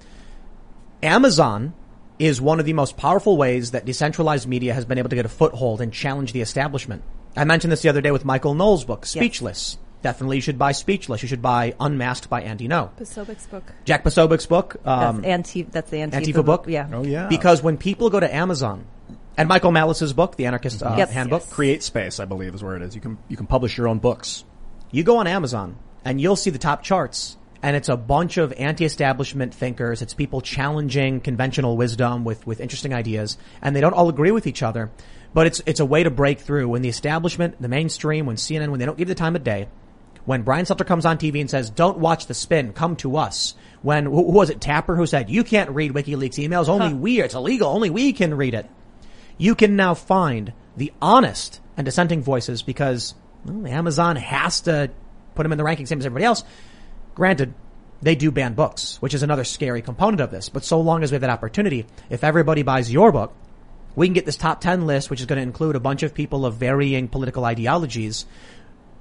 Amazon is one of the most powerful ways that decentralized media has been able to get a foothold and challenge the establishment. I mentioned this the other day with Michael Knowles' book, Speechless. Yes. Definitely you should buy Speechless. You should buy Unmasked by Andy Ngo.
Posobic's book.
Jack Posobic's book. Um,
that's, anti- that's the Antifa,
Antifa book.
Yeah.
Oh, yeah.
Because when people go to Amazon, and Michael Malice's book, The Anarchist uh,
Yep.
Handbook.
Yes.
Create Space, I believe, is where it is. You can you can publish your own books.
You go on Amazon and you'll see the top charts, and it's a bunch of anti-establishment thinkers. It's people challenging conventional wisdom with, with interesting ideas, and they don't all agree with each other. But it's it's a way to break through when the establishment, the mainstream, when C N N, when they don't give the time of day, when Brian Stelter comes on T V and says, "Don't watch The Spin, come to us." When who, who was it, Tapper, who said, "You can't read WikiLeaks emails, only
huh.
we, it's illegal, only we can read it." You can now find the honest and dissenting voices because well, Amazon has to put them in the ranking same as everybody else. Granted, they do ban books, which is another scary component of this. But so long as we have that opportunity, if everybody buys your book, we can get this top ten list, which is going to include a bunch of people of varying political ideologies,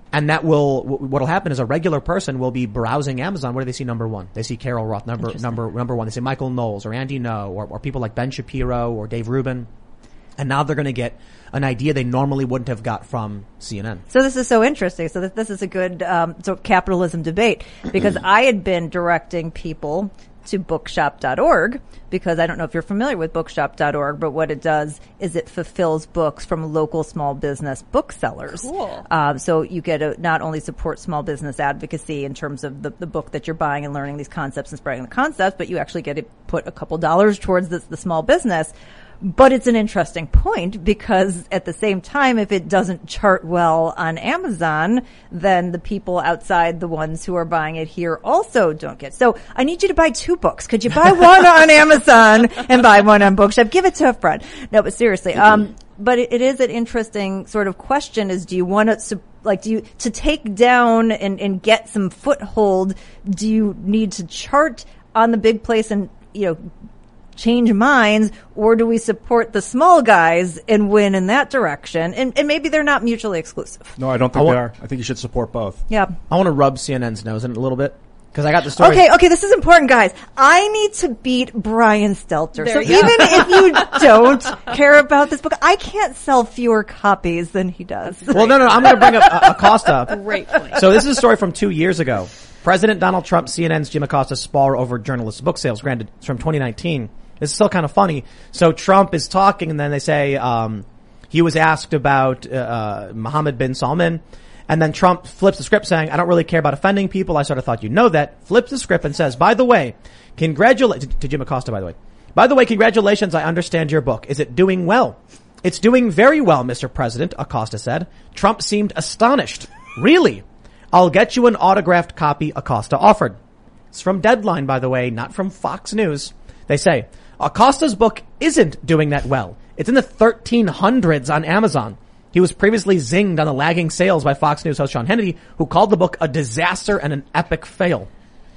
And that will, what will happen is a regular person will be browsing Amazon. What do they see number one? They see Carol Roth number, number, number one. They see Michael Knowles or Andy Ngo or, or people like Ben Shapiro or Dave Rubin. And now they're going to get an idea they normally wouldn't have got from C N N.
So this is so interesting. So this, this is a good um, sort of capitalism debate, because I had been directing people to bookshop dot org, because I don't know if you're familiar with bookshop dot org, but what it does is it fulfills books from local small business booksellers.
Cool.
Um, so you get to not only support small business advocacy in terms of the, the book that you're buying and learning these concepts and spreading the concepts, but you actually get to put a couple dollars towards this, the small business. But it's an interesting point, because at the same time, if it doesn't chart well on Amazon, then the people outside, the ones who are buying it here, also don't get. So I need you to buy two books. Could you buy one on Amazon and buy one on Bookshop? Give it to a friend. No, but seriously, um, but it, it is an interesting sort of question: is do you want to, like, do you to take down and, and get some foothold? Do you need to chart on the big place and, you know, change minds, or do we support the small guys and win in that direction? And, and maybe they're not mutually exclusive.
No, I don't think
I wa-
they are. I think you should support both.
Yeah.
I want to rub C N N's nose in it a little bit, because I got the story.
Okay, okay, this is important, guys. I need to beat Brian Stelter.
There
So
you
even
go.
if you don't care about this book, I can't sell fewer copies than he does.
Well, no, no, I'm going to bring up uh, Acosta.
Great point.
So this is a story from two years ago. President Donald Trump, C N N's Jim Acosta spar over journalists' book sales. Granted, it's from twenty nineteen. It's still kind of funny. So Trump is talking, and then they say um he was asked about uh Mohammed bin Salman, and then Trump flips the script saying, I don't really care about offending people. I sort of thought you'd know that. Flips the script and says, by the way, congratulations to Jim Acosta, by the way. By the way, congratulations. I understand your book. Is it doing well? It's doing very well, Mister President, Acosta said. Trump seemed astonished. Really? I'll get you an autographed copy, Acosta offered. It's from Deadline, by the way, not from Fox News. They say, Acosta's book isn't doing that well. It's in the thirteen hundreds on Amazon. He was previously zinged on the lagging sales by Fox News host Sean Hannity, who called the book a disaster and an epic fail.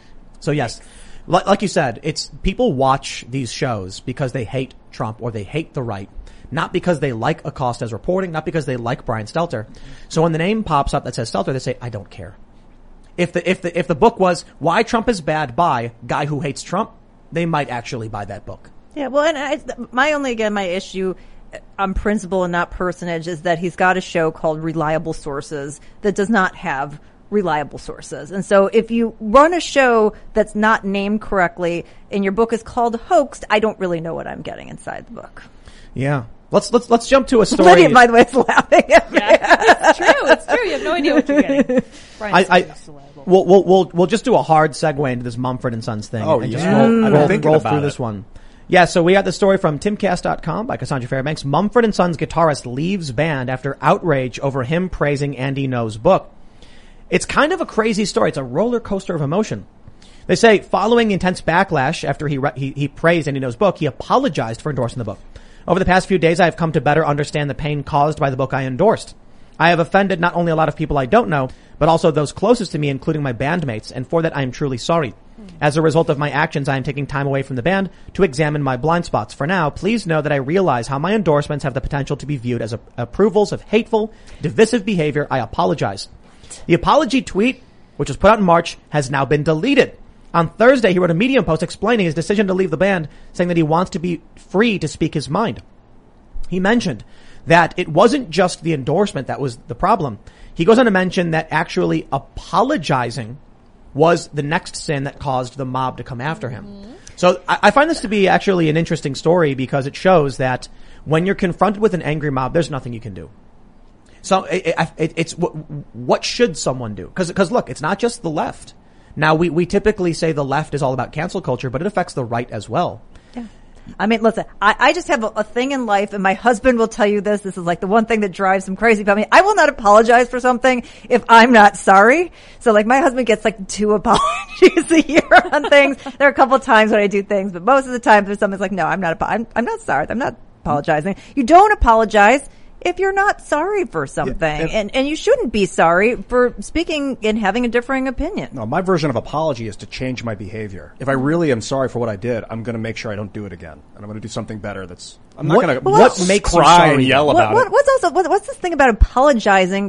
So yes, li- like you said, it's people watch these shows because they hate Trump or they hate the right, not because they like Acosta's reporting, not because they like Brian Stelter. So when the name pops up that says Stelter, they say, I don't care. If the, if the, if the book was Why Trump is Bad by Guy Who Hates Trump, they might actually buy that book.
Yeah, well, and I, my only, again, my issue on principle and not personage is that he's got a show called Reliable Sources that does not have reliable sources. And so if you run a show that's not named correctly and your book is called Hoaxed, I don't really know what I'm getting inside the book.
Yeah. Let's, let's, let's jump to a story.
Lydia, by the way, is laughing at me.
Yeah, it's true. It's true. You have no idea what you're getting. Brian
I, I,
Stelter's reliable.
we'll, we'll, we'll, we'll just do a hard segue into this Mumford and Sons thing.
Oh,
and
yeah.
just roll,
I've been
roll,
thinking
roll
about
through
it.
this one. Yeah, so we got the story from timcast dot com by Cassandra Fairbanks. Mumford and Sons guitarist leaves band after outrage over him praising Andy Ngo's book. It's kind of a crazy story. It's a roller coaster of emotion. They say following the intense backlash after he, re- he, he praised Andy Ngo's book, he apologized for endorsing the book. Over the past few days, I have come to better understand the pain caused by the book I endorsed. I have offended not only a lot of people I don't know, but also those closest to me, including my bandmates, and for that I am truly sorry. As a result of my actions, I am taking time away from the band to examine my blind spots. For now, please know that I realize how my endorsements have the potential to be viewed as a- approvals of hateful, divisive behavior. I apologize. The apology tweet, which was put out in March, has now been deleted. On Thursday, he wrote a Medium post explaining his decision to leave the band, saying that he wants to be free to speak his mind. He mentioned that it wasn't just the endorsement that was the problem. He goes on to mention that actually apologizing was the next sin that caused the mob to come after him. Mm-hmm. So I, I find this to be actually an interesting story because it shows that when you're confronted with an angry mob, there's nothing you can do. So it, it, it's what, what should someone do? Because because look, it's not just the left. Now we we typically say the left is all about cancel culture, but it affects the right as well.
Yeah. I mean, listen, I, I just have a, a thing in life, and my husband will tell you this. This is like the one thing that drives him crazy about me. I will not apologize for something if I'm not sorry. So like my husband gets like two apologies a year on things. There are a couple of times when I do things, but most of the time there's something's like, no, I'm not, I'm, I'm not sorry. I'm not apologizing. You don't apologize if you're not sorry for something.
Yeah, if,
and, and you shouldn't be sorry for speaking and having a differing opinion.
No, my version of apology is to change my behavior. If I really am sorry for what I did, I'm going to make sure I don't do it again. And I'm going to do something better that's, I'm not
What-
going to
what makes you
cry
sorry?
and yell
What,
about
what,
it.
what's also, what, what's this thing about apologizing to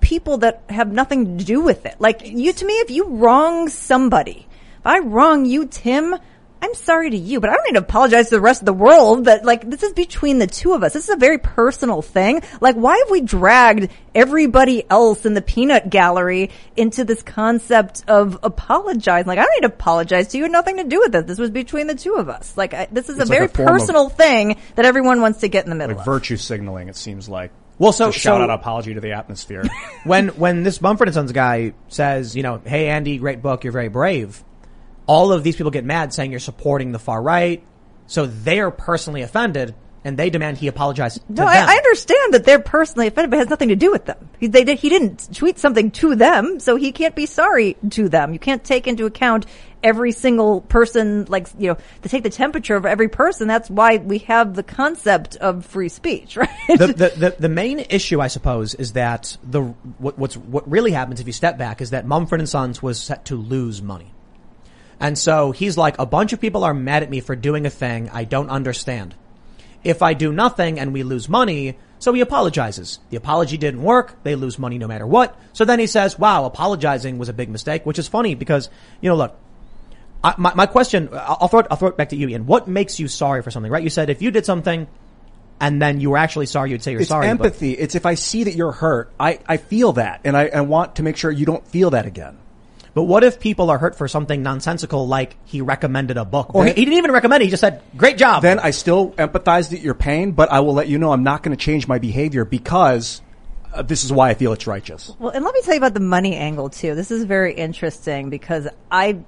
people that have nothing to do with it. Like you, to me, if you wrong somebody, if I wrong you, Tim, I'm sorry to you, but I don't need to apologize to the rest of the world. That like this is between the two of us. This is a very personal thing. Like, why have we dragged everybody else in the peanut gallery into this concept of apologizing? Like, I don't need to apologize to you. It had nothing to do with this. This was between the two of us. Like, I, this is
It's
a
like
very
a form
personal
of-
thing that everyone wants to get in the middle
Like
of.
virtue signaling, it seems like.
Well, so,
to shout
so
out apology to the atmosphere.
when when this Mumford and Sons guy says, you know, hey Andy, great book, you're very brave, all of these people get mad saying you're supporting the far right, so they are personally offended and they demand he apologize to
No,
them.
I, I understand that they're personally offended, but it has nothing to do with them. He, they did, he didn't tweet something to them, so he can't be sorry to them. You can't take into account every single person, like, you know, to take the temperature of every person. That's why we have the concept of free speech, right?
the, the, the, the main issue, I suppose, is that the what, what's what really happens if you step back is that Mumford and Sons was set to lose money. And so he's like, a bunch of people are mad at me for doing a thing I don't understand. If I do nothing and we lose money, so he apologizes. The apology didn't work. They lose money no matter what. So then he says, wow, apologizing was a big mistake, which is funny because, you know, look, I, my, my question, I'll throw it, I'll throw it back to you, Ian. What makes you sorry for something, right? You said if you did something and then you were actually sorry, you'd say you're
It's
sorry.
empathy. It's if I see that you're hurt, I, I feel that, and I, I want to make sure you don't feel that again.
But what if people are hurt for something nonsensical, like he recommended a book?
Or
Or he,
he-
he didn't even recommend it. He just said, great job.
Then I still empathize that your pain, but I will let you know I'm not going to change my behavior because uh, this is why I feel it's righteous.
Well, and let me tell you about the money angle too. This is very interesting because I,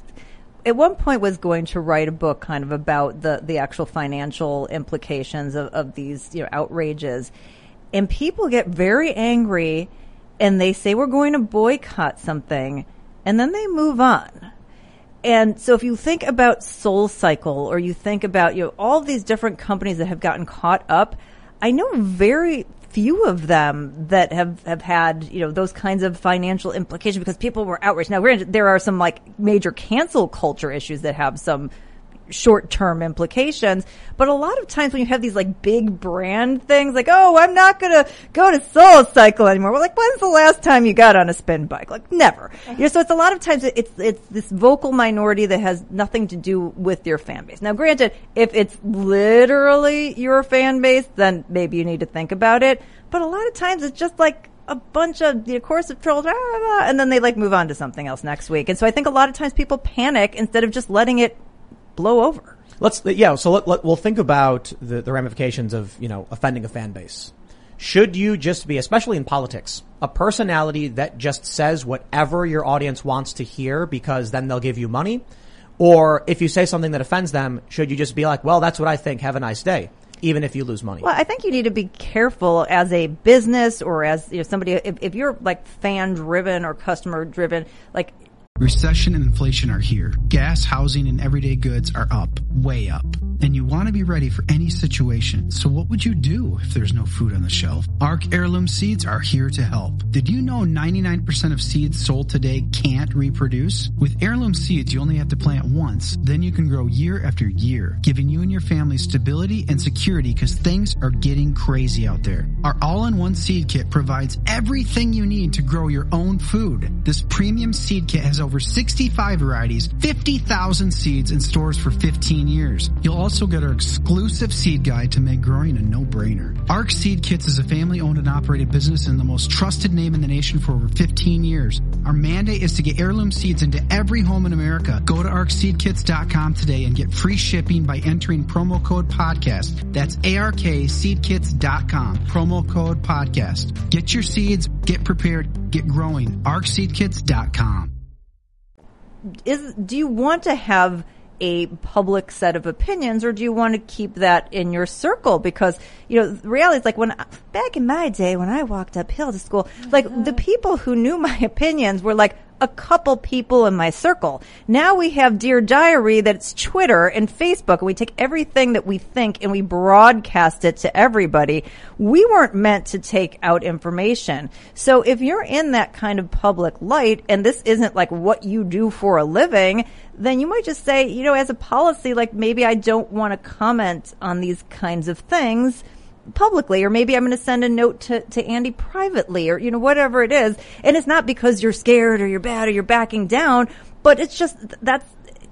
at one point, was going to write a book kind of about the, the actual financial implications of, of these, you know, outrages. And people get very angry and they say, we're going to boycott something. And then they move on. And so if you think about Soul Cycle or you think about, you know, all of these different companies that have gotten caught up, I know very few of them that have, have had, you know, those kinds of financial implications because people were outraged. Now, granted, there are some like major cancel culture issues that have some short-term implications, but a lot of times when you have these like big brand things like, oh, I'm not gonna go to Soul Cycle anymore. We're like, when's the last time you got on a spin bike? Like, never. You know, so it's a lot of times it's, it's this vocal minority that has nothing to do with your fan base. Now, granted, if it's literally your fan base, then maybe you need to think about it. But a lot of times it's just like a bunch of the course of trolls, blah, blah, blah, and then they like move on to something else next week. And so I think a lot of times people panic instead of just letting it blow over.
Let's, yeah, so let, let, we'll think about the, the ramifications of, you know, offending a fan base. Should you just be, especially in politics, a personality that just says whatever your audience wants to hear because then they'll give you money? Or if you say something that offends them, should you just be like, well, that's what I think, have a nice day, even if you lose money?
Well, I think you need to be careful as a business or as, you know, somebody, if, if you're like fan driven or customer driven, like,
recession and inflation are here. Gas, housing, and everyday goods are up, way up. And you want to be ready for any situation. So what would you do if there's no food on the shelf? Arc Heirloom Seeds are here to help. Did you know ninety-nine percent of seeds sold today can't reproduce? With Heirloom Seeds, you only have to plant once. Then you can grow year after year, giving you and your family stability and security because things are getting crazy out there. Our all-in-one seed kit provides everything you need to grow your own food. This premium seed kit has over sixty-five varieties, fifty thousand seeds in stores for fifteen years. You'll also get our exclusive seed guide to make growing a no-brainer. Arc Seed Kits is a family-owned and operated business and the most trusted name in the nation for over fifteen years. Our mandate is to get heirloom seeds into every home in America. Go to arc seed kits dot com today and get free shipping by entering promo code podcast. That's A R K seed kits dot com. Promo code podcast. Get your seeds, get prepared, get growing. arc seed kits dot com.
is, do you want to have a public set of opinions or do you want to keep that in your circle? Because, you know, the reality is like when, back in my day when I walked uphill to school, like the people who knew my opinions were like a couple people in my circle. Now we have Dear Diary that's Twitter and Facebook and we take everything that we think and we broadcast it to everybody. We weren't meant to take out information. So if you're in that kind of public light and this isn't like what you do for a living, then you might just say, you know, as a policy, like maybe I don't want to comment on these kinds of things publicly, or maybe I'm going to send a note to, to Andy privately, or, you know, whatever it is. And it's not because you're scared or you're bad or you're backing down, but it's just, that's,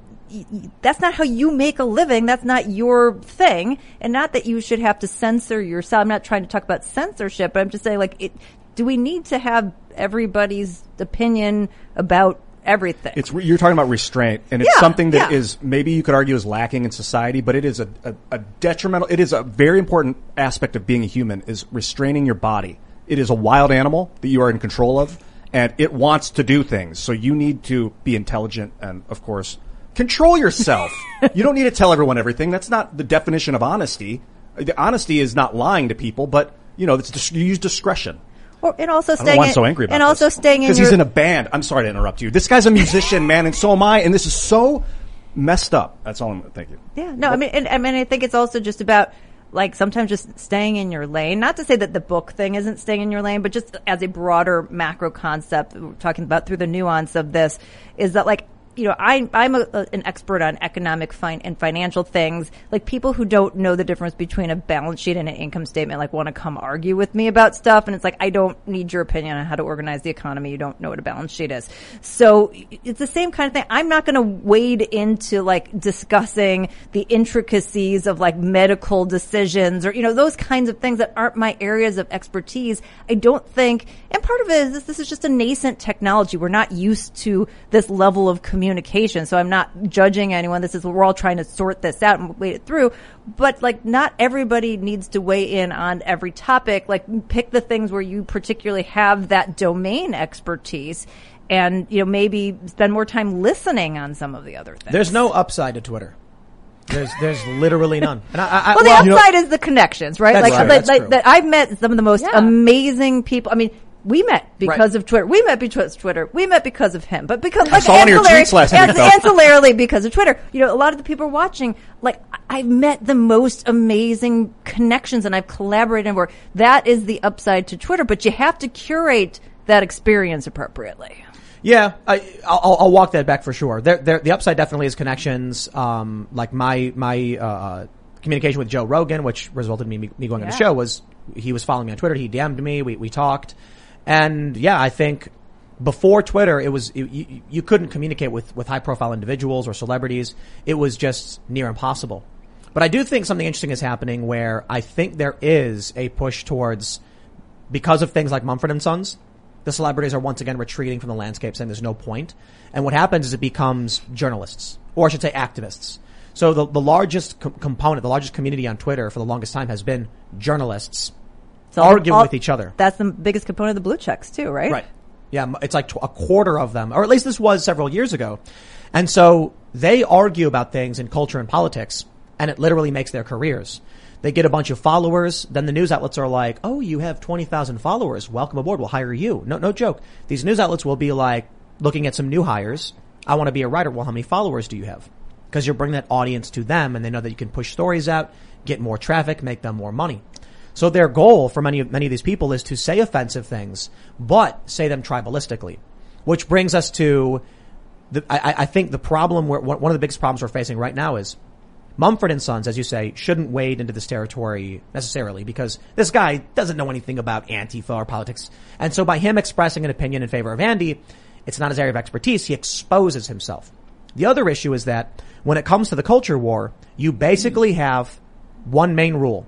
that's not how you make a living. That's not your thing. And not that you should have to censor yourself. I'm not trying to talk about censorship, but I'm just saying, like, it, do we need to have everybody's opinion about everything?
It's, you're talking about restraint, and it's
yeah,
something that
yeah.
is maybe you could argue is lacking in society, but it is a, a, a detrimental, it is a very important aspect of being a human, is restraining your body. It is a wild animal that you are in control of, and it wants to do things. So you need to be intelligent and, of course, control yourself. You don't need to tell everyone everything. That's not the definition of honesty. The honesty is not lying to people, but, you know, it's, you use discretion.
Or, and also
I don't know
staying
why I'm
in,
so angry about
and also
this.
staying in
because
your,
he's in a band. I'm sorry to interrupt you. This guy's a musician, man, and so am I. And this is so messed up. That's all I'm. Thank you.
Yeah, no, I mean, and, I mean, I think it's also just about, like, sometimes just staying in your lane. Not to say that the book thing isn't staying in your lane, but just as a broader macro concept, we're talking about through the nuance of this, is that, like, you know, I, I'm a, a, an expert on economic fin- and financial things. Like, people who don't know the difference between a balance sheet and an income statement, like, want to come argue with me about stuff. And it's like, I don't need your opinion on how to organize the economy. You don't know what a balance sheet is. So it's the same kind of thing. I'm not going to wade into, like, discussing the intricacies of, like, medical decisions or, you know, those kinds of things that aren't my areas of expertise. I don't think, and part of it is this, this is just a nascent technology. We're not used to this level of communication. communication. So I'm not judging anyone. This is, we're all trying to sort this out and wait it through. But, like, not everybody needs to weigh in on every topic. Like, pick the things where you particularly have that domain expertise and, you know, maybe spend more time listening on some of the other things.
There's no upside to Twitter. There's there's literally none. And I, I,
well,
well,
the upside you know, is the connections, right?
That's
Like,
true,
like,
that's
like
true.
that I've met some of the most
Yeah.
amazing people. I mean, we met because
Right.
of Twitter. We met because of Twitter. We met because of him. But because, like,
saw one of your
ancillary-
tweets last
ans-
week, though.
ancillarily because of Twitter. You know, a lot of the people watching, like, I've met the most amazing connections and I've collaborated more. That is the upside to Twitter, but you have to curate that experience appropriately.
Yeah, I, I'll, I'll walk that back for sure. There, there, the upside definitely is connections. Um, like my my uh, communication with Joe Rogan, which resulted in me, me going
Yeah.
on the show, was he was following me on Twitter. He D M'd me. We we talked, and yeah, I think before Twitter, it was it, you, you couldn't communicate with with high profile individuals or celebrities. It was just near impossible. But I do think something interesting is happening where I think there is a push towards, because of things like Mumford and Sons, the celebrities are once again retreating from the landscape, saying there's no point. And what happens is it becomes journalists, or I should say activists. So the, the largest co- component, the largest community on Twitter for the longest time has been journalists
So
arguing
all-
with each other.
That's the biggest component of the blue checks too, right?
Right. Yeah, m- it's like tw- a quarter of them, or at least this was several years ago. And so they argue about things in culture and politics, and it literally makes their careers. They get a bunch of followers. Then the news outlets are like, oh, you have twenty thousand followers. Welcome aboard. We'll hire you. No, no joke. These news outlets will be like looking at some new hires. I want to be a writer. Well, how many followers do you have? Because you're bringing that audience to them, and they know that you can push stories out, get more traffic, make them more money. So their goal for many of, many of these people is to say offensive things, but say them tribalistically, which brings us to the, I, I think the problem where, one of the biggest problems we're facing right now is Mumford and Sons, as you say, shouldn't wade into this territory necessarily because this guy doesn't know anything about Antifa or politics. And so by him expressing an opinion in favor of Andy, it's not his area of expertise. He exposes himself. The other issue is that when it comes to the culture war, you basically have one main rule.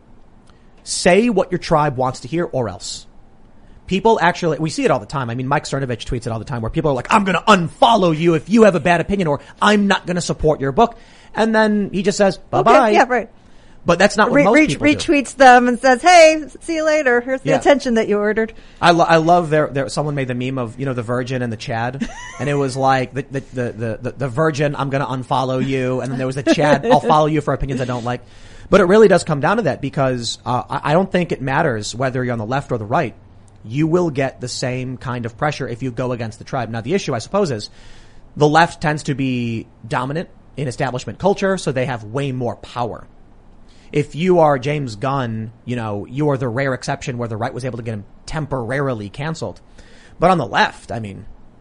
Say what your tribe wants to hear or else. People actually, we see it all the time. I mean, Mike Cernovich tweets it all the time where people are like, I'm going to unfollow you if you have a bad opinion, or I'm not going to support your book. And then he just says, bye bye.
Okay, yeah, right.
But that's not what
Re-
most
re-
people do.
retweets them and says, "Hey, see you later. Here's the
Yeah.
attention that you ordered."
I, lo- I love their, their, someone made the meme of, you know, the Virgin and the Chad. And it was like, the, the, the, the, the Virgin, I'm going to unfollow you. And then there was the Chad, I'll follow you for opinions I don't like. But it really does come down to that because, uh, I, I don't think it matters whether you're on the left or the right. You will get the same kind of pressure if you go against the tribe. Now, the issue, I suppose, is the left tends to be dominant in establishment culture, so they have way more power. If you are James Gunn, you know, you are the rare exception where the right was able to get him temporarily canceled. But on the left, I mean,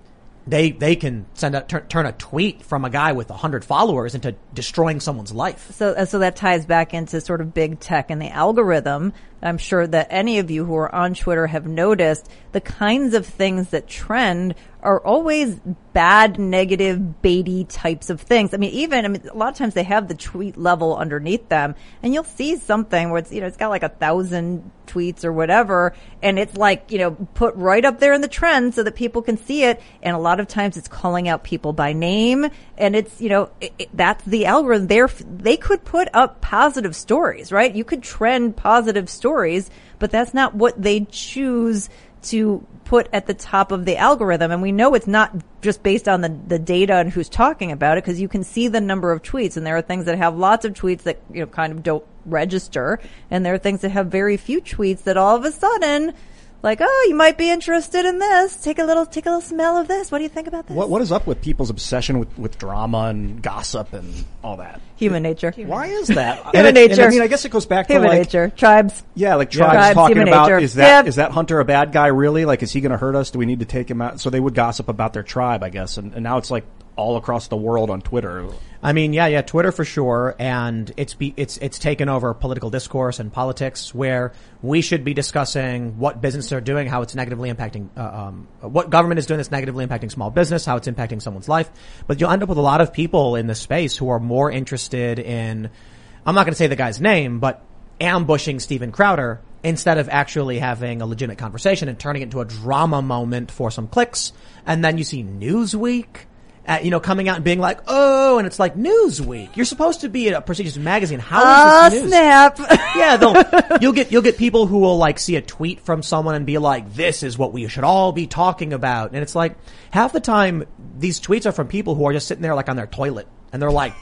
They they can send a turn, turn a tweet from a guy with a hundred followers into destroying someone's life.
So, uh, so that ties back into sort of big tech and the algorithm. I'm sure that any of you who are on Twitter have noticed the kinds of things that trend are always bad, negative, baity types of things. I mean, even, I mean, a lot of times they have the tweet level underneath them, and you'll see something where it's, you know, it's got like a thousand tweets or whatever, and it's like, you know, put right up there in the trend so that people can see it. And a lot of times it's calling out people by name, and it's, you know, it, it, that's the algorithm. They're, they could put up positive stories, right? You could trend positive stories, but that's not what they choose to put at the top of the algorithm. And we know it's not just based on the, the data and who's talking about it, because you can see the number of tweets, and there are things that have lots of tweets that, you know, kind of don't register, and there are things that have very few tweets that all of a sudden, like, oh, you might be interested in this. Take a little, take a little smell of this. What do you think about this?
What What is up with people's obsession with, with drama and gossip and all that?
Human nature.
Why is that?
Human
and it,
nature.
And I mean, I guess it goes back
Human
to like
nature. Tribes.
Yeah, like tribes,
Tribes,
talking
human
about
nature.
is that
Yep.
is that Hunter a bad guy really? Like, is he going to hurt us? Do we need to take him out? So they would gossip about their tribe, I guess, and, and now it's like all across the world on Twitter.
I mean, yeah, yeah, Twitter for sure, and it's be, it's it's taken over political discourse and politics, where we should be discussing what businesses are doing, how it's negatively impacting, uh, um, what government is doing that's negatively impacting small business, how it's impacting someone's life. But you'll end up with a lot of people in this space who are more interested in, I'm not going to say the guy's name, but ambushing Steven Crowder instead of actually having a legitimate conversation and turning it into a drama moment for some clicks. And then you see Newsweek, Uh, you know, coming out and being like, oh, and it's like Newsweek. You're supposed to be a prestigious magazine. How
Oh,
is this news?
snap.
Yeah, they'll, you'll get, you'll get people who will like see a tweet from someone and be like, this is what we should all be talking about. And it's like, half the time, these tweets are from people who are just sitting there like on their toilet. And they're like,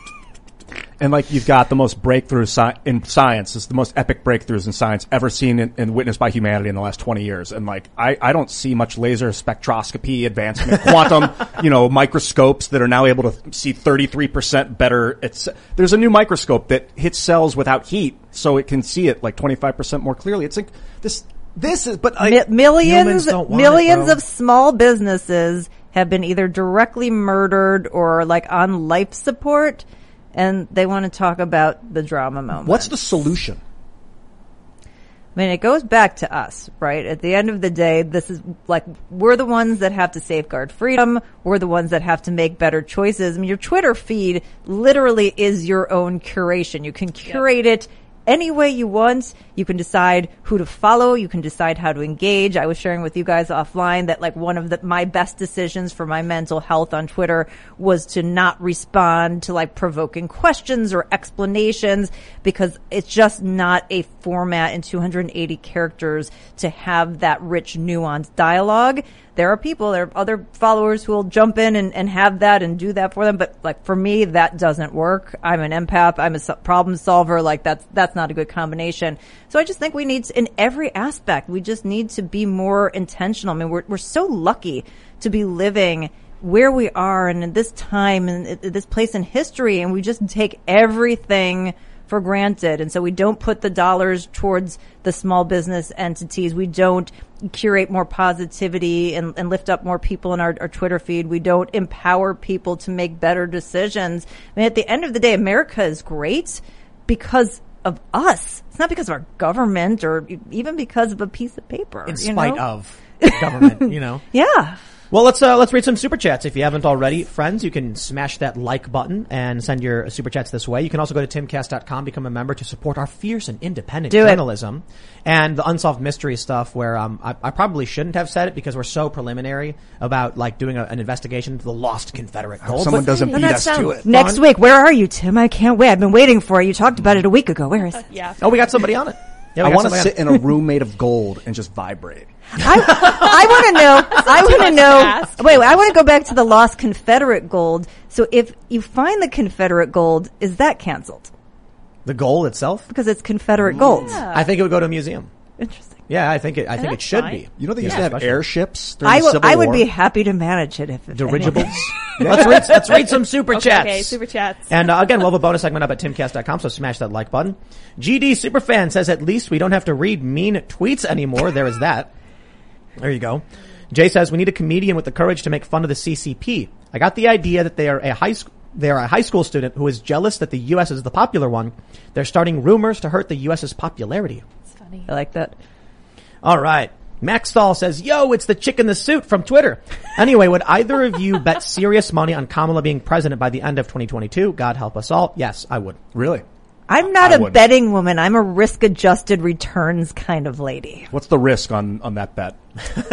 And like you've got the most breakthrough sci- in science, it's the most epic breakthroughs in science ever seen in, and witnessed by humanity in the last twenty years. And like, I, I don't see much laser spectroscopy advancement, quantum, you know, microscopes that are now able to see thirty-three percent better. It's, there's a new microscope that hits cells without heat, so it can see it like twenty-five percent more clearly. It's like, this, this is, but I,
Mi- millions,
humans don't want
millions
it, bro.
of small businesses have been either directly murdered or like on life support, and they want to talk about the drama moment.
what's the solution?
I mean, it goes back to us, right? At the end of the day, this is like, we're the ones that have to safeguard freedom. We're the ones that have to make better choices. I mean, your Twitter feed literally is your own curation. You can curate it any way you want. You can decide who to follow. You can decide how to engage. I was sharing with you guys offline that like one of the, my best decisions for my mental health on Twitter was to not respond to like provoking questions or explanations, because it's just not a format in two hundred eighty characters to have that rich, nuanced dialogue. There are people, there are other followers who will jump in and, and have that and do that for them. But like for me, that doesn't work. I'm an empath. I'm a problem solver. Like that's, that's not a good combination. So I just think we need to, in every aspect, we just need to be more intentional. I mean, we're, we're so lucky to be living where we are and in this time and this place in history. And we just take everything for granted. And so we don't put the dollars towards the small business entities. We don't curate more positivity and, and lift up more people in our, our Twitter feed. We don't empower people to make better decisions. I mean, at the end of the day, America is great because of us. It's not because of our government or even because of a piece of paper.
in
you
spite
know?
of government, you know.
Yeah.
Well, let's uh, let's read some super chats. If you haven't already, friends, you can smash that like button and send your super chats this way. You can also go to timcast dot com, become a member to support our fierce and independent
Do it.
journalism and the unsolved mystery stuff. Where um, I, I probably shouldn't have said it because we're so preliminary about like doing a, an investigation into the lost Confederate gold.
Someone
But-
doesn't
and
beat
that
us to
sounds
it.
fun.
Next week, where are you, Tim? I can't wait. I've been waiting for it. You talked about it a week ago. Where is it?
Yeah.
Oh, we got somebody on it. Yeah, we
I
got
want to
somebody
sit in a room made of gold and just vibrate.
I, I want to know. I want to know.
ask.
Wait, wait, I want to go back to the lost Confederate gold. So if you find the Confederate gold, is that canceled?
on. The gold itself?
Because it's Confederate gold.
Yeah.
I think it would go to a museum.
Interesting.
Yeah, I think it. I think it
that's
should
fine.
be.
You know they used
Yeah,
to have
especially.
airships during
I,
the
will,
Civil
I would
War?
be happy to manage it if if
Dirigibles. let's read. Let's read some super
Okay,
chats.
okay, super chats.
And uh, again, we'll have a bonus segment up at timcast dot com, so smash that like button. G D Superfan says, at least we don't have to read mean tweets anymore. There is that. There you go. Jay says, we need a comedian with the courage to make fun of the C C P. I got the idea that they are a high school, they are a high school student who is jealous that the U S is the popular one. They're starting rumors to hurt the US's popularity.
It's funny.
I like that.
All right. Max Stahl says, yo, it's the chick in the suit from Twitter. Anyway, would either of you bet serious money on Kamala being president by the end of twenty twenty-two? God help us all. Yes, I would.
Really?
I'm not
I
a
wouldn't.
betting woman. I'm a risk-adjusted returns kind of lady.
What's the risk on, on that bet?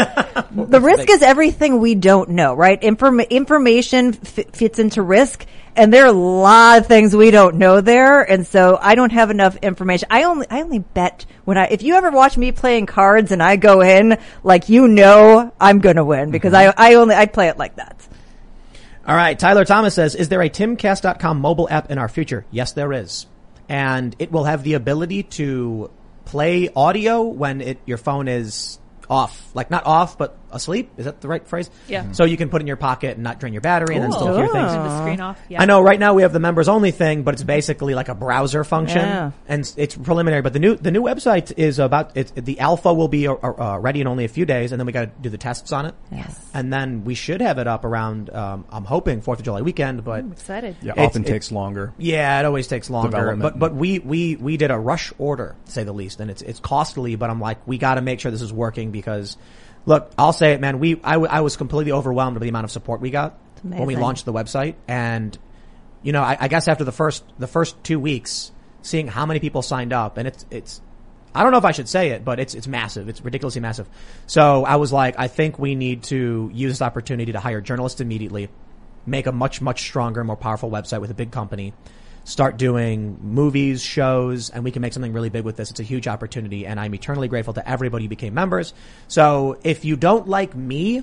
The risk is everything we don't know, right? Inform- information f- fits into risk, and there are a lot of things we don't know there, and so I don't have enough information. I only, I only bet when I, if you ever watch me playing cards and I go in, like, you know, I'm gonna win because mm-hmm. I, I only, I play it like that.
All right. Tyler Thomas says, is there a timcast dot com mobile app in our future? Yes, there is. And it will have the ability to play audio when it, your phone is off. Like not off, but asleep. Is that the right phrase?
Yeah. Mm-hmm.
So you can put it in your pocket and not drain your battery and then still hear things.
Turn the screen off. Yeah.
I know right now we have the members only thing, but it's basically like a browser function
Yeah.
and it's preliminary. But the new, the new website is about, it's, the alpha will be uh, uh, ready in only a few days and then we got to do the tests on it.
Yes.
And then we should have it up around, um, I'm hoping fourth of July weekend, but
I'm excited.
Yeah,
It's-
often
it-
takes longer.
yeah, it always takes longer.
Development.
But but we, we, we did a rush order, to say the least, and it's it's costly. But I'm like, we got to make sure this is working because, look, I'll say it, man. We I, w- I was completely overwhelmed with the amount of support we got when we
amazing.
launched the website, and you know, I, I guess after the first the first two weeks, seeing how many people signed up, and it's it's. I don't know if I should say it, but it's it's massive. It's ridiculously massive. So I was like, I think we need to use this opportunity to hire journalists immediately, make a much, much stronger, more powerful website with a big company, start doing movies, shows, and we can make something really big with this. It's a huge opportunity, and I'm eternally grateful to everybody who became members. So if you don't like me,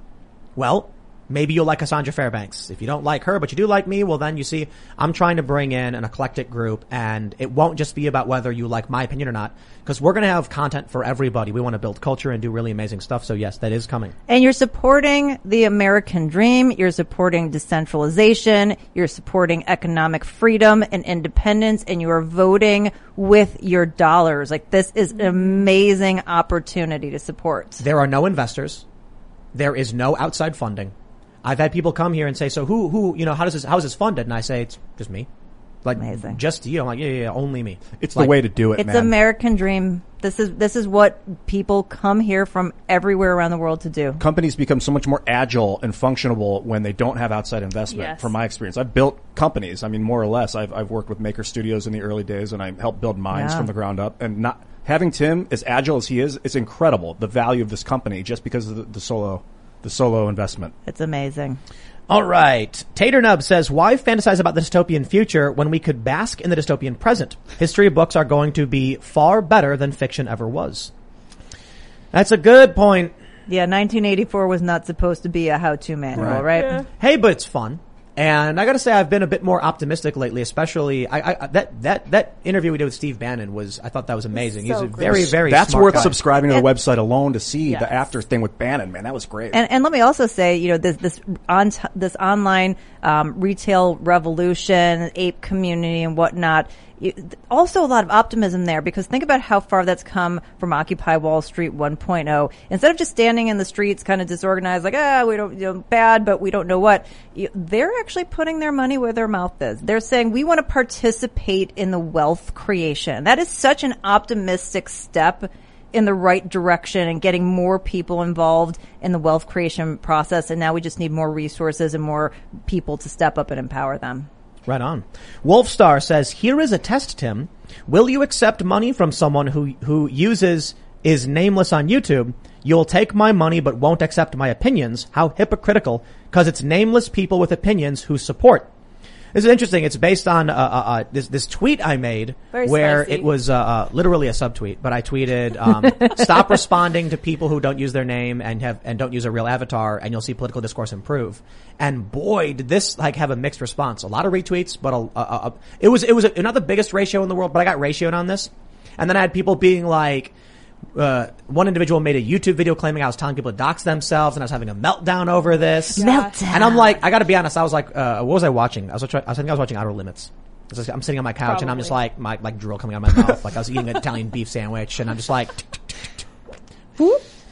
well, maybe you'll like Cassandra Fairbanks. If you don't like her, but you do like me, well then you see, I'm trying to bring in an eclectic group, and it won't just be about whether you like my opinion or not, because we're going to have content for everybody. We want to build culture and do really amazing stuff. So yes, that is coming.
And you're supporting the American dream. You're supporting decentralization. You're supporting economic freedom and independence. And you are voting with your dollars. Like, this is an amazing opportunity to support.
There are no investors. There is no outside funding. I've had people come here and say, so who, who, you know, how does this, how is this funded? And I say, it's just me. Like,
Amazing.
just you. I'm like, yeah, yeah, yeah, only me.
It's
like,
the way to do it,
It's
man.
American dream. This is, this is what people come here from everywhere around the world to do.
Companies become so much more agile and functional when they don't have outside investment.
Yes.
From my experience, I've built companies. I mean, more or less, I've, I've worked with Maker Studios in the early days, and I helped build mines
Yeah.
from the ground up. And not having Tim as agile as he is, it's incredible. The value of this company just because of the, the solo, the solo investment.
It's amazing.
All right. Tater Nub says, why fantasize about the dystopian future when we could bask in the dystopian present? History books are going to be far better than fiction ever was. That's a good point.
Yeah, nineteen eighty-four was not supposed to be a how-to manual, right?
Yeah.
Hey, but it's fun. And I gotta say, I've been a bit more optimistic lately, especially, I, I, that, that, that interview we did with Steve Bannon was, I thought that was amazing. He's
so
a
great.
very, very
That's
smart
worth
guy.
subscribing to the
And-
website alone to see
Yes.
the after thing with Bannon, man. That was great.
And, and let me also say, you know, this this on t- this online um, retail revolution, ape community, and whatnot. You, also, a lot of optimism there, because think about how far that's come from Occupy Wall Street one point oh. Instead of just standing in the streets, kind of disorganized, like ah, we don't, you know, bad, but we don't know what. You, they're actually putting their money where their mouth is. They're saying we want to participate in the wealth creation. That is such an optimistic step in the right direction and getting more people involved in the wealth creation process. And now we just need more resources and more people to step up and empower them.
Right on. Wolfstar says, here is a test, Tim. Will you accept money from someone who, who uses is nameless on YouTube? You'll take my money but won't accept my opinions. How hypocritical, because it's nameless people with opinions who support. This is interesting. It's based on uh, uh, uh, this this tweet I made
Very
where
spicy.
it was uh, uh, literally a subtweet, but I tweeted, um, "Stop responding to people who don't use their name and have and don't use a real avatar, and you'll see political discourse improve." And boy, did this like have a mixed response. A lot of retweets, but a, a, a, it was it was a, not the biggest ratio in the world, but I got ratioed on this. And then I had people being like. Uh, one individual made a YouTube video claiming I was telling people to dox themselves and I was having a meltdown over this.
Meltdown.
And I'm like, I gotta be honest, I was like, uh, what was I watching? I was, I think I was watching Outer Limits. I was like, I'm sitting on my couch
Probably.
and I'm just like, my, like drool coming out of my mouth. Like I was eating an Italian beef sandwich and I'm just like, whoop.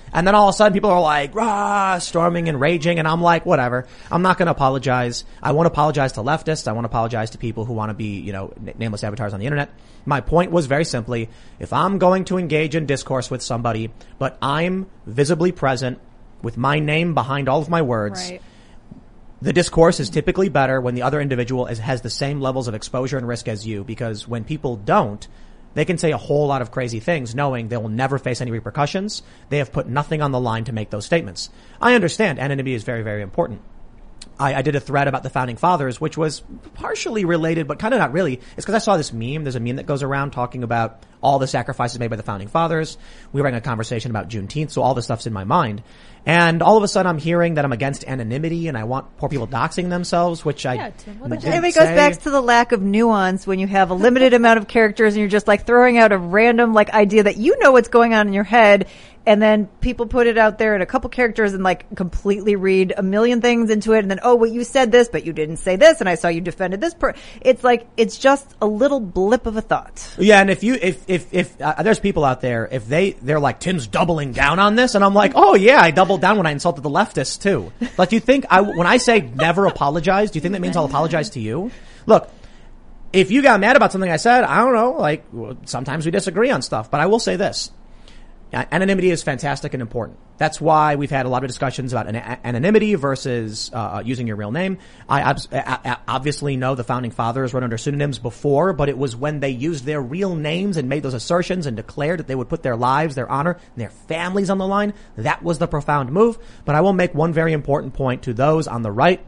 And then all of a sudden people are like, rah, storming and raging. And I'm like, whatever. I'm not going to apologize. I won't apologize to leftists. I won't apologize to people who want to be, you know, nameless avatars on the internet. My point was very simply, if I'm going to engage in discourse with somebody, but I'm visibly present with my name behind all of my words,
Right.
the discourse is typically better when the other individual is, has the same levels of exposure and risk as you, because when people don't, they can say a whole lot of crazy things knowing they will never face any repercussions. They have put nothing on the line to make those statements. I understand anonymity is very, very important. I, I did a thread about the Founding Fathers, which was partially related, but kind of not really. It's because I saw this meme. There's a meme that goes around talking about all the sacrifices made by the Founding Fathers. We were having a conversation about Juneteenth, so all this stuff's in my mind. And all of a sudden I'm hearing that I'm against anonymity and I want poor people doxing themselves, which I
Yeah, Tim, what
didn't
the
I mean, it goes
say.
back to the lack of nuance when you have a limited amount of characters and you're just like throwing out a random like idea that you know what's going on in your head, and then people put it out there in a couple characters and like completely read a million things into it, and then, oh, well, you said this, but you didn't say this, and I saw you defended this per it's like, it's just a little blip of a thought.
Yeah, and if you, if, if, if, uh, there's people out there, if they, they're like, Tim's doubling down on this, and I'm like, oh yeah, I doubled down when I insulted the leftists too. Like, do you think I, when I say never apologize, do you think that means I'll apologize to you? Look, if you got mad about something I said, I don't know, like, sometimes we disagree on stuff, but I will say this. Anonymity is fantastic and important. That's why we've had a lot of discussions about an- anonymity versus uh, using your real name. I ob- obviously know the Founding Fathers wrote under pseudonyms before, but it was when they used their real names and made those assertions and declared that they would put their lives, their honor, and their families on the line. That was the profound move. But I will make one very important point to those on the right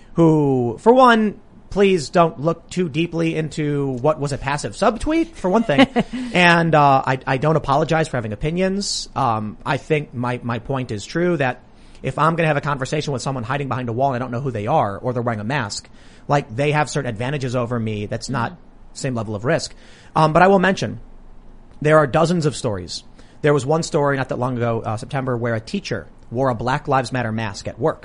who, for one, please don't look too deeply into what was a passive subtweet, for one thing. and uh I, I don't apologize for having opinions. Um I think my, my point is true that if I'm going to have a conversation with someone hiding behind a wall and I don't know who they are, or they're wearing a mask, like, they have certain advantages over me that's not same level of risk. Um But I will mention, there are dozens of stories. There was one story not that long ago, uh, September, where a teacher wore a Black Lives Matter mask at work,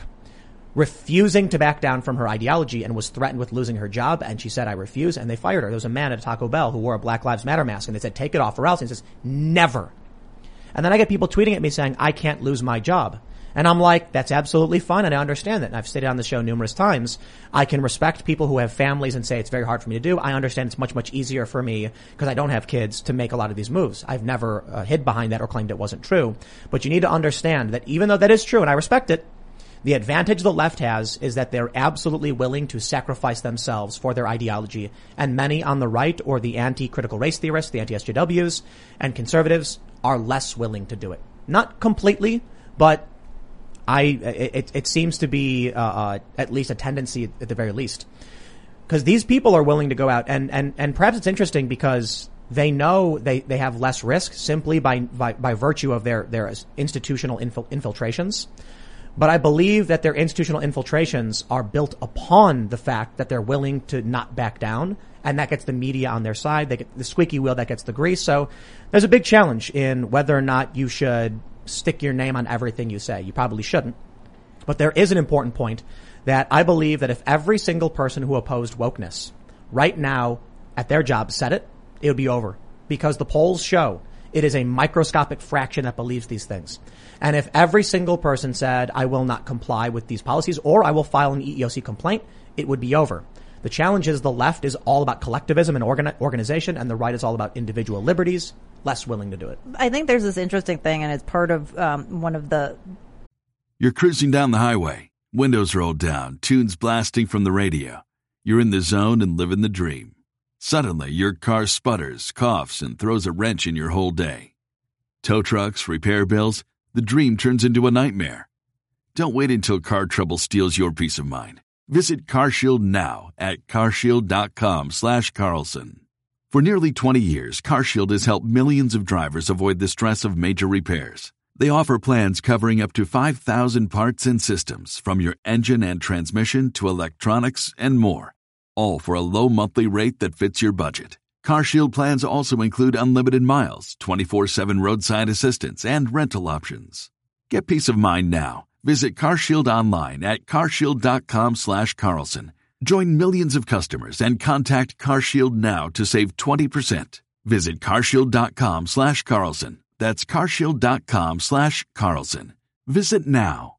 refusing to back down from her ideology, and was threatened with losing her job. And she said, I refuse. And they fired her. There was a man at Taco Bell who wore a Black Lives Matter mask, and they said, take it off or else. And he says, never. And then I get people tweeting at me saying, I can't lose my job. And I'm like, that's absolutely fine. And I understand that. And I've stated on the show numerous times, I can respect people who have families and say it's very hard for me to do. I understand it's much, much easier for me because I don't have kids to make a lot of these moves. I've never uh, hid behind that or claimed it wasn't true. But you need to understand that even though that is true, and I respect it, the advantage the left has is that they're absolutely willing to sacrifice themselves for their ideology. And many on the right, or the anti-critical race theorists, the anti-S J Ws, and conservatives are less willing to do it. Not completely, but I, it, it seems to be, uh, uh, at least a tendency at the very least. Because these people are willing to go out, and, and, and perhaps it's interesting because they know they, they have less risk simply by, by, by virtue of their, their institutional infil- infiltrations. But I believe that their institutional infiltrations are built upon the fact that they're willing to not back down, and that gets the media on their side. They get the squeaky wheel that gets the grease. So there's a big challenge in whether or not you should stick your name on everything you say. You probably shouldn't. But there is an important point that I believe that if every single person who opposed wokeness right now at their job said it, it would be over. Because the polls show it is a microscopic fraction that believes these things. And if every single person said, I will not comply with these policies, or I will file an E E O C complaint, it would be over. The challenge is the left is all about collectivism and organ- organization, and the right is all about individual liberties, less willing to do it.
I think there's this interesting thing, and it's part of um, one of the...
You're cruising down the highway, windows rolled down, tunes blasting from the radio. You're in the zone and living the dream. Suddenly, your car sputters, coughs, and throws a wrench in your whole day. Tow trucks, repair bills, the dream turns into a nightmare. Don't wait until car trouble steals your peace of mind. Visit CarShield now at carshield.com slash Carlson. For nearly twenty years, CarShield has helped millions of drivers avoid the stress of major repairs. They offer plans covering up to five thousand parts and systems, from your engine and transmission to electronics and more, all for a low monthly rate that fits your budget. CarShield plans also include unlimited miles, twenty-four seven roadside assistance, and rental options. Get peace of mind now. Visit CarShield online at carshield.com slash Carlson. Join millions of customers and contact CarShield now to save twenty percent. Visit carshield.com slash Carlson. That's carshield.com slash Carlson. Visit now.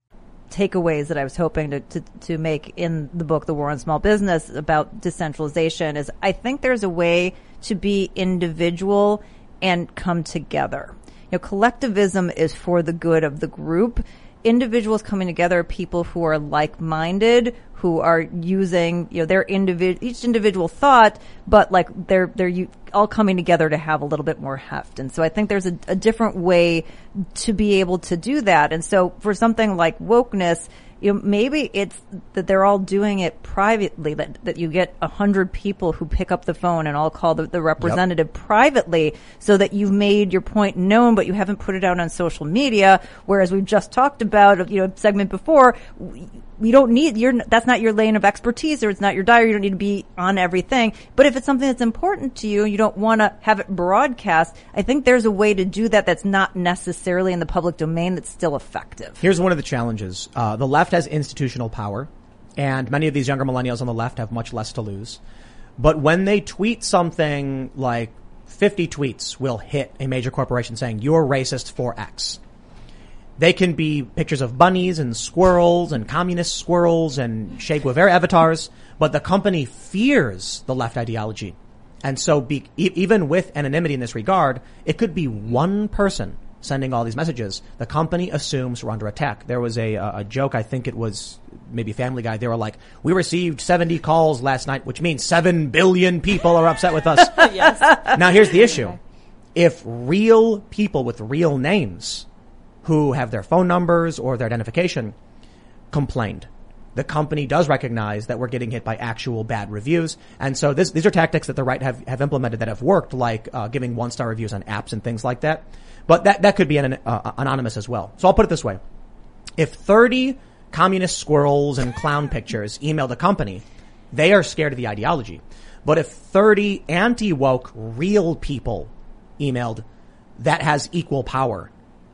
Takeaways that I was hoping to, to, to make in the book, The War on Small Business, about decentralization is I think there's a way to be individual and come together. You know, collectivism is for the good of the group. Individuals coming together are people who are like-minded, who are using, you know, their individ- each individual thought, but like they're, they're u- all coming together to have a little bit more heft. And so I think there's a, a different way to be able to do that. And so for something like wokeness, you know, maybe it's that they're all doing it privately, that, that you get a hundred people who pick up the phone and all call the, the representative yep. privately, so that you've made your point known, but you haven't put it out on social media. Whereas we've just talked about, you know, segment before, you don't need, you're, that's not your lane of expertise, or it's not your diary. You don't need to be on everything. But if it's something that's important to you and you don't want to have it broadcast, I think there's a way to do that that's not necessarily in the public domain that's still effective.
Here's one of the challenges. Uh, the left has institutional power, and many of these younger millennials on the left have much less to lose. But when they tweet something like fifty tweets will hit a major corporation saying, you're racist for X. They can be pictures of bunnies and squirrels and communist squirrels and Che Guevara avatars, but the company fears the left ideology. And so be, e- even with anonymity in this regard, it could be one person sending all these messages. The company assumes we're under attack. There was a, a joke, I think it was maybe Family Guy. They were like, we received seventy calls last night, which means seven billion people are upset with us.
Yes.
Now here's the issue. If real people with real names who have their phone numbers or their identification complained, the company does recognize that we're getting hit by actual bad reviews. And so this, these are tactics that the right have, have implemented that have worked, like uh, giving one-star reviews on apps and things like that. But that, that could be an, uh, anonymous as well. So I'll put it this way. If thirty communist squirrels and clown pictures email the company, they are scared of the ideology. But if thirty anti-woke real people emailed, that has equal power.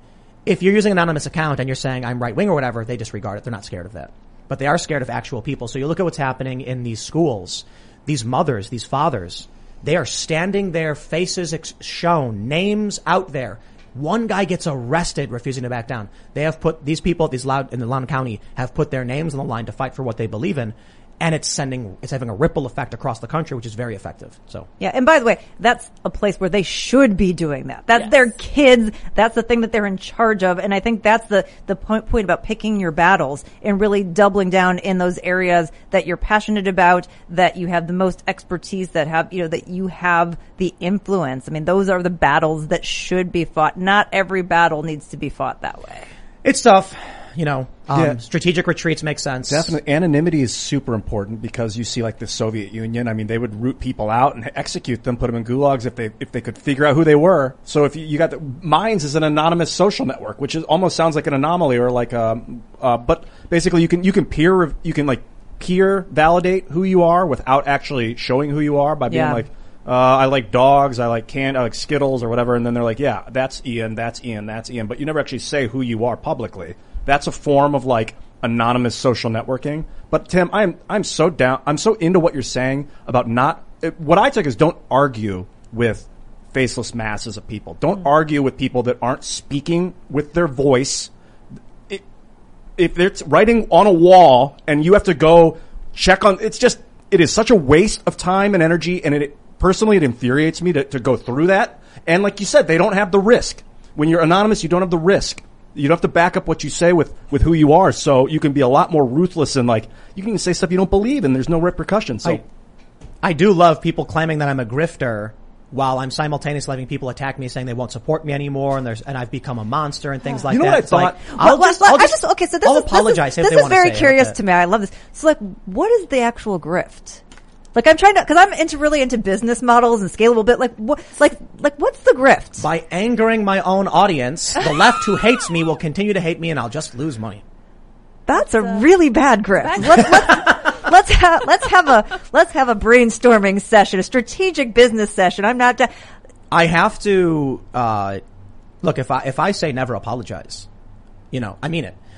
If you're using an anonymous account and you're saying I'm right wing or whatever, they disregard it. They're not scared of that. But they are scared of actual people. So you look at what's happening in these schools. These mothers, these fathers, they are standing there, faces ex- shown, names out there. One guy gets arrested refusing to back down. They have put, these people these loud, in the Loudoun County have put their names on the line to fight for what they believe in. And it's sending, it's having a ripple effect across the country, which is very effective. So.
Yeah. And by the way, that's a place where they should be doing that. That's
yes.
their kids. That's the thing that they're in charge of. And I think that's the, the point, point about picking your battles and really doubling down in those areas that you're passionate about, that you have the most expertise, that have, you know, that you have the influence. I mean, those are the battles that should be fought. Not every battle needs to be fought that way.
It's tough. You know, um,
Yeah.
strategic retreats make sense.
Definitely. Anonymity is super important, because you see like the Soviet Union. I mean, they would root people out and execute them, put them in gulags if they, if they could figure out who they were. So if you, you got the, Minds is an anonymous social network, which is almost sounds like an anomaly, or like, um, uh, but basically you can, you can peer, you can like peer validate who you are without actually showing who you are by being
Yeah.
like, uh, I like dogs, I like can, I like Skittles or whatever. And then they're like, yeah, that's Ian, that's Ian, that's Ian. But you never actually say who you are publicly. That's a form of like anonymous social networking. But Tim, I'm, I'm so down, I'm so into what you're saying about not, it, what I take is don't argue with faceless masses of people. Don't mm-hmm. argue with people that aren't speaking with their voice. It, if it's writing on a wall and you have to go check on, it's just, it is such a waste of time and energy. And it, it personally, it infuriates me to, to go through that. And like you said, they don't have the risk. When you're anonymous, you don't have the risk. You don't have to back up what you say with, with who you are, so you can be a lot more ruthless, and like, you can even say stuff you don't believe and there's no repercussions. So
I, I do love people claiming that I'm a grifter while I'm simultaneously having people attack me saying they won't support me anymore, and there's, and I've become a monster and things like
You know
that.
what I
It's
thought?
Like, I'll
Well,
just,
well,
I'll
I
just,
just okay. So this
I'll
is
apologize
this
if
is,
they
this is
want to
very
say it.
curious
Okay.
to me. I love this. So, like, what is the actual grift? Like, I'm trying to, because I'm into really into business models and scalable bit. Like, what, like, like, what's the grift?
By angering my own audience, the left who hates me will continue to hate me, and I'll just lose money.
That's a really bad grift. Let's, let's, let's have let's have a let's have a brainstorming session, a strategic business session. I'm not. Da-
I have to uh look. If I if I say never apologize, you know, I mean it.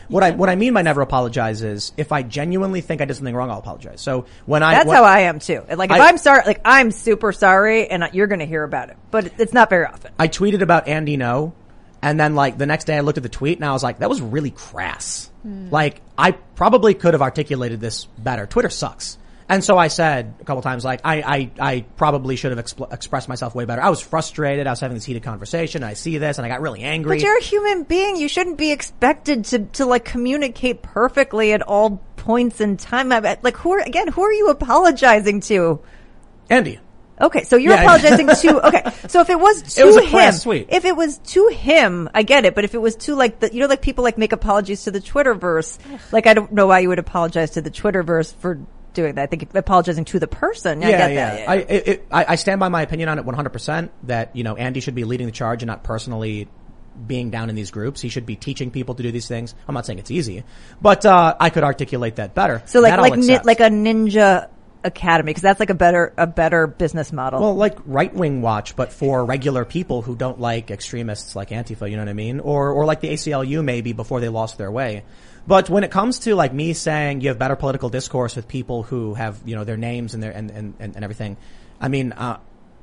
what I what I mean by never apologize is if I genuinely think I did something wrong, I'll apologize. So when I
that's
when,
how I am too. Like if
I,
I'm sorry, like I'm super sorry, and you're going to hear about it, but it's not very often.
I tweeted about Andy No, and then like the next day I looked at the tweet and I was like, that was really crass. Mm. Like I probably could have articulated this better. Twitter sucks. And so I said a couple times, like, I, I, I probably should have exp- expressed myself way better. I was frustrated. I was having this heated conversation. I see this and I got really angry.
But you're a human being. You shouldn't be expected to, to like communicate perfectly at all points in time. Like, who are, again, who are you apologizing to?
Andy.
Okay, so you're
yeah,
apologizing to, okay, so if it was to
it was a
him,
crass tweet.
If it was to him, I get it, but if it was to like the, you know, like people like make apologies to the Twitterverse, like I don't know why you would apologize to the Twitterverse for doing that. I think apologizing to the person. I
yeah,
get
yeah.
that. Yeah.
I, it, it, I, I stand by my opinion on it one hundred percent that, you know, Andy should be leading the charge and not personally being down in these groups. He should be teaching people to do these things. I'm not saying it's easy, but, uh, I could articulate that better.
So like,
that
like, ni- like a ninja academy, because that's like a better, a better business model.
Well, like Right Wing Watch, but for regular people who don't like extremists like Antifa, you know what I mean? Or, or like the A C L U maybe before they lost their way. But when it comes to like me saying you have better political discourse with people who have, you know, their names and their, and, and, and everything, I mean, uh,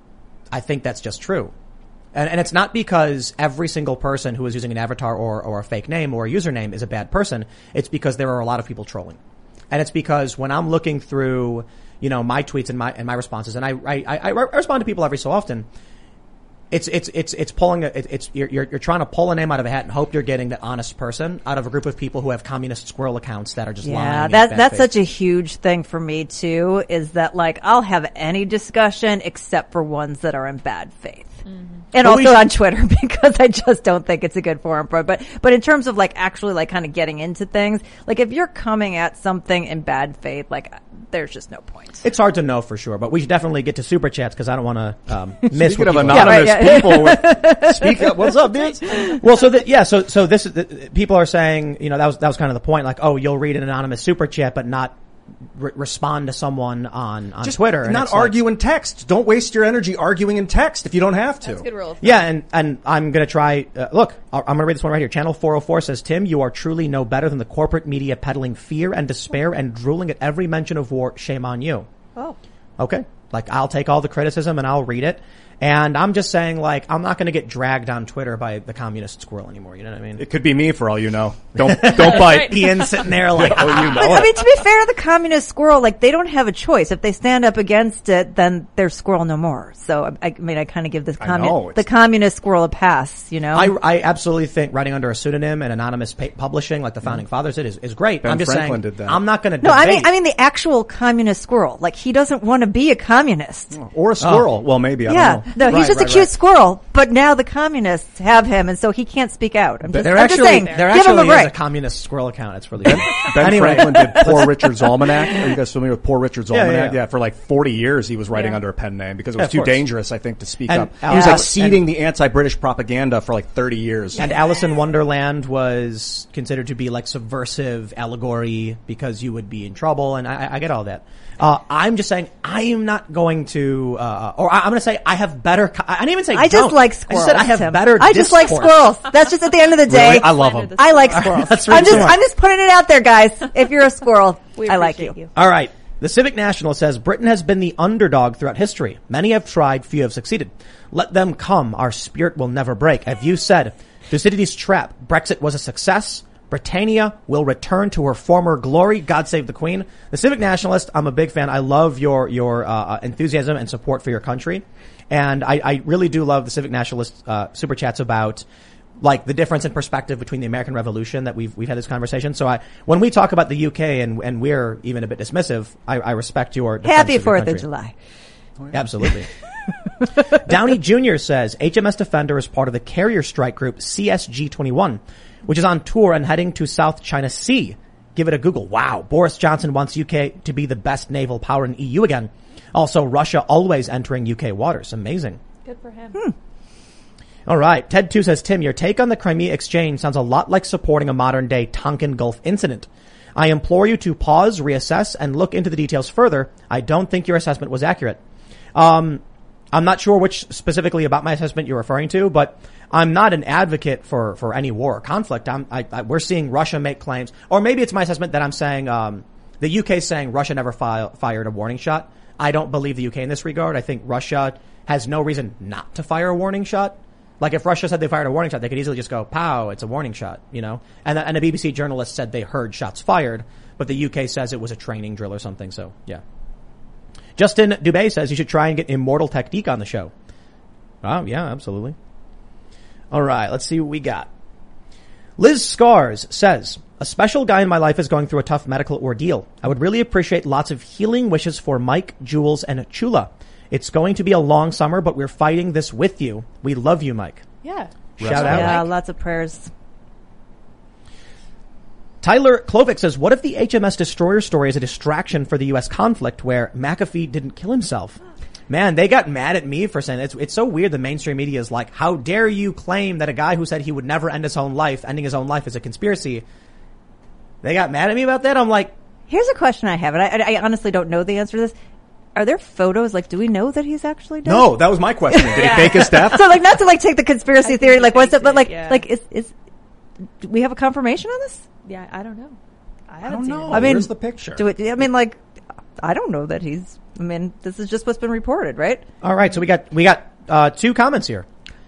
I think that's just true. And, and it's not because every single person who is using an avatar or, or a fake name or a username is a bad person. It's because there are a lot of people trolling. And it's because when I'm looking through, you know, my tweets and my, and my responses, and I, I, I, I respond to people every so often, It's, it's, it's, it's pulling a, it's, you're, you're, you're trying to pull a name out of a hat and hope you're getting the honest person out of a group of people who have communist squirrel accounts that are just lying.
Yeah, that, that's
faith.
such a huge thing for me too, is that like, I'll have any discussion except for ones that are in bad faith. Mm-hmm. And
But
also
we-
on Twitter because I just don't think it's a good forum for it. But, but in terms of like actually like kind of getting into things, like if you're coming at something in bad faith, like there's just no point.
It's hard to know for sure, but we should definitely get to super chats because I don't want to um, miss.
Speaking
what
of
people are-
anonymous
Yeah, right, yeah.
people, with, speak up. What's up, dudes?
Well, so that, yeah, so, so this is, the, people are saying, you know, that was, that was kind of the point, like, oh, you'll read an anonymous super chat, but not re- respond to someone on, on
Just
Twitter. And
not
it's like-
argue in text. Don't waste your energy arguing in text if you don't have to.
That's a good rule of thumb.
Yeah, and, and I'm gonna try, uh, look, I'm gonna read this one right here. Channel four oh four says, Tim, you are truly no better than the corporate media peddling fear and despair and drooling at every mention of war. Shame on you.
Oh.
Okay. Like, I'll take all the criticism and I'll read it. And I'm just saying, like, I'm not going to get dragged on Twitter by the communist squirrel anymore. You know what I mean?
It could be me for all you know. Don't don't bite.
Ian sitting there like,
Oh, you know
But, I
it.
mean, to be fair to the communist squirrel, like they don't have a choice. If they stand up against it, then they're squirrel no more. So I, I mean, I kind of give the,
I know,
commu-
it's-
the communist squirrel a pass, you know?
I, I absolutely think writing under a pseudonym and anonymous pa- publishing, like the founding fathers did, is, is great.
Ben
I'm just
Franklin
saying,
did that.
I'm not going to
no,
debate.
I mean, I mean the actual communist squirrel. Like he doesn't want to be a communist.
Or a squirrel. Well, maybe. I
Yeah,
don't know.
no, he's
Right,
just
right,
a cute
right.
squirrel. But now the communists have him, and so he can't speak out. I'm just,
there
I'm
actually,
just saying,
there
give him a
actually is a
break.
communist squirrel account. It's really good.
Ben
Anyway.
Franklin did Poor Richard's Almanac. Are you guys familiar with Poor Richard's
Yeah, yeah,
Almanac?
yeah.
for like forty years he was writing
Yeah.
under a pen name because it
Yeah,
was
of
too
course.
dangerous, I think, to speak
And
up.
Al-
He was
Al-
like seeding
and-
the anti-British propaganda for like thirty years.
And Alice in Wonderland was considered to be like subversive allegory because you would be in trouble, and I, I get all that. Uh, I'm just saying I am not going to, uh, or I, I'm going to say I have better. Co- I didn't even say
I just
don't.
like
I
squirrels.
just said I have
Tim.
better.
I just like
discourse.
squirrels. That's just at the end of the day.
Really? I love them.
I like squirrels.
That's really
I'm just,
smart.
I'm just putting it out there, guys. If you're a squirrel,
We
I like you.
appreciate you.
All right. The Civic National says Britain has been the underdog throughout history. Many have tried, few have succeeded. Let them come. Our spirit will never break. As you said, Thucydides' trap. Brexit was a success. Britannia will return to her former glory. God save the Queen. The Civic Nationalist, I'm a big fan. I love your your uh, enthusiasm and support for your country. And I, I really do love the Civic Nationalist uh, super chats about like the difference in perspective between the American Revolution that we've we've had this conversation. So I, when we talk about the U K and and we're even a bit dismissive, I, I respect your defense
Happy
of your
Fourth of
country.
July.
Absolutely. Downey Junior says H M S Defender is part of the carrier strike group C S G twenty-one, which is on tour and heading to South China Sea. Give it a Google. Wow. Boris Johnson wants U K to be the best naval power in E U again. Also, Russia always entering U K waters. Amazing.
Good for him.
Hmm.
All right. Ted two says, Tim, your take on the Crimea exchange sounds a lot like supporting a modern day Tonkin Gulf incident. I implore you to pause, reassess, and look into the details further. I don't think your assessment was accurate. Um, I'm not sure which specifically about my assessment you're referring to, but I'm not an advocate for, for any war or conflict. I'm, I, I, we're seeing Russia make claims, or maybe it's my assessment that I'm saying, um, the U K is saying Russia never fi- fired a warning shot. I don't believe the U K in this regard. I think Russia has no reason not to fire a warning shot. Like if Russia said they fired a warning shot, they could easily just go, pow, it's a warning shot, you know? And, and a B B C journalist said they heard shots fired, but the U K says it was a training drill or something, so yeah. Justin Dubé says you should try and get Immortal Technique on the show. Oh, yeah, absolutely. All right, let's see what we got. Liz Scars says, a special guy in my life is going through a tough medical ordeal. I would really appreciate lots of healing wishes for Mike, Jules, and Chula. It's going to be a long summer, but we're fighting this with you. We love you, Mike.
Yeah.
Shout out.
Yeah,
Mike.
lots of prayers.
Tyler Klovic says, what if the H M S Destroyer story is a distraction for the U S conflict where McAfee didn't kill himself? Man, they got mad at me for saying it's it's so weird the mainstream media is like, how dare you claim that a guy who said he would never end his own life, ending his own life is a conspiracy. They got mad at me about that. I'm like,
here's a question I have, and I, I honestly don't know the answer to this. Are there photos? Like, do we know that he's actually dead?
No, that was my question. Did
Yeah.
he fake his death?
So, like, not to like take the conspiracy
I
theory,
think
like,
he
what's it?
faked
But
it,
like,
yeah.
like, is is do we have a confirmation on this?
Yeah, I don't know. I
I
haven't
don't
seen
know.
it.
I mean,
Where's the picture?
Do it? I mean, like, I don't know that he's. I mean, this is just what's been reported, right?
all right, so we got we got uh two comments here.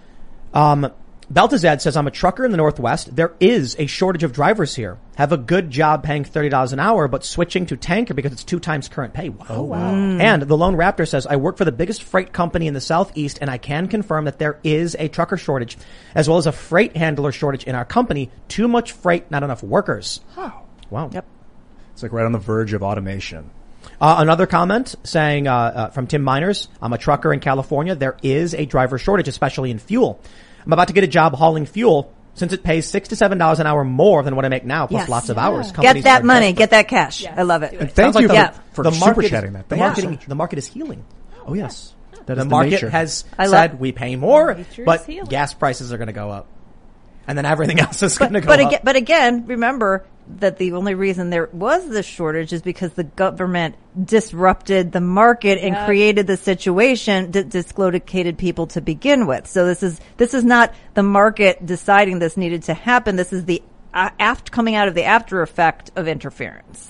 Um Beltazad says, I'm a trucker in the Northwest. There is a shortage of drivers here. Have a good job paying thirty dollars an hour, but switching to tanker because it's two times current pay. Wow.
Oh, wow.
And the Lone Raptor says, I work for the biggest freight company in the Southeast, and I can confirm that there is a trucker shortage, as well as a freight handler shortage in our company. Too much freight, not enough workers.
Wow.
Wow.
Yep.
It's like right on the verge of automation.
Uh, another comment saying, uh, uh, from Tim Miners, I'm a trucker in California. There is a driver shortage, especially in fuel. I'm about to get a job hauling fuel since it pays six to seven dollars an hour more than what I make now, plus
Yes.
lots of
Yeah.
hours.
Get
Companies
that
are
money.
desperate.
Get that cash.
Yes,
I love it.
do
And
it.
thank
Sounds
you
like
Yeah.
for, for
the
super
market,
chatting that.
the
Thank you
marketing,
so much.
the market is healing.
Oh, yes. That
The
is
market
nature.
has
I love-
said we pay more,
Nature is
but
healing.
gas prices are going to go up, and then everything else is
But
going to go
but
up.
again, but again, remember that the only reason there was this shortage is because the government disrupted the market and
Yep.
created the situation that dislocated people to begin with. So this is this is not the market deciding this needed to happen. This is the uh, aft coming out of the after effect of interference.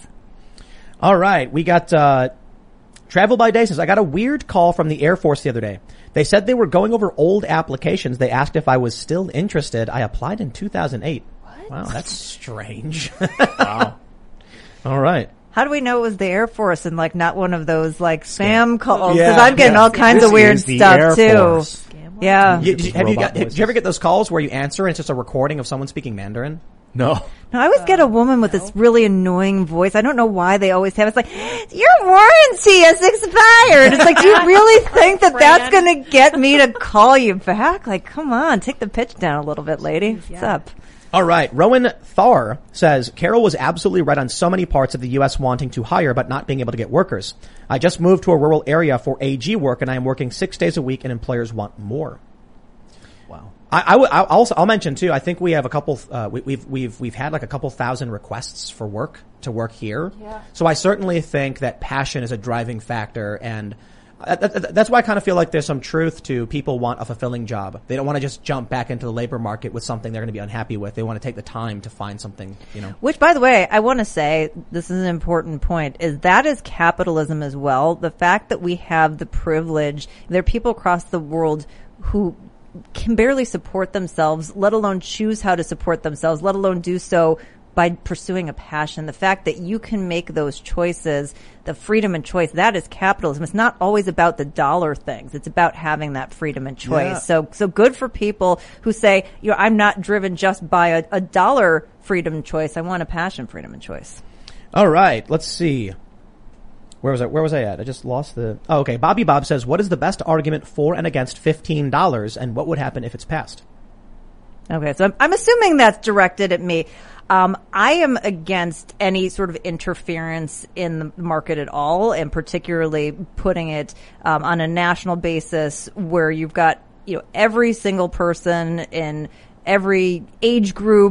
All right, we got uh Travel by Day says, I got a weird call from the Air Force the other day. They said they were going over old applications. They asked if I was still interested. I applied in two thousand eight. What? Wow, that's strange.
Wow.
All right.
How do we know it was the Air Force and like not one of those like spam calls? Because
Yeah,
I'm getting
yeah.
all kinds
This
of weird
is the
stuff
Air
too.
Force.
Yeah.
You, did you- have you
Robot
got? Did
voices.
you ever get those calls where you answer and it's just a recording of someone speaking Mandarin?
No.
No, I always get a woman with this really annoying voice. I don't know why they always have. It's like, your warranty has expired. It's like, do you really think that that's
Fran.
going to get me to call you back? Like, come on, take the pitch down a little bit, lady. What's
Yeah.
up?
All right. Rowan Thar says, Carol was absolutely right on so many parts of the U S wanting to hire but not being able to get workers. I just moved to a rural area for A G work and I am working six days a week and employers want more.
Wow.
I, I w- I'll also, I'll mention too, I think we have a couple, uh, we, we've, we've, we've had like a couple thousand requests for work to work here.
Yeah.
So I certainly think that passion is a driving factor, and uh, th- th- that's why I kind of feel like there's some truth to people want a fulfilling job. They don't want to just jump back into the labor market with something they're going to be unhappy with. They want to take the time to find something, you know.
Which, by the way, I want to say, this is an important point, is that is capitalism as well. The fact that we have the privilege, there are people across the world who can barely support themselves, let alone choose how to support themselves, let alone do so by pursuing a passion. The fact that you can make those choices, the freedom and choice, that is capitalism. It's not always about the dollar things. It's about having that freedom and choice.
Yeah.
So, so good for people who say, you know, I'm not driven just by a, a dollar freedom and choice. I want a passion, freedom and choice.
All right. Let's see. Where was I? Where was I at? I just lost the. Oh, okay. Bobby Bob says, "What is the best argument for and against fifteen dollars, and what would happen if it's passed?"
Okay, so I'm, I'm assuming that's directed at me. Um, I am against any sort of interference in the market at all, and particularly putting it um, on a national basis where you've got, you know, every single person in every age group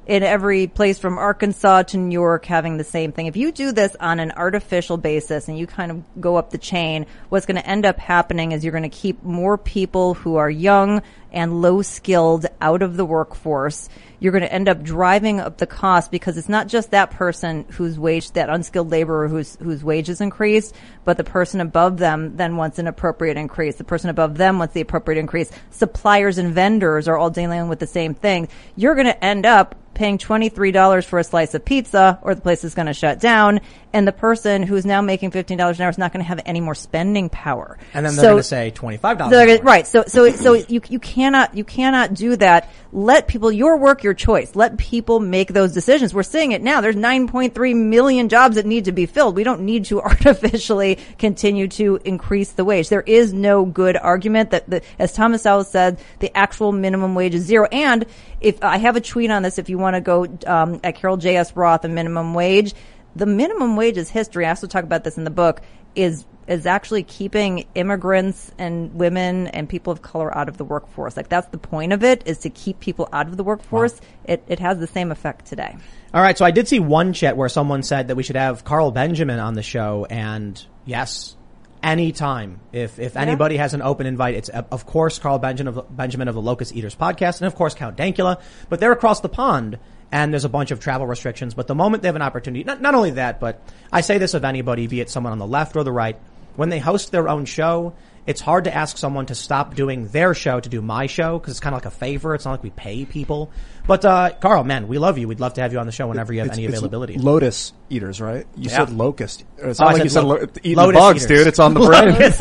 in every place from Arkansas to New York having the same thing. If you do this on an artificial basis and you kind of go up the chain, what's going to end up happening is you're going to keep more people who are young and low skilled out of the workforce. You're going to end up driving up the cost because it's not just that person whose wage, that unskilled laborer whose whose wages increased, but the person above them then wants an appropriate increase. The person above them wants the appropriate increase. Suppliers and vendors are all dealing with the same thing. You're going to end up paying twenty-three dollars for a slice of pizza, or the place is going to shut down, and the person who's now making fifteen dollars an hour is not going to have any more spending power.
And then they're
so,
going to say twenty-five dollars an hour.
Right. So, so, so you, you cannot, you cannot do that. Let people, your work, your choice. Let people make those decisions. We're seeing it now. There's nine point three million jobs that need to be filled. We don't need to artificially continue to increase the wage. There is no good argument that, the, as Thomas Sowell said, the actual minimum wage is zero. And if I have a tweet on this, if you want to go um, at Carol J S Roth, a minimum wage, the minimum wage is history. I also talk about this in the book. Is is actually keeping immigrants and women and people of color out of the workforce. Like, that's the point of it, is to keep people out of the workforce. Wow. It it has the same effect today.
All right, so I did see one chat where someone said that we should have Carl Benjamin on the show, and yes, anytime. If if yeah. anybody has an open invite, it's of course Carl Benjamin of, Benjamin of the Locust Eaters podcast, and of course Count Dankula, but they're across the pond. And there's a bunch of travel restrictions, but the moment they have an opportunity, not, not only that, but I say this of anybody, be it someone on the left or the right, when they host their own show, it's hard to ask someone to stop doing their show to do my show, because it's kind of like a favor. It's not like we pay people. But, uh, Carl, man, we love you. We'd love to have you on the show whenever you have
it's,
any availability.
Lotus Eaters, right? You
yeah.
said locust. It's
oh,
not like
you
said,
said
lo- lo- eating
Lotus
bugs,
eaters.
dude. It's on the brain.
Lotus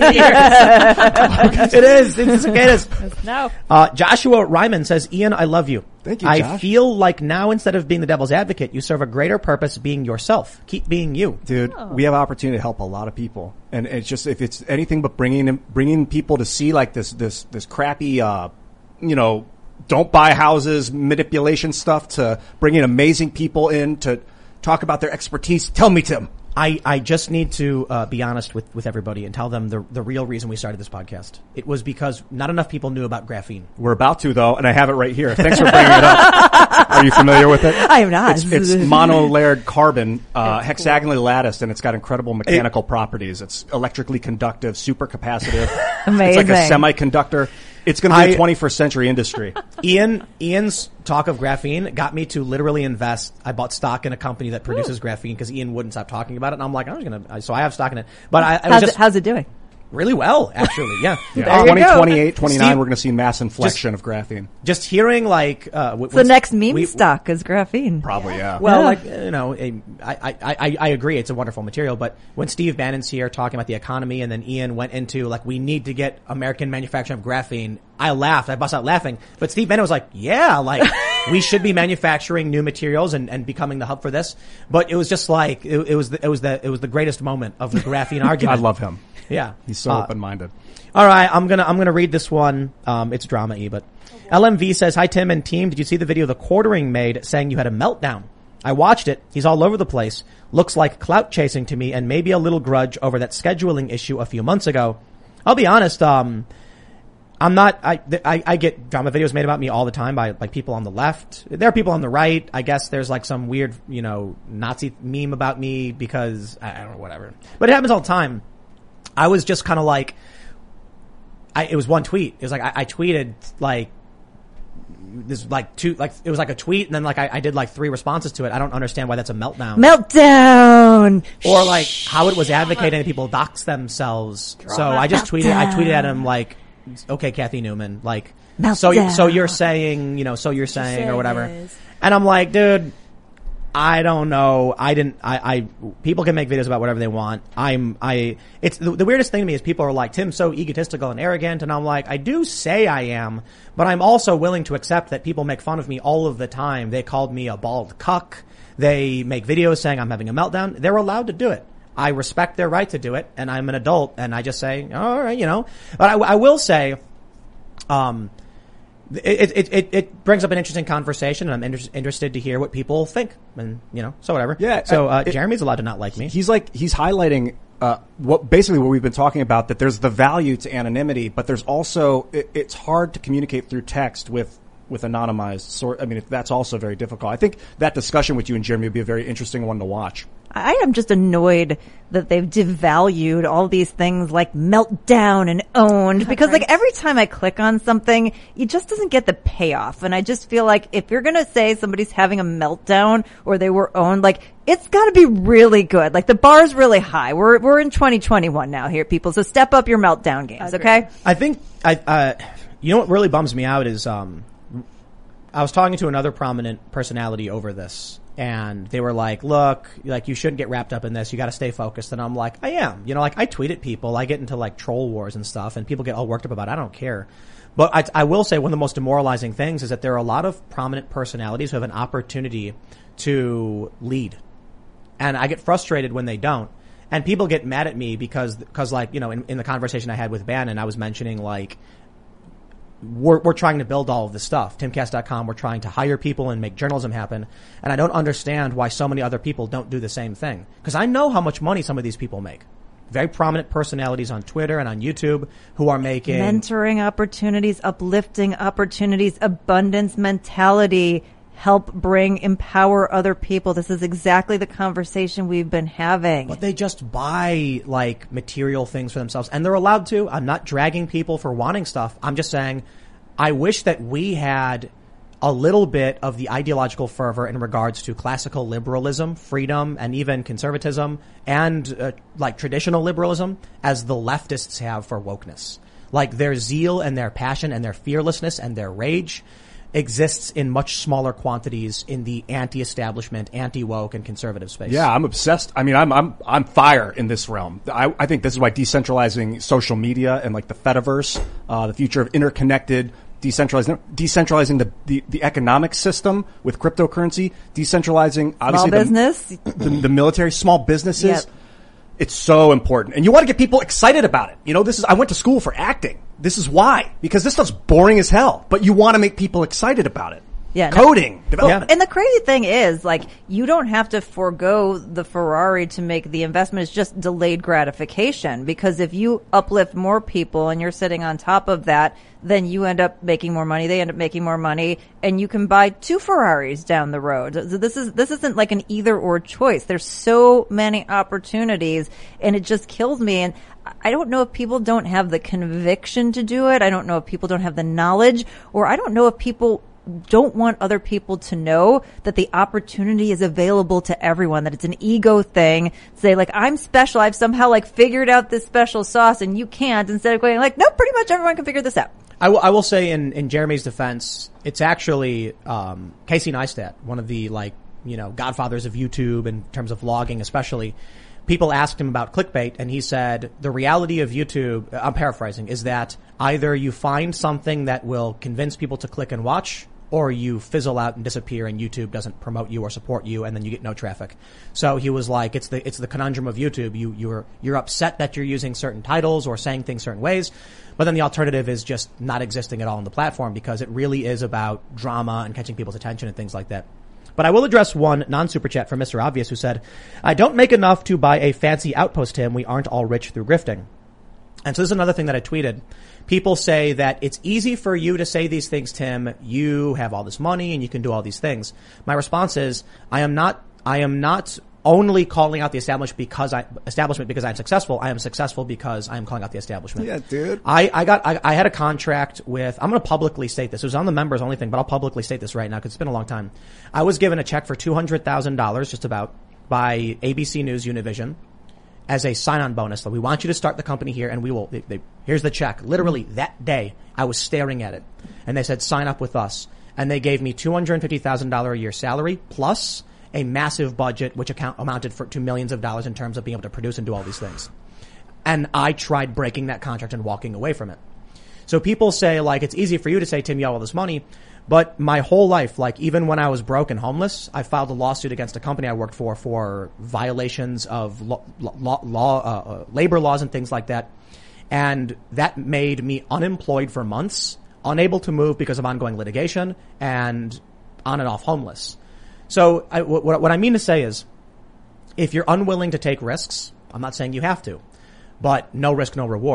eaters. It is. It's cicadas.
No.
Uh, Joshua Ryman says, Ian, I love you.
Thank you,
I
Josh.
feel like now, instead of being the devil's advocate, you serve a greater purpose being yourself. Keep being you.
Dude,
oh.
we have an opportunity to help a lot of people. And it's just, if it's anything but bringing bringing people to see like this, this, this crappy, uh, you know, don't buy houses, manipulation stuff, to bringing amazing people in to talk about their expertise. Tell me, Tim.
I, I just need to uh, be honest with, with everybody and tell them the the real reason we started this podcast. It was because not enough people knew about graphene.
We're about to, though, and I have it right here. Thanks for bringing it up. Are you familiar with it?
I am not.
It's, it's monolayered carbon, uh, hexagonally latticed, and it's got incredible mechanical it, properties. It's electrically conductive, super capacitive.
Amazing.
It's like a semiconductor. It's going to be I, a twenty-first century industry.
Ian, Ian's talk of graphene got me to literally invest. I bought stock in a company that produces Ooh. graphene because Ian wouldn't stop talking about it. And I'm like, I'm going to, so I have stock in it. But I, I
how's,
was just,
it, how's it doing?
Really well, actually. Yeah.
yeah. twenty twenty-eight, twenty-nine, Steve, we're going to see mass inflection
just,
of graphene.
Just hearing like, uh,
the next meme we, stock is graphene.
Probably, yeah.
Well,
yeah.
like, you know, I, I, I, I agree. It's a wonderful material. But when Steve Bannon's here talking about the economy, and then Ian went into like, we need to get American manufacturing of graphene, I laughed. I bust out laughing. But Steve Bannon was like, yeah, like, we should be manufacturing new materials and, and becoming the hub for this. But it was just like, it, it was the, it was the, it was the greatest moment of the graphene argument.
I love him.
Yeah.
He's so
uh,
open-minded.
All right. I'm going to, I'm going to read this one. Um, it's drama-y, but L M V says, hi, Tim and team. Did you see the video the quartering made saying you had a meltdown? I watched it. He's all over the place. Looks like clout chasing to me, and maybe a little grudge over that scheduling issue a few months ago. I'll be honest. Um, I'm not, I, I, I get drama videos made about me all the time by like people on the left. There are people on the right. I guess there's like some weird, you know, Nazi meme about me because I, I don't know, whatever. But it happens all the time. I was just kind of like, I, it was one tweet. It was like, I, I tweeted like, this like two, like, it was like a tweet and then like I, I did like three responses to it. I don't understand why that's a meltdown.
Meltdown!
Or like how it was advocating that people dox themselves. Drama. So I just tweeted, I tweeted at him like, okay, Kathy Newman, like, meltdown. so, so you're saying, you know, so you're saying, saying or whatever. Is. And I'm like, dude, I don't know. I didn't, I, I, people can make videos about whatever they want. I'm, I, it's, the, the weirdest thing to me is people are like, Tim's so egotistical and arrogant. And I'm like, I do say I am, but I'm also willing to accept that people make fun of me all of the time. They called me a bald cuck. They make videos saying I'm having a meltdown. They're allowed to do it. I respect their right to do it. And I'm an adult and I just say, all right, you know, but I, I will say, um, It, it, it, it brings up an interesting conversation, and I'm inter- interested to hear what people think. And, you know, so whatever.
Yeah.
So, uh,
it,
Jeremy's allowed to not like me.
He's like, he's highlighting, uh, what, basically what we've been talking about, that there's the value to anonymity, but there's also, it, it's hard to communicate through text with with anonymized source. I mean, that's also very difficult. I think that discussion with you and Jeremy would be a very interesting one to watch.
I am just annoyed that they've devalued all these things like meltdown and owned because
right.
like every time I click on something, it just doesn't get the payoff. And I just feel like if you're going to say somebody's having a meltdown or they were owned, like it's got to be really good. Like the bar's really high. We're we're in twenty twenty-one now here, people. So step up your meltdown games, okay?
I think I uh you know what really bums me out is um I was talking to another prominent personality over this. And they were like, look, like, you shouldn't get wrapped up in this. You got to stay focused. And I'm like, I am. You know, like, I tweet at people. I get into, like, troll wars and stuff. And people get all worked up about it. I don't care. But I, I will say one of the most demoralizing things is that there are a lot of prominent personalities who have an opportunity to lead. And I get frustrated when they don't. And people get mad at me because, because like, you know, in, in the conversation I had with Bannon, I was mentioning, like, We're, we're trying to build all of this stuff. Timcast dot com, we're trying to hire people and make journalism happen. And I don't understand why so many other people don't do the same thing. Because I know how much money some of these people make. Very prominent personalities on Twitter and on YouTube who are making...
Mentoring opportunities, uplifting opportunities, abundance mentality, help bring, empower other people. This is exactly the conversation we've been having.
But they just buy, like, material things for themselves. And they're allowed to. I'm not dragging people for wanting stuff. I'm just saying, I wish that we had a little bit of the ideological fervor in regards to classical liberalism, freedom, and even conservatism, and, uh, like, traditional liberalism, as the leftists have for wokeness. Like, their zeal and their passion and their fearlessness and their rage exists in much smaller quantities in the anti-establishment, anti-woke, and conservative space.
Yeah, I'm obsessed. I mean, I'm I'm I'm fire in this realm. I, I think this is why decentralizing social media and like the Fediverse, uh, the future of interconnected, decentralizing, decentralizing the, the, the economic system with cryptocurrency, decentralizing obviously
small business,
the, the, the military, small businesses.
Yep.
It's so important. And you want to get people excited about it. You know, this is, I went to school for acting. This is why. Because this stuff's boring as hell. But you want to make people excited about it.
Yeah.
Coding, no, development.
And the crazy thing is, like, you don't have to forego the Ferrari to make the investment. It's just delayed gratification. Because if you uplift more people and you're sitting on top of that, then you end up making more money. They end up making more money, and you can buy two Ferraris down the road. So this is this isn't like an either or choice. There's so many opportunities, and it just kills me. And I don't know if people don't have the conviction to do it. I don't know if people don't have the knowledge, or I don't know if people don't want other people to know that the opportunity is available to everyone, that it's an ego thing. Say, like, I'm special. I've somehow, like, figured out this special sauce and you can't, instead of going, like, no, pretty much everyone can figure this out.
I will, I will say in, in Jeremy's defense, it's actually, um, Casey Neistat, one of the, like, you know, godfathers of YouTube in terms of vlogging especially. People asked him about clickbait, and he said, the reality of YouTube, I'm paraphrasing, is that either you find something that will convince people to click and watch, or you fizzle out and disappear and YouTube doesn't promote you or support you, and then you get no traffic. So he was like, it's the, it's the conundrum of YouTube. You, you're, you're upset that you're using certain titles or saying things certain ways, but then the alternative is just not existing at all on the platform, because it really is about drama and catching people's attention and things like that. But I will address one non-super chat from Mister Obvious, who said, I don't make enough to buy a fancy outpost, Tim. We aren't all rich through grifting. And so this is another thing that I tweeted. People say that it's easy for you to say these things, Tim. You have all this money and you can do all these things. My response is, I am not, I am not only calling out the establishment because I, establishment because I'm successful. I am successful because I am calling out the establishment.
Yeah, dude.
I, I got, I, I had a contract with, I'm going to publicly state this. It was on the members only thing, but I'll publicly state this right now because it's been a long time. I was given a check for two hundred thousand dollars just about by A B C News Univision as a sign-on bonus. That we want you to start the company here, and we will, they, they, here's the check. Literally that day, I was staring at it, and they said, sign up with us. And they gave me two hundred fifty thousand dollars a year salary, plus a massive budget, which account, amounted for, to millions of dollars in terms of being able to produce and do all these things. And I tried breaking that contract and walking away from it. So people say, like, it's easy for you to say, Tim, you have all this money. But my whole life, like, even when I was broke and homeless, I filed a lawsuit against a company I worked for for violations of law, law, law uh, labor laws and things like that. And that made me unemployed for months, unable to move because of ongoing litigation, and on and off homeless. So I, what, what I mean to say is, if you're unwilling to take risks, I'm not saying you have to, but no risk, no reward.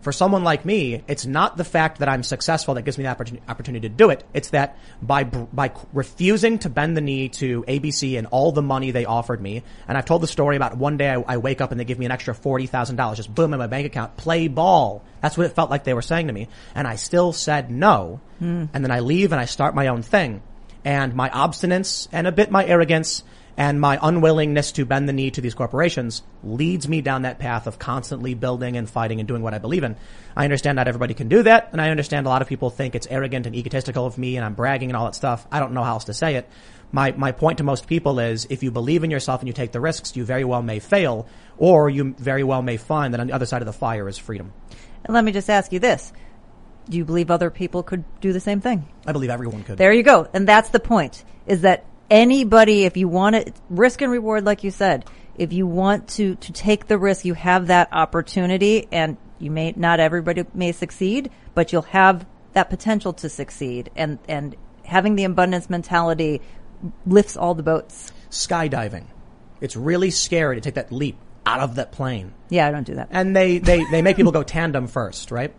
For someone like me, it's not the fact that I'm successful that gives me the opportunity, opportunity to do it. It's that by by refusing to bend the knee to A B C and all the money they offered me, and I've told the story about one day I, I wake up and they give me an extra forty thousand dollars, just boom in my bank account, play ball. That's what it felt like they were saying to me. And I still said no. Mm. And then I leave and I start my own thing. And my obstinance and a bit my arrogance and my unwillingness to bend the knee to these corporations leads me down that path of constantly building and fighting and doing what I believe in. I understand not everybody can do that, and I understand a lot of people think it's arrogant and egotistical of me and I'm bragging and all that stuff. I don't know how else to say it. My my point to most people is if you believe in yourself and you take the risks, you very well may fail, or you very well may find that on the other side of the fire is freedom.
And let me just ask you this. Do you believe other people could do the same thing?
I believe everyone could.
There you go. And that's the point, is that anybody, if you want to, risk and reward, like you said, if you want to, to take the risk, you have that opportunity, and you may, not everybody may succeed, but you'll have that potential to succeed. And, and having the abundance mentality lifts all the boats.
Skydiving. It's really scary to take that leap out of that plane.
Yeah, I don't do that.
And they, they, they make people go tandem first, right?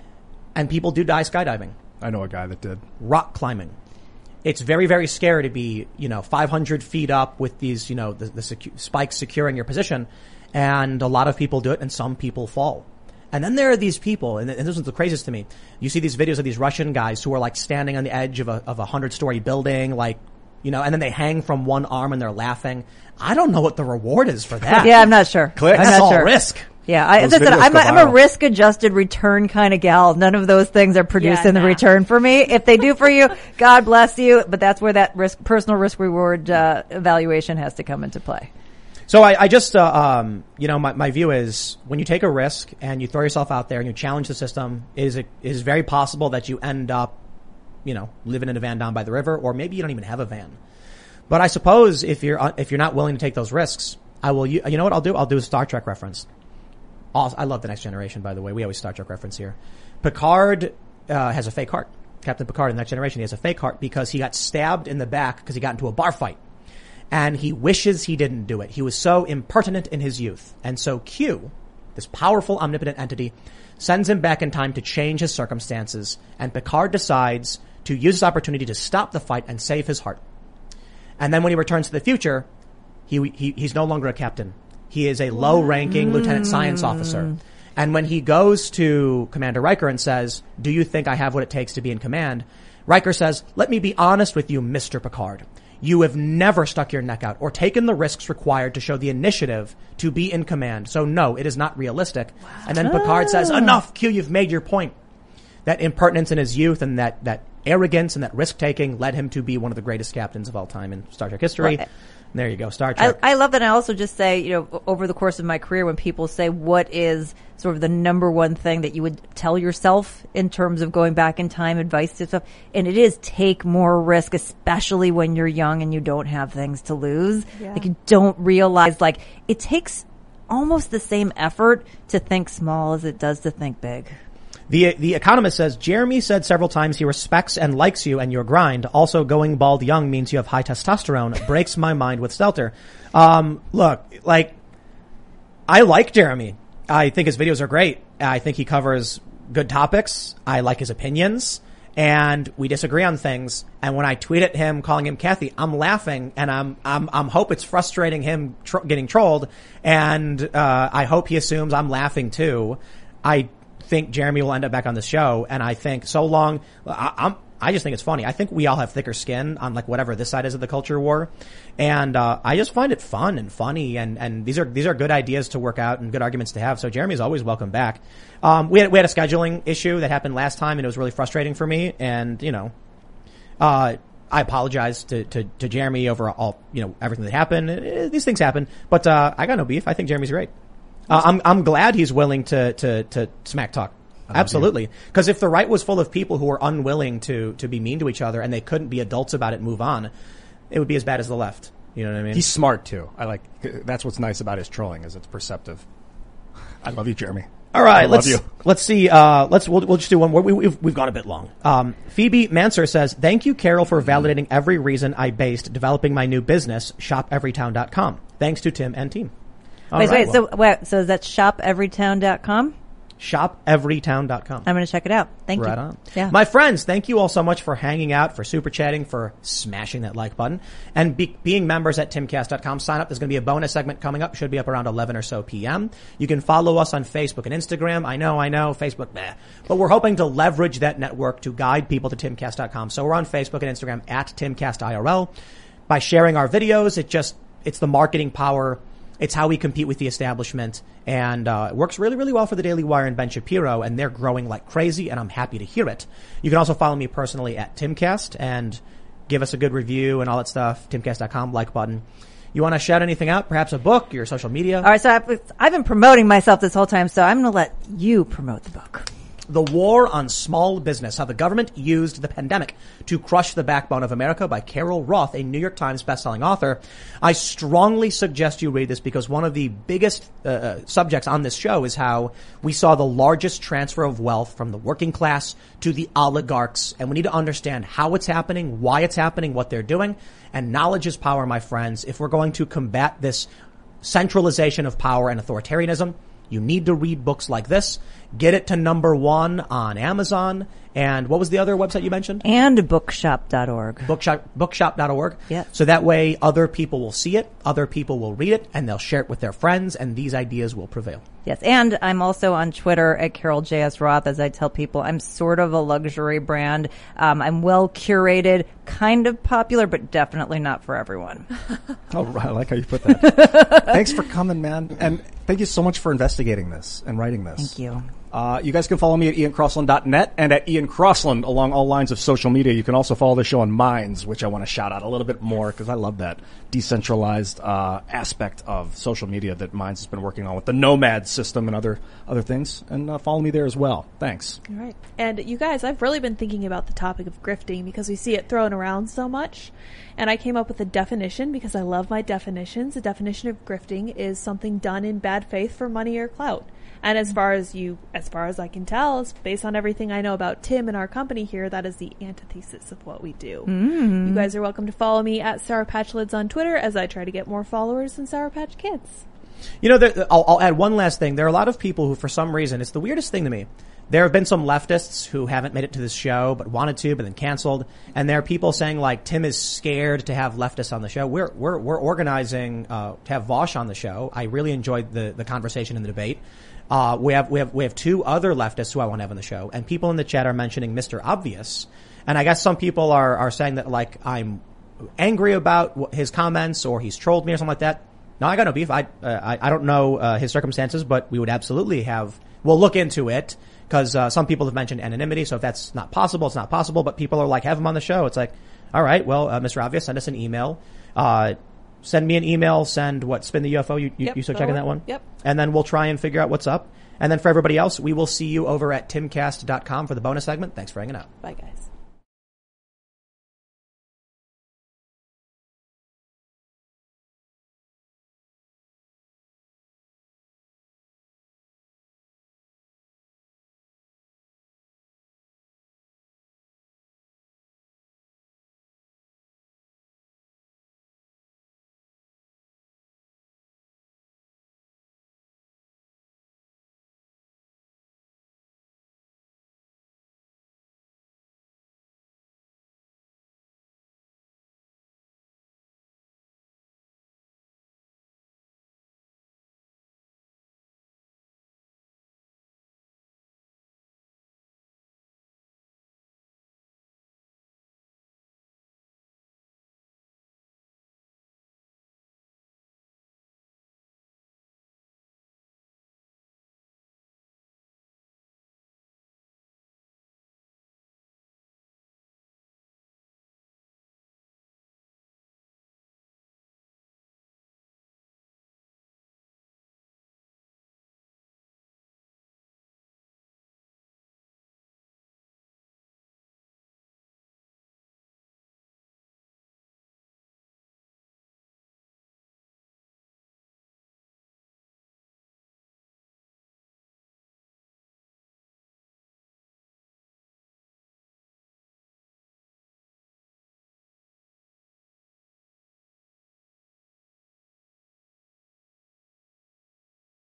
And people do die skydiving.
I know a guy that did.
Rock climbing. It's very, very scary to be, you know, five hundred feet up with these, you know, the, the secu- spikes securing your position. And a lot of people do it and some people fall. And then there are these people, and, and this is the craziest to me. You see these videos of these Russian guys who are like standing on the edge of a, of a hundred story building, like, you know, and then they hang from one arm and they're laughing. I don't know what the reward is for that.
Yeah, I'm not sure.
Click.
I'm
That's
not
all
sure.
risk.
Yeah, I, as I said, I'm a, I'm a risk-adjusted return kind of gal. None of those things are producing
Yeah,
the
nah.
return for me. If they do for you, God bless you. But that's where that risk, personal risk-reward uh, evaluation has to come into play.
So I, I just, uh, um, you know, my, my view is when you take a risk and you throw yourself out there and you challenge the system, it is it is very possible that you end up, you know, living in a van down by the river, or maybe you don't even have a van. But I suppose if you're uh, if you're not willing to take those risks, I will. You, you know what I'll do? I'll do a Star Trek reference. I love The Next Generation, by the way. We always Star Trek reference here. Picard uh, has a fake heart. Captain Picard in The Next Generation, he has a fake heart because he got stabbed in the back because he got into a bar fight. And he wishes he didn't do it. He was so impertinent in his youth. And so Q, this powerful, omnipotent entity, sends him back in time to change his circumstances. And Picard decides to use this opportunity to stop the fight and save his heart. And then when he returns to the future, he, he he's no longer a captain. He is a low-ranking lieutenant science officer. And when he goes to Commander Riker and says, do you think I have what it takes to be in command? Riker says, let me be honest with you, Mister Picard. You have never stuck your neck out or taken the risks required to show the initiative to be in command. So no, it is not realistic. Wow. And then Picard says, enough, Q, you've made your point. That impertinence in his youth and that, that arrogance and that risk-taking led him to be one of the greatest captains of all time in Star Trek history.
Right.
There you go, Star Trek.
I, I love that. I also just say, you know, over the course of my career, when people say what is sort of the number one thing that you would tell yourself in terms of going back in time, advice to stuff, and it is take more risk, especially when you're young and you don't have things to lose.
Yeah.
Like you don't realize, like it takes almost the same effort to think small as it does to think big.
The The Economist says, Jeremy said several times he respects and likes you and your grind. Also, going bald young means you have high testosterone. Breaks my mind with Stelter. Um, look, like, I like Jeremy. I think his videos are great. I think he covers good topics. I like his opinions. And we disagree on things. And when I tweet at him calling him Kathy, I'm laughing and I'm, I'm, I'm hope it's frustrating him tro- getting trolled. And, uh, I hope he assumes I'm laughing too. I, think Jeremy will end up back on the show, and I think so long I, I'm I just think it's funny. I think we all have thicker skin on like whatever this side is of the culture war, and uh I just find it fun and funny, and and these are these are good ideas to work out and good arguments to have. So Jeremy's always welcome back. Um we had we had a scheduling issue that happened last time, and it was really frustrating for me, and you know uh I apologize to, to, to Jeremy over all, you know, everything that happened. Uh, these things happen, but uh I got no beef. I think Jeremy's great. Uh, I'm, I'm glad he's willing to, to, to smack talk. Absolutely. Because if the right was full of people who were unwilling to, to be mean to each other and they couldn't be adults about it and move on, it would be as bad as the left. You know what I mean?
He's smart too. I like, that's what's nice about his trolling is it's perceptive. I love you, Jeremy.
All right.
I
let's,
love you.
let's see. Uh, let's, we'll, we'll just do one more. We, we've, we've gone a bit long. Um, Phoebe Manser says, thank you, Carol, for validating every reason I based developing my new business, shop every town dot com. Thanks to Tim and team. All
wait,
right,
wait,
well.
so wait, so is that shop every town dot com?
shop every town dot com.
I'm going to check it out. Thank
right
you.
on.
Yeah.
My friends, thank you all so much for hanging out, for super chatting, for smashing that like button, and be, being members at timcast dot com. Sign up. There's going to be a bonus segment coming up. Should be up around eleven or so p.m. You can follow us on Facebook and Instagram. I know, I know, Facebook, meh. But we're hoping to leverage that network to guide people to timcast dot com. So we're on Facebook and Instagram at timcastirl. By sharing our videos, it just, it's the marketing power. It's how we compete with the establishment, and uh, it works really, really well for the Daily Wire and Ben Shapiro, and they're growing like crazy, and I'm happy to hear it. You can also follow me personally at Timcast and give us a good review and all that stuff. timcast dot com, like button. You want to shout anything out? Perhaps a book, your social media?
All right, so I've, I've been promoting myself this whole time, so I'm going to let you promote the book.
The War on Small Business, How the Government Used the Pandemic to Crush the Backbone of America by Carol Roth, a New York Times bestselling author. I strongly suggest you read this because one of the biggest uh, subjects on this show is how we saw the largest transfer of wealth from the working class to the oligarchs. And we need to understand how it's happening, why it's happening, what they're doing. And knowledge is power, my friends. If we're going to combat this centralization of power and authoritarianism, you need to read books like this. Get it to number one on Amazon. And what was the other website you mentioned?
And bookshop dot org.
Bookshop, bookshop dot org.
Yeah.
So that way other people will see it, other people will read it, and they'll share it with their friends, and these ideas will prevail.
Yes, and I'm also on Twitter at Carol J S Roth. As I tell people, I'm sort of a luxury brand. Um, I'm well curated, kind of popular, but definitely not for everyone.
Oh, right. I like how you put that. Thanks for coming, man. And thank you so much for investigating this and writing this.
Thank you.
Uh, you guys can follow me at ian crossland dot net and at Ian Crossland along all lines of social media. You can also follow the show on Minds, which I want to shout out a little bit more because I love that decentralized uh, aspect of social media that Minds has been working on with the Nomad system and other other things. And uh, follow me there as well. Thanks.
All right. And you guys, I've really been thinking about the topic of grifting because we see it thrown around so much. And I came up with a definition because I love my definitions. The definition of grifting is something done in bad faith for money or clout. And as far as you, as far as I can tell, based on everything I know about Tim and our company here, that is the antithesis of what we do. Mm. You guys are welcome to follow me at Sour Patch Lids on Twitter as I try to get more followers than Sour Patch Kids.
You know, there, I'll, I'll add one last thing. There are a lot of people who, for some reason, it's the weirdest thing to me. There have been some leftists who haven't made it to this show, but wanted to, but then canceled. And there are people saying, like, Tim is scared to have leftists on the show. We're we're we're organizing uh, to have Vosh on the show. I really enjoyed the the conversation and the debate. Uh, we have, we have, we have two other leftists who I want to have on the show, and people in the chat are mentioning Mister Obvious. And I guess some people are, are saying that, like, I'm angry about his comments or he's trolled me or something like that. No, I got no beef. I, uh, I, I don't know, uh, his circumstances, but we would absolutely have, we'll look into it because, uh, some people have mentioned anonymity. So if that's not possible, it's not possible, but people are like, have him on the show. It's like, all right, well, uh, Mister Obvious, send us an email. Uh, Send me an email, send what, Spin the U F O, you, you,
yep,
you still checking that one?
Yep.
And then we'll try and figure out what's up. And then for everybody else, we will see you over at timcast dot com for the bonus segment. Thanks for hanging out.
Bye, guys.